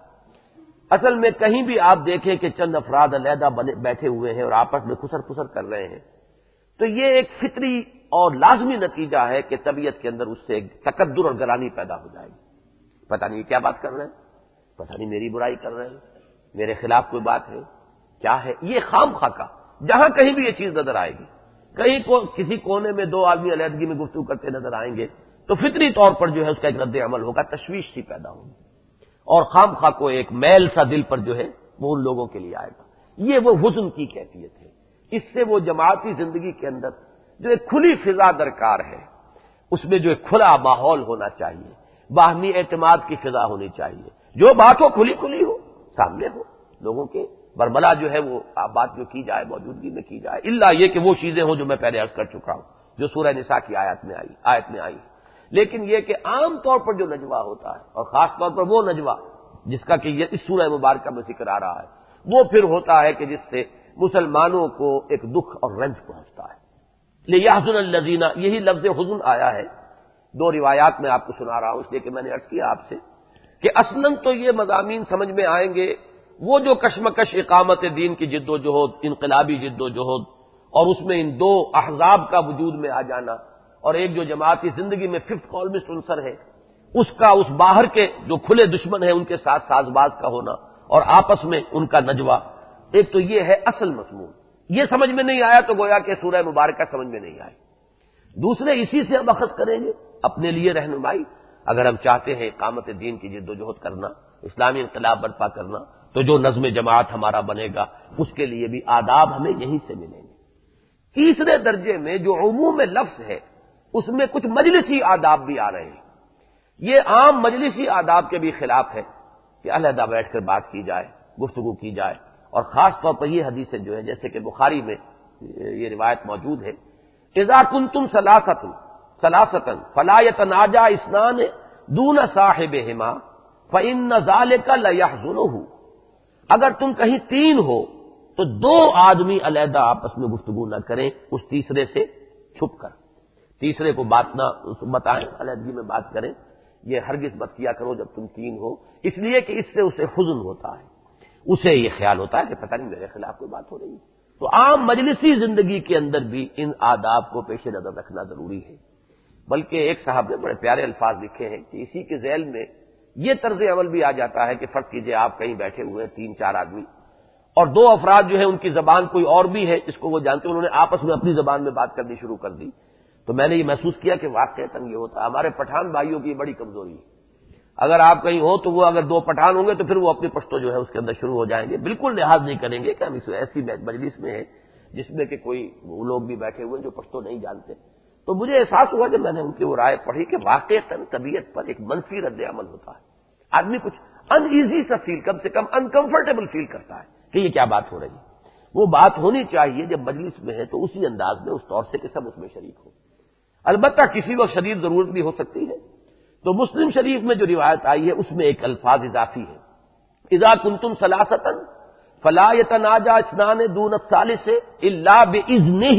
اصل میں کہیں بھی آپ دیکھیں کہ چند افراد علیحدہ بیٹھے ہوئے ہیں اور آپس میں خسر پسر کر رہے ہیں، تو یہ ایک فطری اور لازمی نتیجہ ہے کہ طبیعت کے اندر اس سے ایک تکدر اور گرانی پیدا ہو جائے گی. پتہ نہیں کیا بات کر رہے ہیں، پتہ نہیں میری برائی کر رہے ہیں، میرے خلاف کوئی بات ہے، کیا ہے یہ خام خواہ کا. جہاں کہیں بھی یہ چیز نظر آئے گی، کہیں کو کسی کونے میں 2 آدمی علیحدگی میں گفتگو کرتے نظر آئیں گے تو فطری طور پر جو ہے اس کا ایک رد عمل ہوگا، تشویش سی پیدا ہوگی، اور خام خواہ کو ایک میل سا دل پر جو ہے وہ ان لوگوں کے لیے آئے گا. یہ وہ حزن کی کیفیت ہے. اس سے وہ جماعتی زندگی کے اندر جو ایک کھلی فضا درکار ہے، اس میں جو ایک کھلا ماحول ہونا چاہیے، باہمی اعتماد کی فضا ہونی چاہیے، جو بات ہو کھلی کھلی ہو، سامنے ہو، لوگوں کے برملا جو ہے وہ بات جو کی جائے موجودگی میں کی جائے، الا یہ کہ وہ چیزیں ہوں جو میں پہلے عرض کر چکا ہوں جو سورہ نساء کی آیت میں آئی. لیکن یہ کہ عام طور پر جو نجوہ ہوتا ہے، اور خاص طور پر وہ نجوہ جس کا کہ یہ اس سورہ مبارکہ میں ذکر آ رہا ہے، وہ پھر ہوتا ہے کہ جس سے مسلمانوں کو ایک دکھ اور رنج پہنچتا ہے. لِيَحْزُنَ الَّذِينَ، یہی لفظ حزن آیا ہے 2 روایات میں آپ کو سنا رہا ہوں، اس لیے کہ میں نے عرض کیا آپ سے کہ اصلاً تو یہ مضامین سمجھ میں آئیں گے وہ جو کشمکش اقامت دین کی جد و جہد، انقلابی جد و جہد، اور اس میں ان 2 احزاب کا وجود میں آ جانا، اور ایک جو جماعتی زندگی میں 5th کالمسٹ عنصر ہے اس کا اس باہر کے جو کھلے دشمن ہیں ان کے ساتھ ساز باز کا ہونا، اور آپس میں ان کا نجوہ. ایک تو یہ ہے اصل مضمون، یہ سمجھ میں نہیں آیا تو گویا کہ سورہ مبارکہ سمجھ میں نہیں آئی. دوسرے اسی سے ہم اخذ کریں گے اپنے لیے رہنمائی. اگر ہم چاہتے ہیں اقامت دین کی جد و جہد کرنا، اسلامی انقلاب برپا کرنا، تو جو نظم جماعت ہمارا بنے گا اس کے لیے بھی آداب ہمیں یہیں سے ملیں گے. تیسرے درجے میں جو عموم لفظ ہے اس میں کچھ مجلسی آداب بھی آ رہے ہیں. یہ عام مجلسی آداب کے بھی خلاف ہے کہ علیحدہ بیٹھ کر بات کی جائے، گفتگو کی جائے، اور خاص طور پر یہ حدیثیں جو ہے جیسے کہ بخاری میں یہ روایت موجود ہے، اذا کنتم ثلاثۃ فلا يتناجى اثنان دون صاحبهما فان ذلك ليحزنه. اگر تم کہیں 3 ہو تو 2 آدمی علیحدہ آپس میں گفتگو نہ کریں اس تیسرے سے چھپ کر، تیسرے کو بات نہ بتائیں، علیحدگی میں بات کریں. یہ ہرگز مت کیا کرو جب تم 3 ہو، اس لیے کہ اس سے اسے حزن ہوتا ہے، اسے یہ خیال ہوتا ہے کہ پتہ نہیں میرے خلاف کوئی بات ہو رہی ہے. تو عام مجلسی زندگی کے اندر بھی ان آداب کو پیش نظر رکھنا ضروری ہے. بلکہ ایک صاحب نے بڑے پیارے الفاظ لکھے ہیں کہ اسی کے ذیل میں یہ طرز عمل بھی آ جاتا ہے کہ فرض کیجئے آپ کہیں بیٹھے ہوئے ہیں 3-4 آدمی، اور 2 افراد جو ہے ان کی زبان کوئی اور بھی ہے جس کو وہ جانتے ہیں، انہوں نے آپس میں اپنی زبان میں بات کرنی شروع کر دی. تو میں نے یہ محسوس کیا کہ واقعتاً یہ ہوتا ہے. ہمارے پٹھان بھائیوں کی بڑی کمزوری ہے. اگر آپ کہیں ہو تو وہ اگر 2 پٹھان ہوں گے تو پھر وہ اپنی پشتو جو ہے اس کے اندر شروع ہو جائیں گے، بالکل لحاظ نہیں کریں گے کہ ہم اس ایسی مجلس میں ہیں جس میں کہ کوئی وہ لوگ بھی بیٹھے ہوئے جو پشتو نہیں جانتے. تو مجھے احساس ہوا جب میں نے ان کی وہ رائے پڑھی کہ واقعتاً طبیعت پر ایک منفی رد عمل ہوتا ہے. آدمی کچھ ان ایزی سا فیل، کم سے کم انکمفرٹیبل فیل کرتا ہے کہ یہ کیا بات ہو رہی ہے. وہ بات ہونی چاہیے جب مجلس میں ہے تو اسی انداز میں، اس طور سے کہ سب اس میں شریک ہو. البتہ کسی وقت شدید ضرورت بھی ہو سکتی ہے. تو مسلم شریف میں جو روایت آئی ہے اس میں ایک الفاظ اضافی ہے، اذا کنتم ثلاثۃ فلا يتناجى اثنان دون الثالث الا باذنه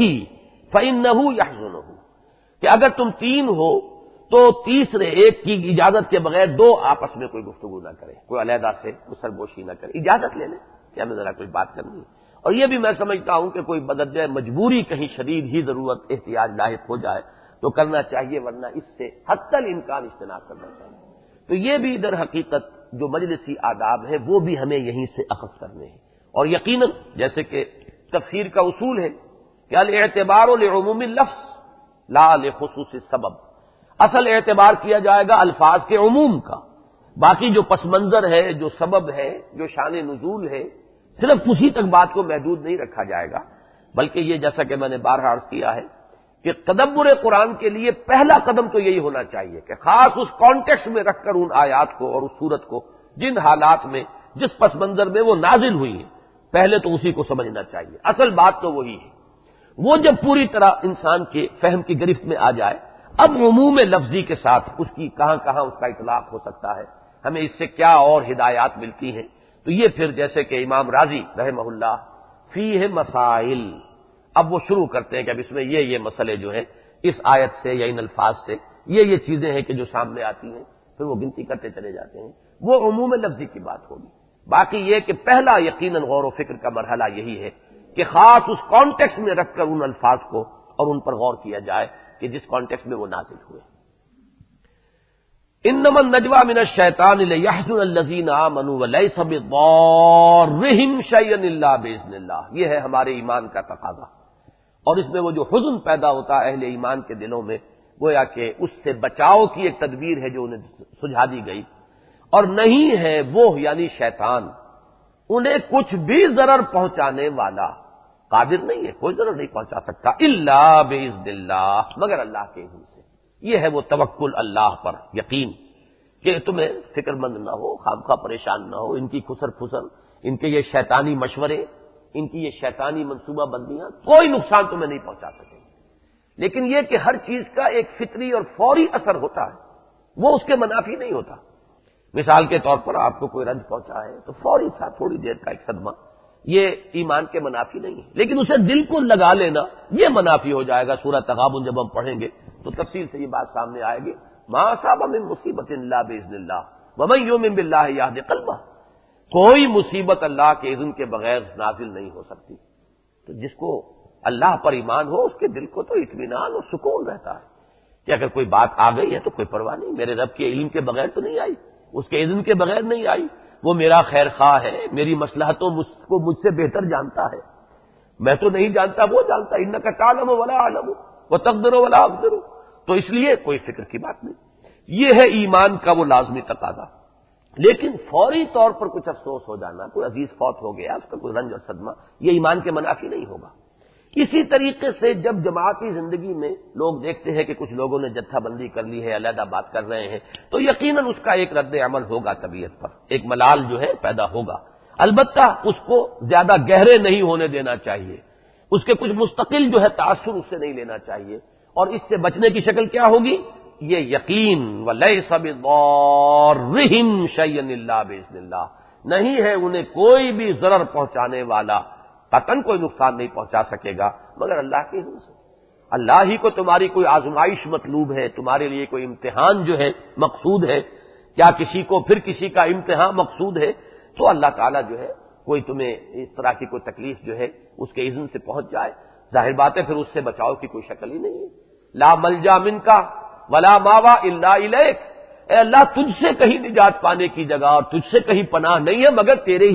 فانه يحزنه، کہ اگر تم 3 ہو تو تیسرے ایک کی اجازت کے بغیر 2 آپس میں کوئی گفتگو نہ کرے، کوئی علیحدہ سے سرگوشی نہ کرے، اجازت لے لیں کہ ہمیں ذرا کوئی بات کرنی ہے. اور یہ بھی میں سمجھتا ہوں کہ کوئی بدرجہ مجبوری کہیں شدید ہی ضرورت احتیاج لاحق ہو جائے تو کرنا چاہیے، ورنہ اس سے حتی الامکان اجتناب کرنا چاہیے. تو یہ بھی در حقیقت جو مجلسی آداب ہے وہ بھی ہمیں یہیں سے اخذ کرنے ہیں. اور یقیناً جیسے کہ تفسیر کا اصول ہے کہ الاعتبار لعموم اللفظ لا لخصوص السبب، اصل اعتبار کیا جائے گا الفاظ کے عموم کا، باقی جو پس منظر ہے، جو سبب ہے، جو شان نزول ہے، صرف اسی تک بات کو محدود نہیں رکھا جائے گا. بلکہ یہ جیسا کہ میں نے بارہا عرض کیا ہے کہ تدبر قرآن کے لیے پہلا قدم تو یہی ہونا چاہیے کہ خاص اس کانٹیکسٹ میں رکھ کر ان آیات کو اور اس صورت کو جن حالات میں جس پس منظر میں وہ نازل ہوئی ہیں پہلے تو اسی کو سمجھنا چاہیے. اصل بات تو وہی ہے. وہ جب پوری طرح انسان کے فہم کی گرفت میں آ جائے، اب عموم لفظی کے ساتھ اس کی کہاں کہاں اس کا اطلاق ہو سکتا ہے، ہمیں اس سے کیا اور ہدایات ملتی ہیں. تو یہ پھر جیسے کہ امام راضی رحمہ اللہ فیہ مسائل، اب وہ شروع کرتے ہیں کہ اب اس میں یہ مسئلے جو ہیں اس آیت سے یا ان الفاظ سے یہ چیزیں ہیں کہ جو سامنے آتی ہیں، پھر وہ گنتی کرتے چلے جاتے ہیں. وہ عموم لفظی کی بات ہوگی. باقی یہ کہ پہلا یقیناً غور و فکر کا مرحلہ یہی ہے کہ خاص اس کانٹیکسٹ میں رکھ کر ان الفاظ کو اور ان پر غور کیا جائے کہ جس کانٹیکسٹ میں وہ نازل ہوئے. انما النجوى من الشیطان لیحزن الذین آمنوا ولیس بضارهم شیئا الا باذن اللہ. یہ ہے ہمارے ایمان کا تقاضا. اور اس میں وہ جو حزن پیدا ہوتا ہے اہل ایمان کے دلوں میں، گویا کہ اس سے بچاؤ کی ایک تدبیر ہے جو انہیں سجھا دی گئی. اور نہیں ہے وہ یعنی شیطان انہیں کچھ بھی ضرر پہنچانے والا، قادر نہیں ہے، کوئی ضرر نہیں پہنچا سکتا الا باذن اللہ، مگر اللہ کے اذن سے. یہ ہے وہ توکل اللہ پر، یقین کہ تمہیں فکر مند نہ ہو، خامخواہ پریشان نہ ہو. ان کی خسر پھسر، ان کے یہ شیطانی مشورے، ان کی یہ شیطانی منصوبہ بندیاں کوئی نقصان تمہیں نہیں پہنچا سکیں. لیکن یہ کہ ہر چیز کا ایک فطری اور فوری اثر ہوتا ہے، وہ اس کے منافی نہیں ہوتا. مثال کے طور پر آپ کو کوئی رنج پہنچا ہے تو فوری سا تھوڑی دیر کا ایک صدمہ، یہ ایمان کے منافی نہیں ہے. لیکن اسے دل کو لگا لینا یہ منافی ہو جائے گا. سورہ تغابن جب ہم پڑھیں گے تو تفصیل سے یہ بات سامنے آئے گی. ما اصاب من مصیبت الا باذن اللہ ومن یؤمن باللہ یہد قلبہ. کوئی مصیبت اللہ کے اذن کے بغیر نازل نہیں ہو سکتی. تو جس کو اللہ پر ایمان ہو اس کے دل کو تو اطمینان اور سکون رہتا ہے کہ اگر کوئی بات آ گئی ہے تو کوئی پرواہ نہیں، میرے رب کے علم کے بغیر تو نہیں آئی، اس کے اذن کے بغیر نہیں آئی. وہ میرا خیر خواہ ہے، میری مصلحتوں کو مجھ سے بہتر جانتا ہے. میں تو نہیں جانتا، وہ جانتا. انک تعلم ولا اعلم وتقدر ولا اقدر. تو اس لیے کوئی فکر کی بات نہیں. یہ ہے ایمان کا وہ لازمی تقاضا. لیکن فوری طور پر کچھ افسوس ہو جانا، کوئی عزیز فوت ہو گیا، اس کا کوئی رنج اور صدمہ، یہ ایمان کے منافی نہیں ہوگا. اسی طریقے سے جب جماعتی زندگی میں لوگ دیکھتے ہیں کہ کچھ لوگوں نے جتھا بندی کر لی ہے، علیحدہ بات کر رہے ہیں، تو یقیناً اس کا ایک رد عمل ہوگا طبیعت پر، ایک ملال جو ہے پیدا ہوگا. البتہ اس کو زیادہ گہرے نہیں ہونے دینا چاہیے، اس کے کچھ مستقل جو ہے تاثر اس سے نہیں لینا چاہیے. اور اس سے بچنے کی شکل کیا ہوگی؟ یہ یقین وَلَيْسَ بِضَارِّهِمْ شَيْئًا إِلَّا بِإِذْنِ اللَّهِ، نہیں ہے انہیں کوئی بھی ضرر پہنچانے والا، قطعاً کوئی نقصان نہیں پہنچا سکے گا مگر اللہ کے علم سے۔ اللہ ہی کو تمہاری کوئی آزمائش مطلوب ہے، تمہارے لیے کوئی امتحان جو ہے مقصود ہے، کیا کسی کو پھر کسی کا امتحان مقصود ہے، تو اللہ تعالیٰ جو ہے کوئی تمہیں اس طرح کی کوئی تکلیف جو ہے اس کے اذن سے پہنچ جائے، ظاہر بات ہے پھر اس سے بچاؤ کی کوئی شکل ہی نہیں ہے۔ لا ملجا منکا ولا ماوا الا الیک، اے اللہ تجھ سے کہیں نجات پانے کی جگہ اور تجھ سے کہیں پناہ نہیں ہے مگر تیرے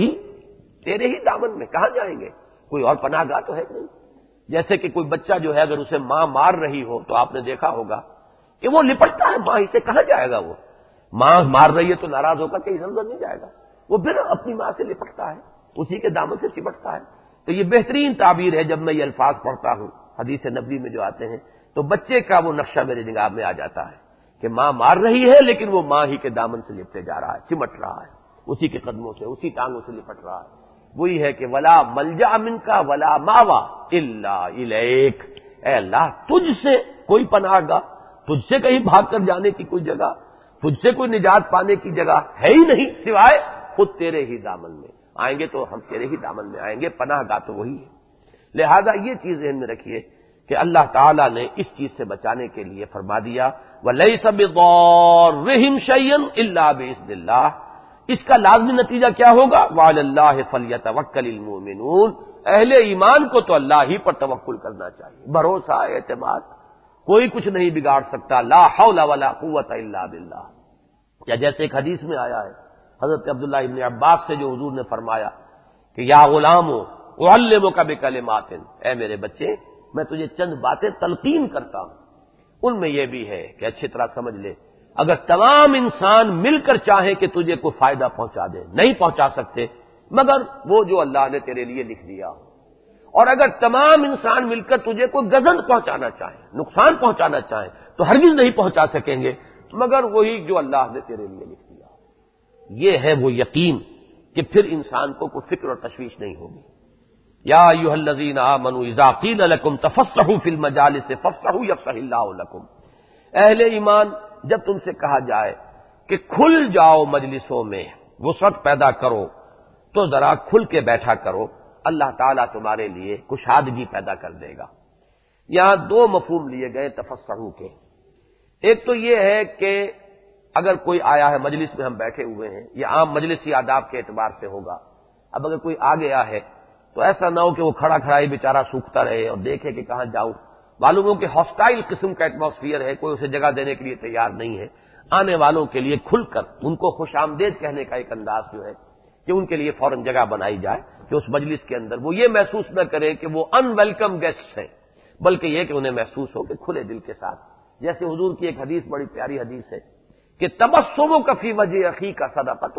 ہی دامن میں، کہاں جائیں گے؟ کوئی اور پناہ گاہ تو ہے نہیں۔ جیسے کہ کوئی بچہ جو ہے اگر اسے ماں مار رہی ہو تو آپ نے دیکھا ہوگا کہ وہ لپٹتا ہے ماں ہی سے، کہاں جائے گا؟ وہ ماں مار رہی ہے تو ناراض ہو کر کہیں ادھر ادھر نہیں جائے گا، وہ پھر اپنی ماں سے لپٹتا ہے، اسی کے دامن سے چپٹتا ہے۔ تو یہ بہترین تعبیر ہے، جب میں یہ الفاظ پڑھتا ہوں حدیث نبوی میں جو آتے ہیں تو بچے کا وہ نقشہ میرے نگاہ میں آ جاتا ہے کہ ماں مار رہی ہے لیکن وہ ماں ہی کے دامن سے لپٹے جا رہا ہے، چمٹ رہا ہے، اسی کے قدموں سے، اسی ٹانگوں سے لپٹ رہا ہے۔ وہی ہے کہ ولا ملجا منکا ولا ماوا الا الیک، اے اللہ تجھ سے کوئی پناہ گاہ، تجھ سے کہیں بھاگ کر جانے کی کوئی جگہ، تجھ سے کوئی نجات پانے کی جگہ ہے ہی نہیں سوائے خود تیرے ہی دامن میں۔ آئیں گے تو ہم تیرے ہی دامن میں آئیں گے، پناہ گاہ تو وہی ہے۔ لہذا یہ چیز ذہن میں رکھیے کہ اللہ تعالیٰ نے اس چیز سے بچانے کے لیے فرما دیا وَلَيْسَ بِضَارِّهِمْ شَيْئًا إِلَّا بِإِذْنِ اللَّهِ، اس کا لازمی نتیجہ کیا ہوگا؟ وَعَلَى اللَّهِ فَلْيَتَوَكَّلِ الْمُؤْمِنُونَ، اہل ایمان کو تو اللہ ہی پر توکل کرنا چاہیے، بھروسہ اعتماد، کوئی کچھ نہیں بگاڑ سکتا، لا حول ولا قوت الا باللہ۔ یا جیسے ایک حدیث میں آیا ہے حضرت عبداللہ ابن عباس سے جو حضور نے فرمایا کہ یا غلامو اعلمک بکلمات، اے میرے بچے میں تجھے چند باتیں تلقین کرتا ہوں، ان میں یہ بھی ہے کہ اچھی طرح سمجھ لے، اگر تمام انسان مل کر چاہیں کہ تجھے کوئی فائدہ پہنچا دے نہیں پہنچا سکتے مگر وہ جو اللہ نے تیرے لیے لکھ دیا ہو، اور اگر تمام انسان مل کر تجھے کوئی گزند پہنچانا چاہیں، نقصان پہنچانا چاہیں تو ہرگز نہیں پہنچا سکیں گے مگر وہی جو اللہ نے تیرے لیے لکھ دیا ہو۔ یہ ہے وہ یقین کہ پھر انسان کو کوئی فکر اور تشویش نہیں ہوگی۔ یا ایھا الذین آمنوا اذا قیل لکم تفصحوا فی المجالس فافصحوا یفصح اللہ لکم، اہل ایمان جب تم سے کہا جائے کہ کھل جاؤ مجلسوں میں، وسعت پیدا کرو تو ذرا کھل کے بیٹھا کرو، اللہ تعالیٰ تمہارے لیے کشادگی پیدا کر دے گا۔ یہاں دو مفہوم لیے گئے تفصحوا کے، ایک تو یہ ہے کہ اگر کوئی آیا ہے مجلس میں ہم بیٹھے ہوئے ہیں، یہ عام مجلسی آداب کے اعتبار سے ہوگا، اب اگر کوئی آ گیا ہے تو ایسا نہ ہو کہ وہ کھڑا کھڑا ہی بیچارہ سوکھتا رہے اور دیکھے کہ کہاں جاؤں، معلوم ہو کہ ہاسٹائل قسم کا ایٹماسفیئر ہے، کوئی اسے جگہ دینے کے لیے تیار نہیں ہے، آنے والوں کے لیے کھل کر ان کو خوش آمدید کہنے کا ایک انداز جو ہے کہ ان کے لیے فوراً جگہ بنائی جائے کہ اس مجلس کے اندر وہ یہ محسوس نہ کرے کہ وہ ان ویلکم گیسٹ ہیں، بلکہ یہ کہ انہیں محسوس ہو کہ کھلے دل کے ساتھ، جیسے حضور کی ایک حدیث بڑی پیاری حدیث ہے کہ تبسمک فی وجہ اخیک صدقۃ،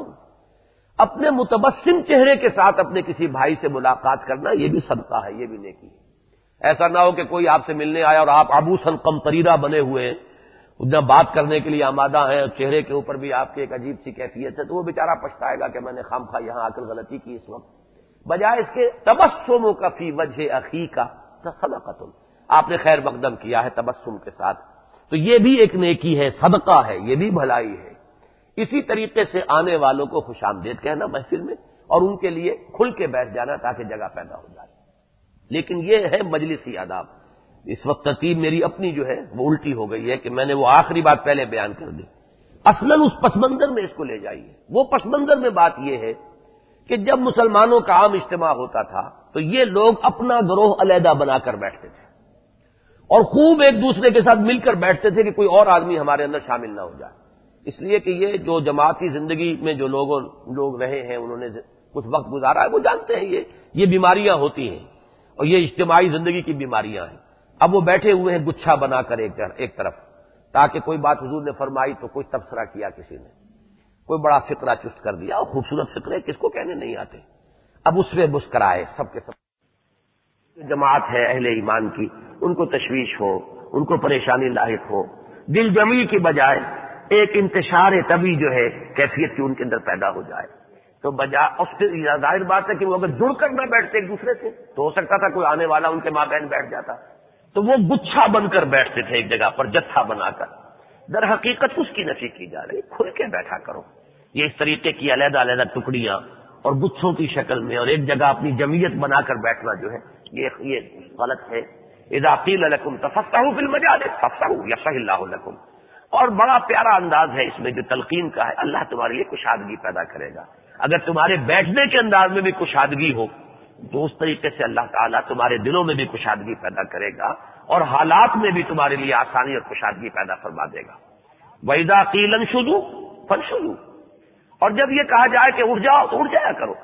اپنے متبسم چہرے کے ساتھ اپنے کسی بھائی سے ملاقات کرنا یہ بھی صدقہ ہے، یہ بھی نیکی ہے۔ ایسا نہ ہو کہ کوئی آپ سے ملنے آیا اور آپ عبوساً قمطریرہ بنے ہوئے ہیں، نہ بات کرنے کے لیے آمادہ ہیں اور چہرے کے اوپر بھی آپ کی ایک عجیب سی کیفیت ہے، تو وہ بیچارہ پچھتائے گا کہ میں نے خامخواہ یہاں آ کر غلطی کی اس وقت، بجائے اس کے تبسمک فی وجہ اخیک صدقۃ، آپ نے خیر مقدم کیا ہے تبسم کے ساتھ، تو یہ بھی ایک نیکی ہے، صدقہ ہے، یہ بھی بھلائی ہے۔ اسی طریقے سے آنے والوں کو خوش آمدید کہنا محفل میں اور ان کے لیے کھل کے بیٹھ جانا تاکہ جگہ پیدا ہو جائے۔ لیکن یہ ہے مجلسی آداب۔ اس وقت ترتیب میری اپنی جو ہے وہ الٹی ہو گئی ہے کہ میں نے وہ آخری بات پہلے بیان کر دی، اصلاً اس پس منظر میں اس کو لے جائیے۔ وہ پس منظر میں بات یہ ہے کہ جب مسلمانوں کا عام اجتماع ہوتا تھا تو یہ لوگ اپنا گروہ علیحدہ بنا کر بیٹھتے تھے اور خوب ایک دوسرے کے ساتھ مل کر بیٹھتے تھے کہ کوئی اور آدمی ہمارے اندر شامل نہ ہو جائے، اس لیے کہ یہ جو جماعتی زندگی میں جو لوگ رہے ہیں، انہوں نے کچھ وقت گزارا ہے، وہ جانتے ہیں یہ بیماریاں ہوتی ہیں اور یہ اجتماعی زندگی کی بیماریاں ہیں۔ اب وہ بیٹھے ہوئے ہیں گچھا بنا کر ایک طرف، تاکہ کوئی بات حضور نے فرمائی تو کوئی تبصرہ کیا کسی نے، کوئی بڑا فقرہ چست کر دیا، اور خوبصورت فقرے کس کو کہنے نہیں آتے، اب اس پہ مسکرائے سب کے سب۔ جماعت ہے اہل ایمان کی، ان کو تشویش ہو، ان کو پریشانی لاحق ہو، دل جمی کی بجائے ایک انتشار طبی جو ہے کیفیت کی ان کے اندر پیدا ہو جائے، تو بجائے اس سے ظاہر بات ہے کہ وہ اگر جڑ کر نہ بیٹھتے ایک دوسرے سے تو ہو سکتا تھا کوئی آنے والا ان کے مابین بیٹھ جاتا، تو وہ گچھا بن کر بیٹھتے تھے ایک جگہ پر جتھا بنا کر۔ در حقیقت اس کی نفی کی جا رہی، کھل کے بیٹھا کرو، یہ اس طریقے کی علیحدہ علیحدہ ٹکڑیاں اور گچھوں کی شکل میں اور ایک جگہ اپنی جمعیت بنا کر بیٹھنا جو ہے یہ غلط ہے. اذا قیل لکم تفقہوا فی المجالس فافقہوا یفقہ اللہ لکم. اور بڑا پیارا انداز ہے اس میں جو تلقین کا ہے، اللہ تمہارے لیے کشادگی پیدا کرے گا. اگر تمہارے بیٹھنے کے انداز میں بھی کشادگی ہو تو اس طریقے سے اللہ تعالیٰ تمہارے دلوں میں بھی کشادگی پیدا کرے گا اور حالات میں بھی تمہارے لیے آسانی اور کشادگی پیدا فرما دے گا. وَإِذَا قِيلَ انشُزُوا فانشزوا. اور جب یہ کہا جائے کہ اٹھ جاؤ تو اٹھ جایا کرو.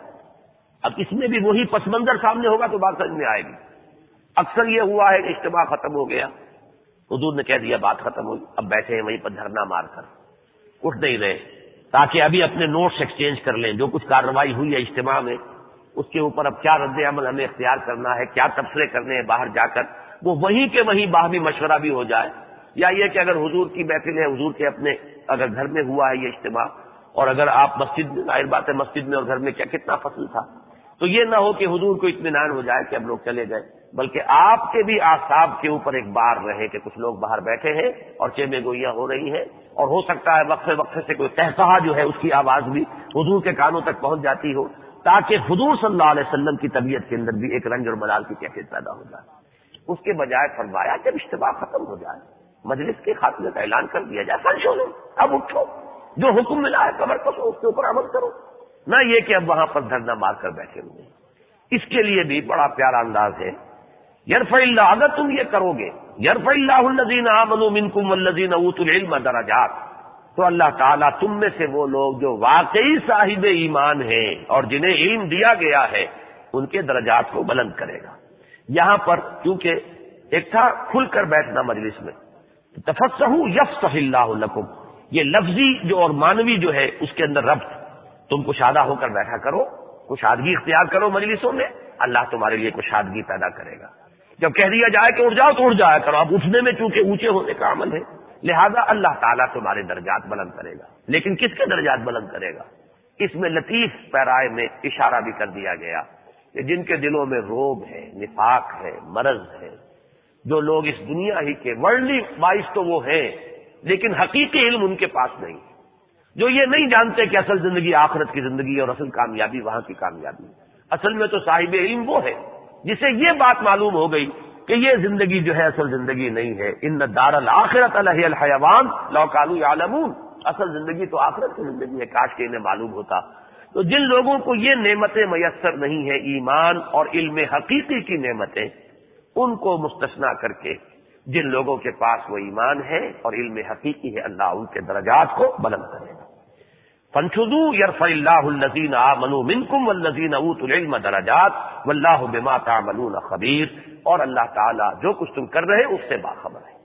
اب اس میں بھی وہی پس منظر سامنے ہوگا تو بات سمجھ میں آئے گی. اکثر یہ ہوا ہے کہ اجتماع ختم ہو گیا، حضور نے کہہ دیا بات ختم ہوئی، اب بیٹھے ہیں وہیں پر دھرنا مار کر، اٹھ نہیں رہے تاکہ ابھی اپنے نوٹس ایکسچینج کر لیں جو کچھ کارروائی ہوئی ہے اجتماع میں، اس کے اوپر اب کیا رد عمل ہمیں اختیار کرنا ہے، کیا تبصرے کرنے ہیں باہر جا کر، وہ وہیں کے وہیں باہمی مشورہ بھی ہو جائے. یا یہ کہ اگر حضور کی محفل ہے، حضور کے اپنے اگر گھر میں ہوا ہے یہ اجتماع، اور اگر آپ مسجد میں، ظاہر بات ہے مسجد میں اور گھر میں کتنا فصل تھا، تو یہ نہ ہو کہ حضور کو اطمینان ہو جائے کہ اب لوگ چلے گئے، بلکہ آپ کے بھی اعصاب کے اوپر ایک بار رہے کہ کچھ لوگ باہر بیٹھے ہیں اور چیمے گوئیاں ہو رہی ہیں، اور ہو سکتا ہے وقفے وقفے سے کوئی قہقہا جو ہے اس کی آواز بھی حضور کے کانوں تک پہنچ جاتی ہو، تاکہ حضور صلی اللہ علیہ وسلم کی طبیعت کے اندر بھی ایک رنج اور ملال کی کیفیت پیدا ہو جائے. اس کے بجائے فرمایا جب اجتماع ختم ہو جائے، مجلس کے خاتمے کا اعلان کر دیا جائے، فانشزوا، اب اٹھو، جو حکم ملا ہے کمر کسو، اس کے اوپر عمل کرو، نہ یہ کہ اب وہاں پر دھرنا مار کر بیٹھے ہوئے. اس کے لیے بھی بڑا پیارا انداز ہے. یرفع اللہ، اگر تم یہ کرو گے، یرفع اللہ الذین آمنوا منکم والذین اوتوا العلم درجات، تو اللہ تعالیٰ تم میں سے وہ لوگ جو واقعی صاحب ایمان ہیں اور جنہیں علم دیا گیا ہے ان کے درجات کو بلند کرے گا. یہاں پر کیونکہ ایک تھا کھل کر بیٹھنا مجلس میں، تفصحوا یفصح اللہ لکم، یہ لفظی جو اور مانوی جو ہے اس کے اندر ربط، تم کشادہ ہو کر بیٹھا کرو، کشادگی اختیار کرو مجلسوں میں، اللہ تمہارے لیے کشادگی پیدا کرے گا. جب کہہ دیا جائے کہ اٹھ جاؤ تو اٹھ جایا کرو. اب اٹھنے میں چونکہ اونچے ہونے کا عمل ہے، لہذا اللہ تعالیٰ تمہارے درجات بلند کرے گا. لیکن کس کے درجات بلند کرے گا؟ اس میں لطیف پیرائے میں اشارہ بھی کر دیا گیا کہ جن کے دلوں میں روب ہے، نفاق ہے، مرض ہے، جو لوگ اس دنیا ہی کے ورلڈلی وائز تو وہ ہیں لیکن حقیقی علم ان کے پاس نہیں، جو یہ نہیں جانتے کہ اصل زندگی آخرت کی زندگی اور اصل کامیابی وہاں کی کامیابی. اصل میں تو صاحب علم وہ ہے جسے یہ بات معلوم ہو گئی کہ یہ زندگی جو ہے اصل زندگی نہیں ہے. ان الدار الاخرۃ لہی الحیوان لو کانوا یعلمون، اصل زندگی تو آخرت کی زندگی ہے، کاش کہ انہیں معلوم ہوتا. تو جن لوگوں کو یہ نعمتیں میسر نہیں ہیں، ایمان اور علم حقیقی کی نعمتیں، ان کو مستثنا کر کے جن لوگوں کے پاس وہ ایمان ہے اور علم حقیقی ہے، اللہ ان کے درجات کو بلند کرے گا. فانشزوا یرفع اللہ الذین آمنوا منکم والذین اوتوا العلم درجات واللہ بما تعملون خبیر، اور اللہ تعالیٰ جو کچھ تم کر رہے اس سے باخبر ہے.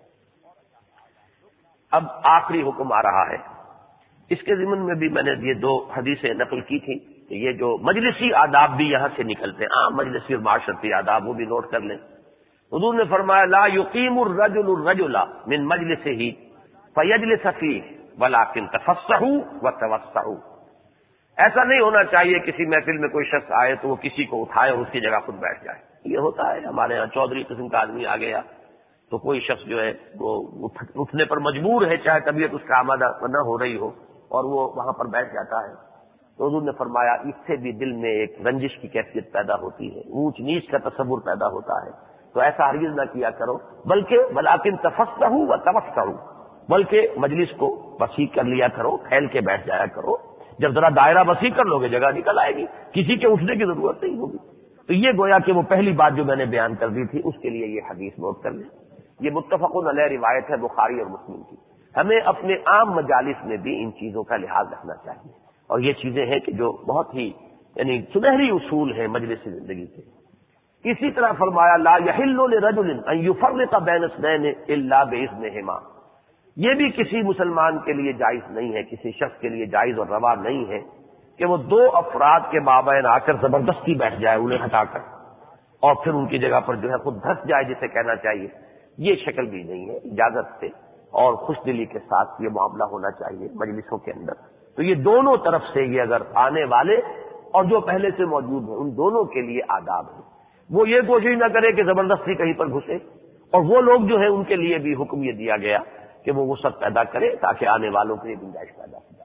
اب آخری حکم آ رہا ہے. اس کے ضمن میں بھی میں نے یہ دو حدیثیں نقل کی تھی کہ یہ جو مجلسی آداب بھی یہاں سے نکلتے ہیں، عام مجلسی اور معاشرتی آداب وہ بھی نوٹ کر لیں. حضور نے فرمایا لا یقیم الرجل الرجل من مجلسہ فیجلس فیہ ولکن تفصحوا وتوسعوا. ایسا نہیں ہونا چاہیے کسی محفل میں کوئی شخص آئے تو وہ کسی کو اٹھائے اور اس کی جگہ خود بیٹھ جائے. یہ ہوتا ہے ہمارے یہاں چودھری قسم کا آدمی آ گیا تو کوئی شخص جو ہے وہ اٹھنے پر مجبور ہے، چاہے طبیعت اس کا آمادہ نہ ہو رہی ہو، اور وہ وہاں پر بیٹھ جاتا ہے. تو حضور نے فرمایا اس سے بھی دل میں ایک رنجش کی کیفیت پیدا ہوتی ہے، اونچ نیچ کا تصور پیدا ہوتا ہے. تو ایسا ہرگز نہ کیا کرو، بلکہ ولکن تفصحوا وتوسعوا، بلکہ مجلس کو وسیع کر لیا کرو، پھیل کے بیٹھ جایا کرو. جب ذرا دائرہ وسیع کر لو گے جگہ نکل آئے گی، کسی کے اٹھنے کی ضرورت نہیں ہوگی. تو یہ گویا کہ وہ پہلی بات جو میں نے بیان کر دی تھی، اس کے لیے یہ حدیث نوٹ کر لیں. یہ متفق علیہ روایت ہے بخاری اور مسلم کی. ہمیں اپنے عام مجالس میں بھی ان چیزوں کا لحاظ رکھنا چاہیے، اور یہ چیزیں ہیں کہ جو بہت ہی یعنی سنہری اصول ہیں مجلس زندگی کے. اسی طرح فرمایا لا یحل لرجل ان یفرق بین اثنین الا باذنہما، یہ بھی کسی مسلمان کے لیے جائز نہیں ہے، کسی شخص کے لیے جائز اور روا نہیں ہے کہ وہ دو افراد کے مابین آ کر زبردستی بیٹھ جائے انہیں ہٹا کر، اور پھر ان کی جگہ پر جو ہے خود دھس جائے جسے کہنا چاہیے. یہ شکل بھی نہیں ہے، اجازت سے اور خوش دلی کے ساتھ یہ معاملہ ہونا چاہیے مجلسوں کے اندر. تو یہ دونوں طرف سے یہ اگر آنے والے اور جو پہلے سے موجود ہیں ان دونوں کے لیے آداب ہیں. وہ یہ کوشش نہ کرے کہ زبردستی کہیں پر گھسے، اور وہ لوگ جو ہیں ان کے لیے بھی حکم یہ دیا گیا کہ وہ وسعت پیدا کرے تاکہ آنے والوں کے لیے گنجائش پیدا ہو جائے.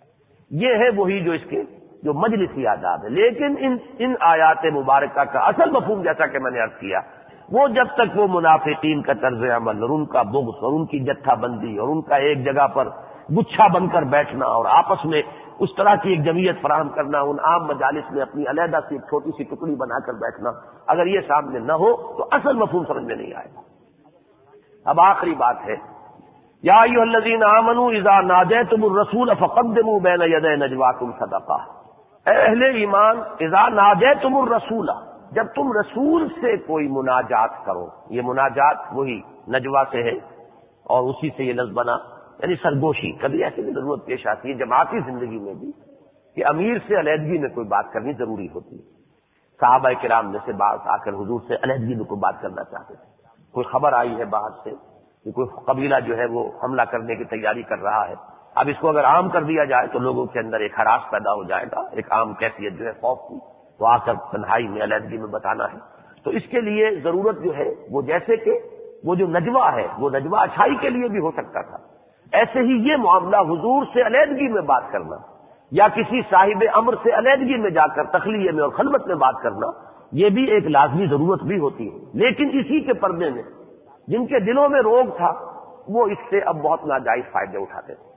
یہ ہے وہی جو اس کے جو مجلسی آداب ہے. لیکن ان آیات مبارکہ کا اصل مفہوم جیسا کہ میں نے عرض کیا، وہ جب تک وہ منافقین کا طرز عمل اور ان کا بغض اور ان کی جتھا بندی اور ان کا ایک جگہ پر گچھا بن کر بیٹھنا اور آپس میں اس طرح کی ایک جمعیت فراہم کرنا، ان عام مجالس میں اپنی علیحدہ سی ایک چھوٹی سی ٹکڑی بنا کر بیٹھنا، اگر یہ سامنے نہ ہو تو اصل مفہوم سمجھ میں نہیں آئے گا. اب آخری بات ہے، یا ایھا الذین آمنوا اذا ناجیتم الرسول فقدموا بین یدی نجواکم صدقہ. اے اہل ایمان، اذا ناجیتم الرسول، جب تم رسول سے کوئی مناجات کرو. یہ مناجات وہی نجوا سے ہے اور اسی سے یہ لفظ بنا، یعنی سرگوشی. کبھی ایسی بھی ضرورت پیش آتی ہے جماعتی زندگی میں بھی کہ امیر سے علیحدگی میں کوئی بات کرنی ضروری ہوتی ہے. صحابہ کرام میں سے بعض آ کر حضور سے علیحدگی میں کوئی بات کرنا چاہتے تھے. کوئی خبر آئی ہے باہر سے کہ کوئی قبیلہ جو ہے وہ حملہ کرنے کی تیاری کر رہا ہے. اب اس کو اگر عام کر دیا جائے تو لوگوں کے اندر ایک ہراس پیدا ہو جائے گا، ایک عام کیفیت جو ہے خوف کی، تو آ کر تنہائی میں علیحدگی میں بتانا ہے. تو اس کے لیے ضرورت جو ہے وہ جیسے کہ وہ جو نجوا ہے وہ نجوا اچھائی کے لیے بھی ہو سکتا تھا، ایسے ہی یہ معاملہ حضور سے علیحدگی میں بات کرنا یا کسی صاحب امر سے علیحدگی میں جا کر تخلیے میں اور خلوت میں بات کرنا، یہ بھی ایک لازمی ضرورت بھی ہوتی ہے. لیکن اسی کے پردے میں جن کے دلوں میں روگ تھا وہ اس سے اب بہت ناجائز فائدے اٹھاتے تھے.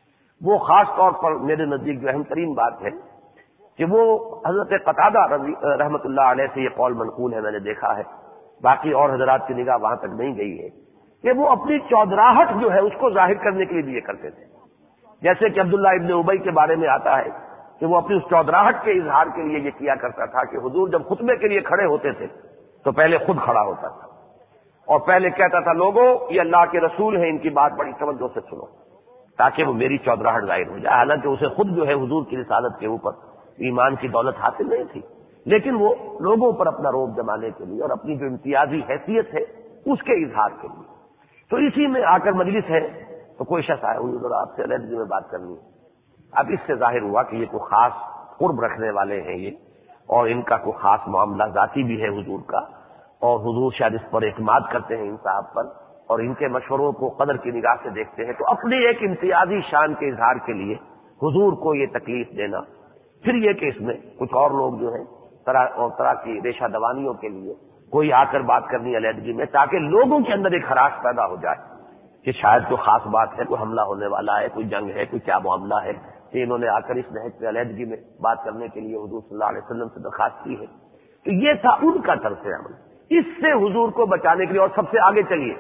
وہ خاص طور پر میرے نزدیک جو اہم ترین بات ہے کہ وہ حضرت قتادہ رحمۃ اللہ علیہ سے یہ قول منقول ہے، میں نے دیکھا ہے، باقی اور حضرات کی نگاہ وہاں تک نہیں گئی ہے، کہ وہ اپنی چودراہٹ جو ہے اس کو ظاہر کرنے کے لیے بھی یہ کرتے تھے. جیسے کہ عبداللہ ابن ابی کے بارے میں آتا ہے کہ وہ اپنی اس چودراہٹ کے اظہار کے لیے یہ کیا کرتا تھا کہ حضور جب خطبے کے لیے کھڑے ہوتے تھے تو پہلے خود کھڑا ہوتا تھا اور پہلے کہتا تھا لوگوں یہ اللہ کے رسول ہیں، ان کی بات بڑی توجہ سے سنو، تاکہ وہ میری چودراہٹ ظاہر ہو جائے. حالانکہ اسے خود جو ہے حضور کی رسالت کے اوپر ایمان کی دولت حاصل نہیں تھی، لیکن وہ لوگوں پر اپنا روب جمانے کے لیے اور اپنی جو امتیازی حیثیت ہے اس کے اظہار کے لیے. تو اسی میں آ کر مجلس ہے تو کوئی شخص آیا حضور آپ سے علیحدگی میں بات کرنی ہے. اب اس سے ظاہر ہوا کہ یہ کوئی خاص قرب رکھنے والے ہیں یہ، اور ان کا کوئی خاص معاملہ ذاتی بھی ہے حضور کا، اور حضور شاید اس پر اعتماد کرتے ہیں ان صاحب پر اور ان کے مشوروں کو قدر کی نگاہ سے دیکھتے ہیں. تو اپنی ایک امتیازی شان کے اظہار کے لیے حضور کو یہ تکلیف دینا، پھر یہ کہ اس میں کچھ اور لوگ جو ہیں طرح کی ریشہ دوانیوں کے لیے کوئی آ کر بات کرنی علیحدگی میں، تاکہ لوگوں کے اندر ایک خراش پیدا ہو جائے کہ شاید کوئی خاص بات ہے، کوئی حملہ ہونے والا ہے، کوئی جنگ ہے، کوئی کیا معاملہ ہے کہ انہوں نے آ کر اس نہج پہ علیحدگی میں بات کرنے کے لیے حضور صلی اللہ علیہ وسلم سے درخواست کی ہے. تو یہ تھا ان کا طرز عمل. اس سے حضور کو بچانے کے لیے، اور سب سے آگے چلیے،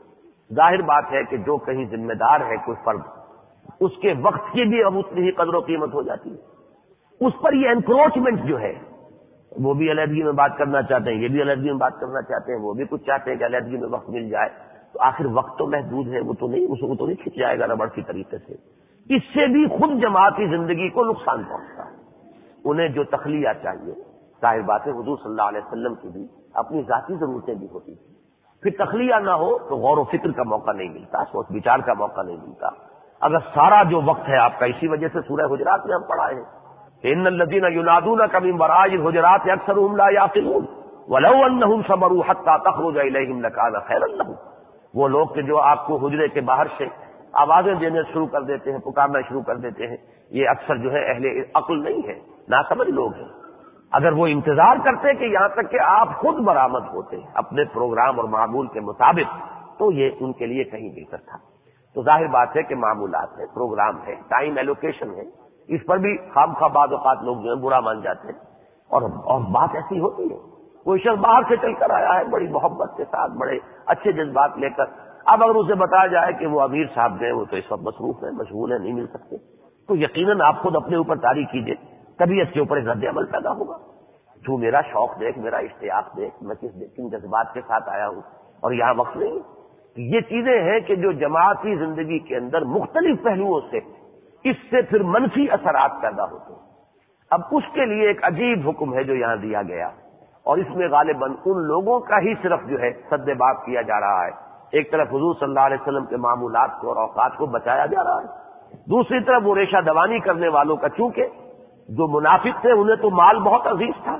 ظاہر بات ہے کہ جو کہیں ذمہ دار ہے کوئی فرد، اس کے وقت کی بھی اب اتنی ہی قدر و قیمت ہو جاتی ہے. اس پر یہ انکروچمنٹ جو ہے، وہ بھی علیحدگی میں بات کرنا چاہتے ہیں، یہ بھی علیحدگی میں بات کرنا چاہتے ہیں، وہ بھی کچھ چاہتے ہیں کہ علیحدگی میں وقت مل جائے. تو آخر وقت تو محدود ہے، وہ تو نہیں کھنچ جائے گا ربڑ کی طریقے سے. اس سے بھی خود جماعتی زندگی کو نقصان پہنچتا ہے. انہیں جو تخلیہ چاہیے، ظاہر بات ہے حضور صلی اللہ علیہ وسلم کی بھی اپنی ذاتی ضرورتیں بھی ہوتی ہیں. پھر تخلیہ نہ ہو تو غور و فکر کا موقع نہیں ملتا، سوچ بچار کا موقع نہیں ملتا. اگر سارا جو وقت ہے آپ کا، اسی وجہ سے سورہ حجرات میں ہم پڑھا ہے کہ ان الذین ینادونک من وراء الحجرات اکثرهم لا یعقلون ولو انهم صبروا حتى تخرج الیہم لکان خیرا لهم. وہ لوگ کہ جو آپ کو حجرے کے باہر سے آوازیں دینے شروع کر دیتے ہیں، پکارنا شروع کر دیتے ہیں، یہ اکثر جو ہے اہل عقل نہیں ہے، ناسمجھ لوگ ہیں. اگر وہ انتظار کرتے کہ یہاں تک کہ آپ خود برآمد ہوتے اپنے پروگرام اور معمول کے مطابق، تو یہ ان کے لیے کہیں بہتر تھا. تو ظاہر بات ہے کہ معمولات ہے، پروگرام ہے، ٹائم ایلوکیشن ہے، اس پر بھی خواہ بعض اوقات لوگ جو ہے برا مان جاتے ہیں. اور بات ایسی ہوتی ہے، کوئی شخص باہر سے چل کر آیا ہے بڑی محبت کے ساتھ، بڑے اچھے جذبات لے کر، اب اگر اسے بتایا جائے کہ وہ امیر صاحب گئے، وہ تو اس وقت مصروف ہیں، مشغول ہیں، نہیں مل سکتے، تو یقیناً آپ خود اپنے اوپر طاری کیجیے، طبیعت کے اوپر ایک رد عمل پیدا ہوگا. تو میرا شوق دیکھ، میرا اشتیاق دیکھ، میں کن جذبات کے ساتھ آیا ہوں اور یہاں وقت نہیں. یہ چیزیں ہیں کہ جو جماعتی زندگی کے اندر مختلف پہلوؤں سے اس سے پھر منفی اثرات پیدا ہوتے ہیں. اب اس کے لیے ایک عجیب حکم ہے جو یہاں دیا گیا، اور اس میں غالباً ان لوگوں کا ہی صرف جو ہے سد باب کیا جا رہا ہے. ایک طرف حضور صلی اللہ علیہ وسلم کے معمولات کو اور اوقات کو بچایا جا رہا ہے، دوسری طرف وہ ریشہ دوانی کرنے والوں کا، چونکہ جو منافق تھے انہیں تو مال بہت عزیز تھا،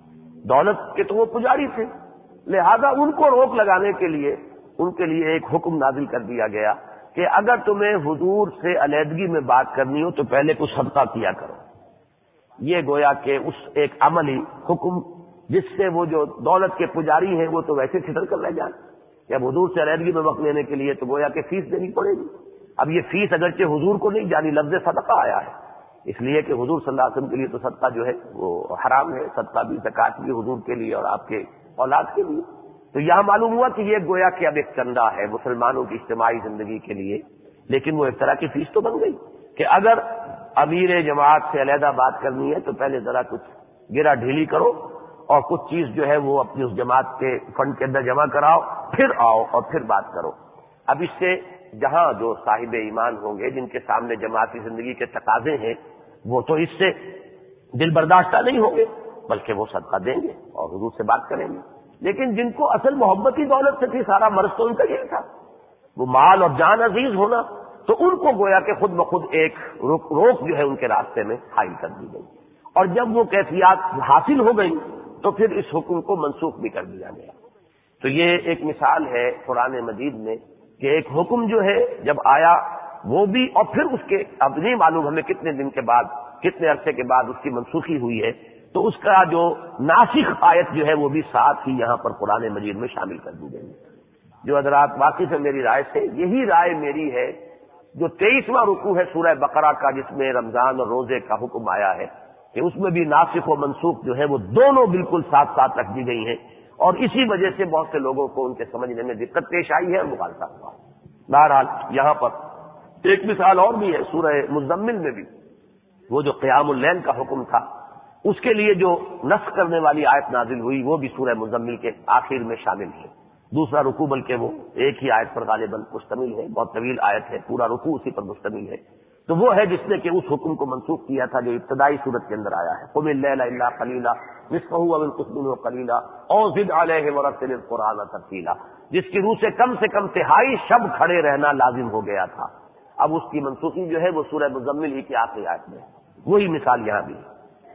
دولت کے تو وہ پجاری تھے، لہذا ان کو روک لگانے کے لیے ان کے لیے ایک حکم نازل کر دیا گیا کہ اگر تمہیں حضور سے علیحدگی میں بات کرنی ہو تو پہلے کچھ صدقہ کیا کرو. یہ گویا کہ اس ایک عملی حکم جس سے وہ جو دولت کے پجاری ہیں وہ تو ویسے چھتر کر رہ جائیں کہ اب حضور سے علیحدگی میں وقت لینے کے لیے تو گویا کہ فیس دینی پڑے گی. اب یہ فیس اگرچہ حضور کو نہیں جانی لفظ صدقہ آیا ہے اس لیے کہ حضور صلی اللہ علیہ وسلم کے لیے تو صدقہ جو ہے وہ حرام ہے، صدقہ بھی زکات بھی حضور کے لیے اور آپ کے اولاد کے لیے. تو یہاں معلوم ہوا کہ یہ گویا کہ اب ایک چندہ ہے مسلمانوں کی اجتماعی زندگی کے لیے، لیکن وہ ایک طرح کی فیس تو بن گئی کہ اگر امیر جماعت سے علیحدہ بات کرنی ہے تو پہلے ذرا کچھ گرا ڈھیلی کرو اور کچھ چیز جو ہے وہ اپنی اس جماعت کے فنڈ کے اندر جمع کراؤ، پھر آؤ اور پھر بات کرو. اب اس سے جہاں جو صاحب ایمان ہوں گے جن کے سامنے جماعتی زندگی کے تقاضے ہیں وہ تو اس سے دل برداشتہ نہیں ہوں گے بلکہ وہ صدقہ دیں گے اور حضور سے بات کریں گے. لیکن جن کو اصل محبت کی دولت سے تھی، سارا مرض تو ان کا یہی تھا، وہ مال اور جان عزیز ہونا، تو ان کو گویا کہ خود بخود ایک روک جو ہے ان کے راستے میں حائل کر دی گئی. اور جب وہ کیفیات حاصل ہو گئی تو پھر اس حکم کو منسوخ بھی کر دیا گیا. تو یہ ایک مثال ہے قرآن مجید میں کہ ایک حکم جو ہے جب آیا وہ بھی، اور پھر اس کے اب نہیں معلوم ہمیں کتنے دن کے بعد کتنے عرصے کے بعد اس کی منسوخی ہوئی ہے، تو اس کا جو ناسخ آیت جو ہے وہ بھی ساتھ ہی یہاں پر قرآن مجید میں شامل کر دی گئی. جو حضرات واقف ہے میری رائے سے، یہی رائے میری ہے جو 23واں رکوع ہے سورہ بقرہ کا جس میں رمضان اور روزے کا حکم آیا ہے کہ اس میں بھی ناسخ و منسوخ جو ہے وہ دونوں بالکل ساتھ ساتھ رکھ دی گئی ہیں، اور اسی وجہ سے بہت سے لوگوں کو ان کے سمجھنے میں دقت پیش آئی ہے اور مغالطہ ہوا. بہرحال یہاں پر ایک مثال اور بھی ہے سورہ مزمل میں بھی وہ جو قیام اللیل کا حکم تھا اس کے لیے جو نسخ کرنے والی آیت نازل ہوئی وہ بھی سورہ مزمل کے آخر میں شامل ہے. دوسرا رکوع بلکہ وہ ایک ہی آیت پر غالباً مشتمل ہے، بہت طویل آیت ہے، پورا رکوع اسی پر مشتمل ہے. تو وہ ہے جس نے کہ اس حکم کو منسوخ کیا تھا جو ابتدائی صورت کے اندر آیا ہے، قم اللیل الا قلیلا نصفہ او انقص منہ قلیلا او زد علیہ ورتل القرآن ترتیلا، جس کی روح سے کم تہائی شب کھڑے رہنا لازم ہو گیا تھا. اب اس کی منسوخی جو ہے وہ سورہ مزمل ہی کی آخری آیت میں ہے. وہی مثال یہاں بھی ہے.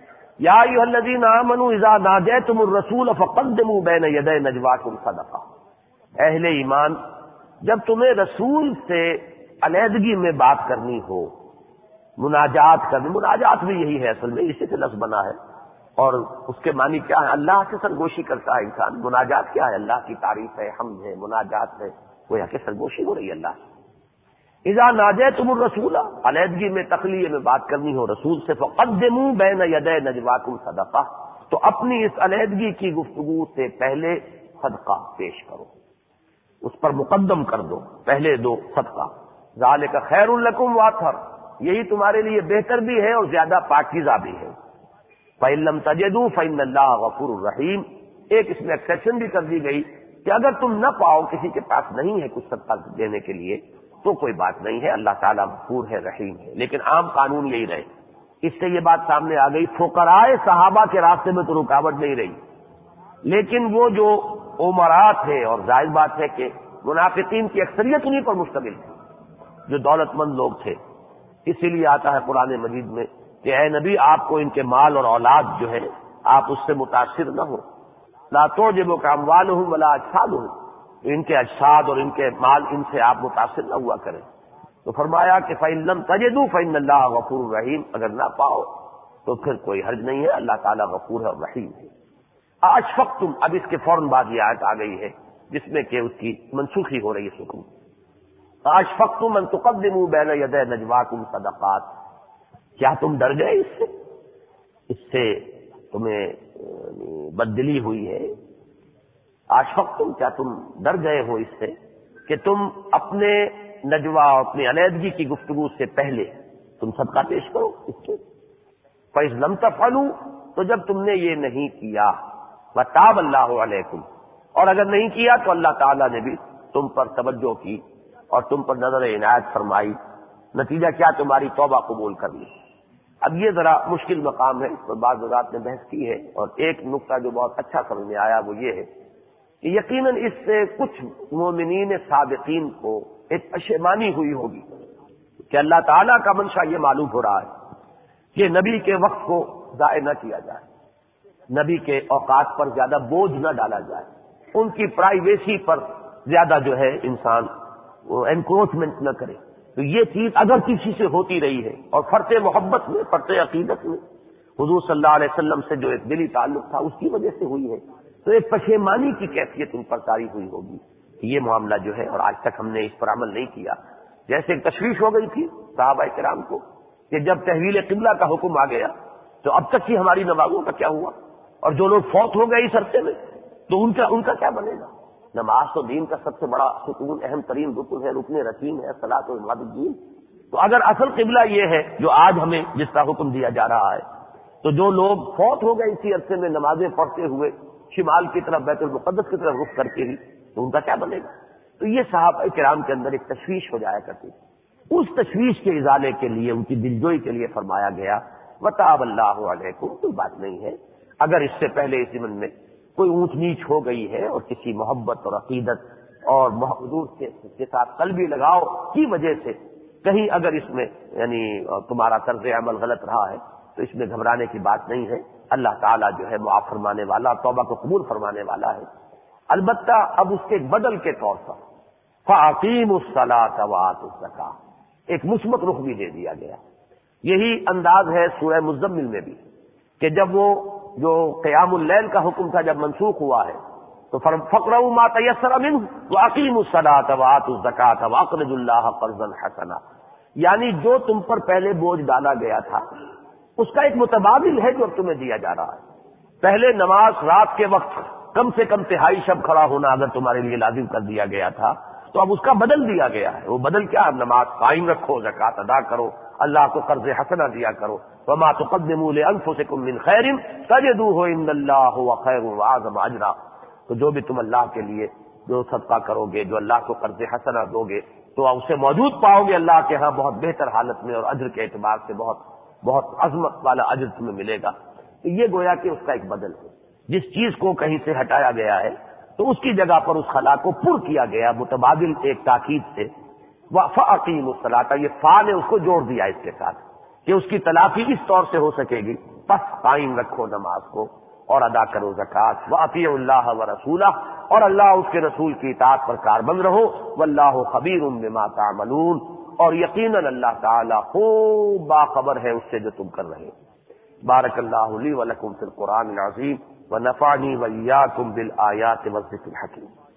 یا ایھا الذین آمنوا اذا ناجیتم الرسول فقدموا بین یدی نجواکم صدقہ. اہل ایمان، جب تمہیں رسول سے علیحدگی میں بات کرنی ہو، مناجات کرنی، مناجات بھی یہی ہے اصل میں، اسی سے لفظ بنا ہے اور اس کے معنی کیا ہے؟ اللہ سے سرگوشی کرتا ہے انسان. مناجات کیا ہے؟ اللہ کی تعریف ہے، حمد ہے، مناجات ہے، گویا کہ سرگوشی ہو رہی ہے اللہ سے. اذا ناجیتم الرسول، علیحدگی میں تخلیہ میں بات کرنی ہو رسول سے، فقدموا بین یدی نجواکم صدقہ، تو اپنی اس علیحدگی کی گفتگو سے پہلے صدقہ پیش کرو، اس پر مقدم کر دو، پہلے دو صدقہ. ذالک خیر لکم واطہر، یہی تمہارے لیے بہتر بھی ہے اور زیادہ پاکیزہ بھی ہے. فإن لم تجدوا فإن اللہ غفور الرحیم. ایک اس میں ایکسیپشن بھی کر دی گئی کہ اگر تم نہ پاؤ، کسی کے پاس نہیں ہے کچھ صدقہ دینے کے لیے تو کوئی بات نہیں ہے، اللہ تعالیٰ غفور ہے، رحیم ہے. لیکن عام قانون یہی رہے. اس سے یہ بات سامنے آ گئی فقراء صحابہ کے راستے میں تو رکاوٹ نہیں رہی، لیکن وہ جو عمرا تھے، اور ظاہر بات ہے کہ منافقین کی اکثریت انہیں پر مشتمل تھی جو دولت مند لوگ تھے. اسی لیے آتا ہے قرآن مجید میں کہ اے نبی آپ کو ان کے مال اور اولاد جو ہے آپ اس سے متاثر نہ ہو. لا تعجبک اموالہم ولا اجسادہم، ان کے اجساد اور ان کے مال ان سے آپ متاثر نہ ہوا کریں. تو فرمایا کہ فإن لم تجدوا فإن اللہ غفور الرحیم، اگر نہ پاؤ تو پھر کوئی حرج نہیں ہے، اللہ تعالیٰ غفور ہے اور رحیم ہے. اشفقتم، اب اس کے فوراً بعد یہ آیت آ گئی ہے جس میں کہ اس کی منسوخی ہو رہی ہے حکم. اشفقتم ان تقدموا بین یدی نجواکم صدقات، کیا تم ڈر گئے اس سے تمہیں بددلی ہوئی ہے؟ اشفقتم، کیا تم ڈر گئے ہو اس سے کہ تم اپنے نجوا اور اپنی علیحدگی کی گفتگو سے پہلے تم صدقہ پیش کرو اس کے. فإذ لم تفعلوا، تو جب تم نے یہ نہیں کیا، وتاب اللہ علیکم، اور اگر نہیں کیا تو اللہ تعالیٰ نے بھی تم پر توجہ کی اور تم پر نظر عنایت فرمائی. نتیجہ کیا؟ تمہاری توبہ قبول کر لی. اب یہ ذرا مشکل مقام ہے، تو بعض حضرات نے بحث کی ہے، اور ایک نقطہ جو بہت اچھا سمجھ میں آیا وہ یہ ہے کہ یقیناً اس سے کچھ مومنین سابقین کو ایک پشیمانی ہوئی ہوگی کہ اللہ تعالیٰ کا منشا یہ معلوم ہو رہا ہے کہ نبی کے وقت کو ضائع نہ کیا جائے، نبی کے اوقات پر زیادہ بوجھ نہ ڈالا جائے، ان کی پرائیویسی پر زیادہ جو ہے انسان انکروچمنٹ نہ کرے. تو یہ چیز اگر کسی سے ہوتی رہی ہے اور فرط محبت میں، فرط عقیدت میں حضور صلی اللہ علیہ وسلم سے جو ایک دلی تعلق تھا اس کی وجہ سے ہوئی ہے، تو ایک پشیمانی کی کیفیت ان پر طاری ہوئی ہوگی کہ یہ معاملہ جو ہے، اور آج تک ہم نے اس پر عمل نہیں کیا. جیسے ایک تشویش ہو گئی تھی صحابہ کرام کو کہ جب تحویل قبلہ کا حکم آ گیا تو اب تک کی ہماری نمازوں کا کیا ہوا، اور جو لوگ فوت ہو گئے اس عرصے میں تو ان کا کیا بنے گا. نماز تو دین کا سب سے بڑا ستون، اہم ترین رکن ہے، رکن رکین ہے، صلاۃ و عماد الدین. تو اگر اصل قبلہ یہ ہے جو آج ہمیں جس کا حکم دیا جا رہا ہے، تو جو لوگ فوت ہو گئے اسی عرصے میں نمازیں پڑھتے ہوئے شمال کی طرف بیت المقدس کی طرف رخ کر کے ہی، تو ان کا کیا بنے گا. تو یہ صحابہ کرام کے اندر ایک تشویش ہو جایا کرتی تھی. اس تشویش کے ازالے کے لیے، ان کی دلجوئی کے لیے فرمایا گیا وَتَابَ اللَّهُ عَلَيْكُمْ. کوئی بات نہیں ہے اگر اس سے پہلے اس زمن میں کوئی اونچ نیچ ہو گئی ہے اور کسی محبت اور عقیدت اور حضور کے ساتھ قلبی لگاؤ کی وجہ سے کہیں اگر اس میں یعنی تمہارا طرز عمل غلط رہا ہے تو اس میں گھبرانے کی بات نہیں ہے. اللہ تعالیٰ جو ہے معاف فرمانے والا، توبہ کو قبول فرمانے والا ہے. البتہ اب اس کے بدل کے طور پر فَأَقِيمُوا الصَّلَاةَ وَآتُوا الزَّكَاةَ ایک مثبت رخ بھی دے دیا گیا. یہی انداز ہے سورہ مزمل میں بھی کہ جب وہ جو قیام اللیل کا حکم تھا جب منسوخ ہوا ہے تو فَاقْرَؤُوا مَا تَيَسَّرَ مِنْهُ وَأَقِيمُوا الصَّلَاةَ وَآتُوا الزَّكَاةَ وَأَقْرِضُوا اللَّهَ قَرْضًا حَسَنًا. یعنی جو تم پر پہلے بوجھ ڈالا گیا تھا اس کا ایک متبادل ہے جو اب تمہیں دیا جا رہا ہے. پہلے نماز رات کے وقت کم سے کم تہائی شب کھڑا ہونا اگر تمہارے لیے لازم کر دیا گیا تھا تو اب اس کا بدل دیا گیا ہے. وہ بدل کیا؟ نماز قائم رکھو، زکوٰۃ ادا کرو، اللہ کو قرض حسنہ دیا کرو. وما تقدموا لانفسکم من خیر تجدوہ عند اللہ هو خیر واعظم اجرا. تو جو بھی تم اللہ کے لیے جو صدقہ کرو گے، جو اللہ کو قرض حسنہ دو گے تو اسے موجود پاؤ گے اللہ کے ہاں بہت بہتر حالت میں، اور اجر کے اعتبار سے بہت بہت عظمت والا اجر تمہیں ملے گا. تو یہ گویا کہ اس کا ایک بدل ہے. جس چیز کو کہیں سے ہٹایا گیا ہے تو اس کی جگہ پر اس خلا کو پر کیا گیا متبادل ایک تاکید سے. فَأَقِيمُوا الصَّلَاةَ یہ فا نے اس کو جوڑ دیا اس کے ساتھ کہ اس کی تلافی اس طور سے ہو سکے گی بس قائم رکھو نماز کو اور ادا کرو زکوٰۃ. وَأَطِيعُوا اللَّهَ وَرَسُولَهُ اور اللہ اس کے رسول کی اطاعت پر کاربند رہو. وَاللَّهُ خَبِيرٌ بِمَا تَعْمَلُونَ اور یقیناً اللہ تعالیٰ خوب باخبر ہے اس سے جو تم کر رہے. بارک اللہ لی ولکم فی القرآن العظیم ونفعنی وإیاکم بالآیات والذکر الحکیم.